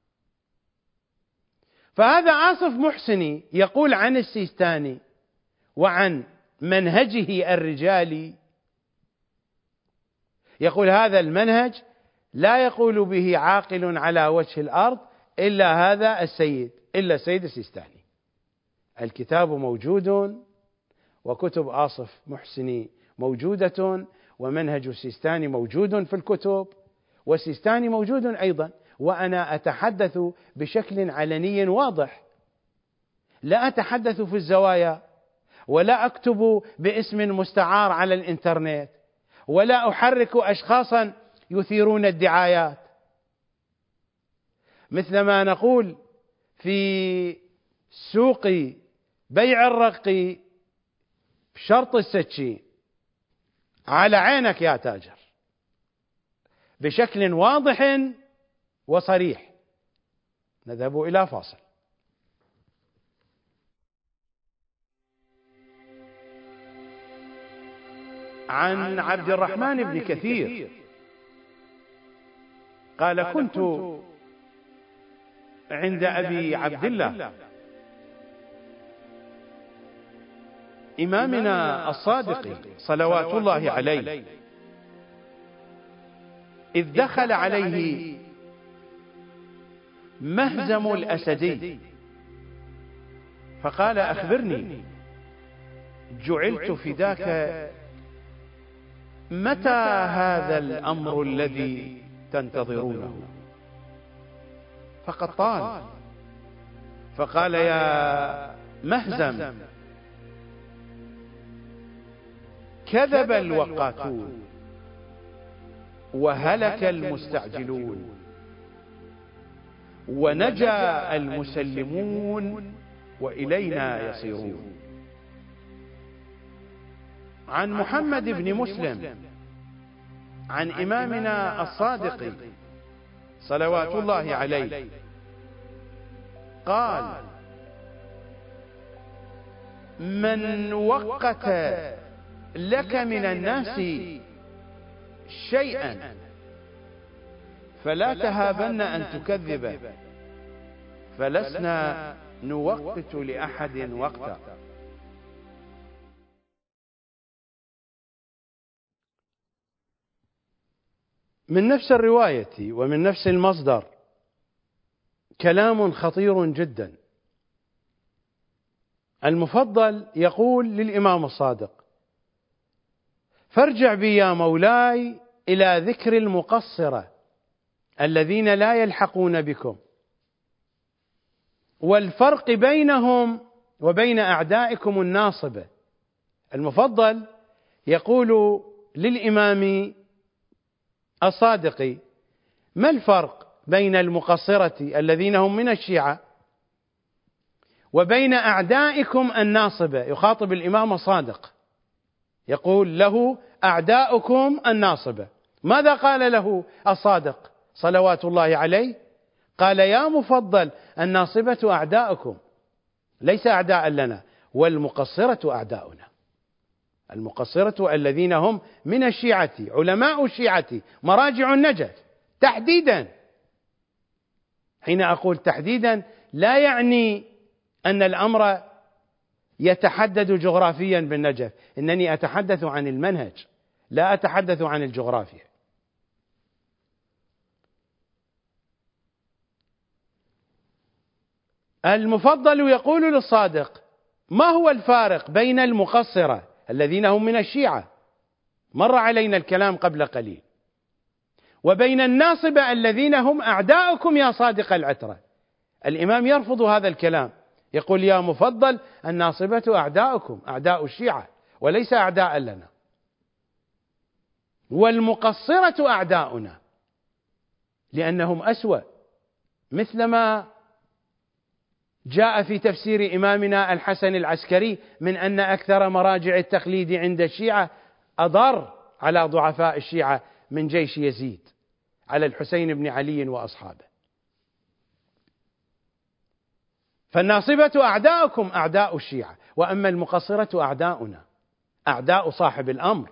فهذا آصف محسني يقول عن السيستاني وعن منهجه الرجالي، يقول هذا المنهج لا يقول به عاقل على وجه الأرض إلا هذا السيد، إلا السيد السيستاني. الكتاب موجود وكتب آصف محسني موجودة ومنهج السيستاني موجود في الكتب والسيستاني موجود أيضا، وأنا أتحدث بشكل علني واضح، لا أتحدث في الزوايا ولا أكتب باسم مستعار على الإنترنت ولا أحرك أشخاصا يثيرون الدعايات، مثلما نقول في سوق بيع الرق بشرط السكين على عينك يا تاجر بشكل واضح وصريح. نذهب إلى فاصل. عن عبد الرحمن بن كثير قال: كنت عند أبي عبد الله إمامنا الصادق صلوات الله عليه، إذ دخل عليه مهزم الأسدي فقال: أخبرني، جعلت فداك، متى هذا الأمر الذي تنتظرونه؟ فقد طال. فقال: يا مهزم، كذب الوقاتون وهلك المستعجلون ونجا المسلمون وإلينا يصيرون. عن محمد بن مسلم عن إمامنا الصادق صلوات الله عليه قال: من وقت لك من الناس شيئا فلا تهابن أن تكذب، فلسنا نوقت لأحد وقتا. من نفس الرواية ومن نفس المصدر كلام خطير جدا. المفضل يقول للإمام الصادق: فارجع بي يا مولاي إلى ذكر المقصرة الذين لا يلحقون بكم، والفرق بينهم وبين أعدائكم الناصبة. المفضل يقول للإمام الصادق: ما الفرق بين المقصرة الذين هم من الشيعة وبين أعدائكم الناصبة؟ يخاطب الإمام الصادق، يقول له: أعداؤكم الناصبة. ماذا قال له الصادق صلوات الله عليه؟ قال: يا مفضل، الناصبة أعداؤكم، ليس أعداء لنا. والمقصرة أعداؤنا، المقصرة الذين هم من الشيعة، علماء الشيعة، مراجع النجف تحديدا. حين أقول تحديدا لا يعني أن الأمر يتحدد جغرافيا بالنجف، إنني أتحدث عن المنهج لا أتحدث عن الجغرافيا. المفضل يقول للصادق: ما هو الفارق بين المقصرة الذين هم من الشيعة، مر علينا الكلام قبل قليل، وبين الناصبة الذين هم أعداؤكم يا صادق العترة؟ الإمام يرفض هذا الكلام، يقول: يا مفضل، الناصبة أعداؤكم، أعداء الشيعة، وليس أعداء لنا. والمقصرة أعداؤنا لأنهم أسوأ، مثلما جاء في تفسير إمامنا الحسن العسكري من أن أكثر مراجع التقليد عند الشيعة أضر على ضعفاء الشيعة من جيش يزيد على الحسين بن علي وأصحابه. فالناصبة أعداؤكم، أعداء الشيعة، وأما المقصرة أعداؤنا، أعداء صاحب الأمر.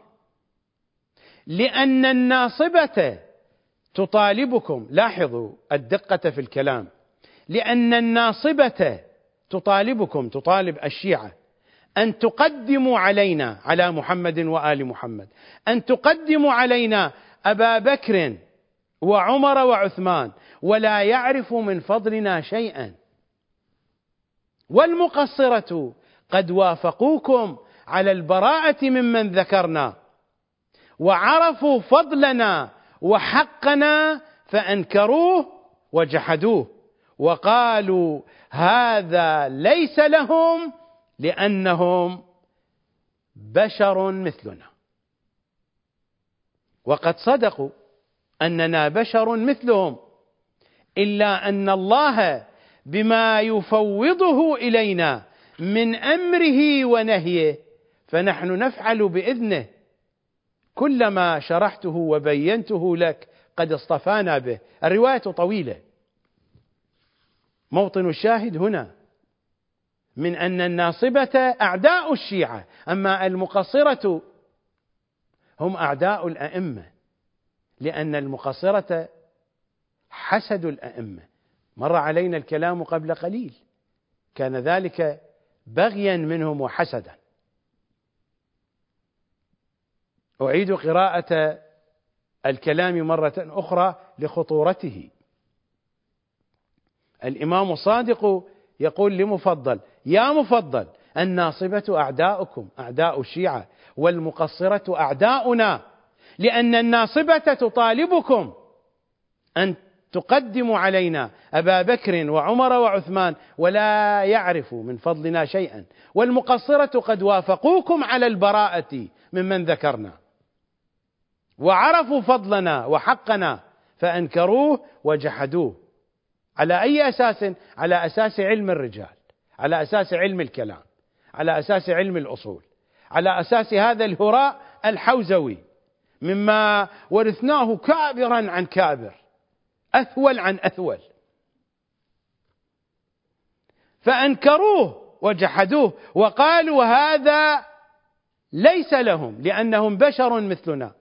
لأن الناصبة تطالبكم، لاحظوا الدقة في الكلام، لأن الناصبة تطالبكم، تطالب الشيعة أن تقدموا علينا، على محمد وآل محمد، أن تقدموا علينا أبا بكر وعمر وعثمان، ولا يعرف من فضلنا شيئا. والمقصرة قد وافقوكم على البراءة ممن ذكرنا، وعرفوا فضلنا وحقنا فأنكروه وجحدوه، وقالوا هذا ليس لهم لأنهم بشر مثلنا. وقد صدقوا أننا بشر مثلهم، إلا أن الله بما يفوضه إلينا من أمره ونهيه فنحن نفعل بإذنه، كلما شرحته وبينته لك قد اصطفانا به. الرواية طويلة، موطن الشاهد هنا من أن الناصبة أعداء الشيعة، أما المقصرة هم أعداء الأئمة، لأن المقصرة حسدوا الأئمة. مر علينا الكلام قبل قليل، كان ذلك بغيا منهم وحسدا. أعيد قراءة الكلام مرة أخرى لخطورته. الإمام الصادق يقول لمفضل: يا مفضل، الناصبة أعداؤكم، أعداء الشيعة، والمقصرة أعداؤنا، لأن الناصبة تطالبكم أن تقدموا علينا أبا بكر وعمر وعثمان، ولا يعرفوا من فضلنا شيئا. والمقصرة قد وافقوكم على البراءة ممن ذكرنا، وعرفوا فضلنا وحقنا فأنكروه وجحدوه. على أي أساس؟ على أساس علم الرجال، على أساس علم الكلام، على أساس علم الأصول، على أساس هذا الهراء الحوزوي مما ورثناه كابرا عن كابر، أثول عن أثول. فأنكروه وجحدوه وقالوا هذا ليس لهم لأنهم بشر مثلنا.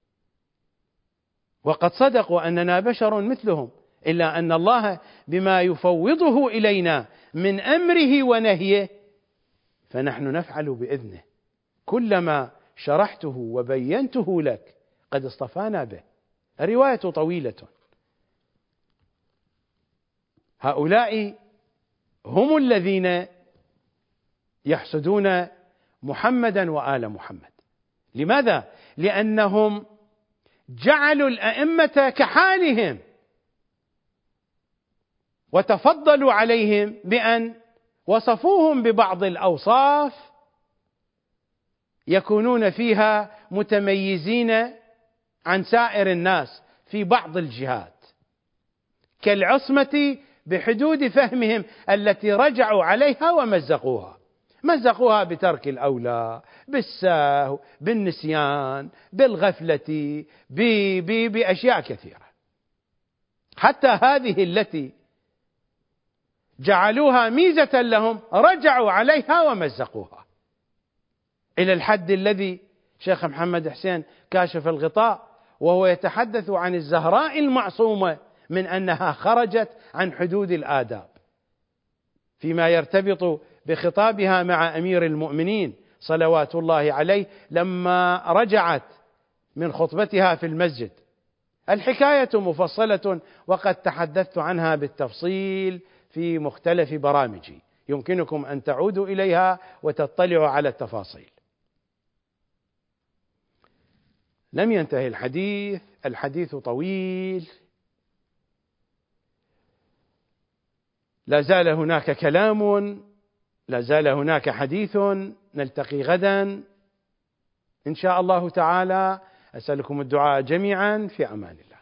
وقد صدقوا أننا بشر مثلهم، إلا أن الله بما يفوضه إلينا من أمره ونهيه فنحن نفعل بإذنه، كلما شرحته وبينته لك قد اصطفانا به. الرواية طويلة. هؤلاء هم الذين يحسدون محمدا وآل محمد. لماذا؟ لأنهم جعلوا الأئمة كحالهم، وتفضلوا عليهم بأن وصفوهم ببعض الأوصاف يكونون فيها متميزين عن سائر الناس في بعض الجهات، كالعصمة بحدود فهمهم التي رجعوا عليها ومزقوها، مزقوها بترك الأولى، بالسهو، بالنسيان، بالغفلة، بأشياء كثيرة. حتى هذه التي جعلوها ميزة لهم رجعوا عليها ومزقوها، إلى الحد الذي شيخ محمد حسين كاشف الغطاء وهو يتحدث عن الزهراء المعصومة من أنها خرجت عن حدود الآداب فيما يرتبط بخطابها مع أمير المؤمنين صلوات الله عليه لما رجعت من خطبتها في المسجد. الحكاية مفصلة وقد تحدثت عنها بالتفصيل في مختلف برامجي، يمكنكم أن تعودوا إليها وتطلعوا على التفاصيل. لم ينتهي الحديث طويل، لا زال هناك كلام، لا زال هناك حديث. نلتقي غدا إن شاء الله تعالى. أسألكم الدعاء جميعا، في أمان الله.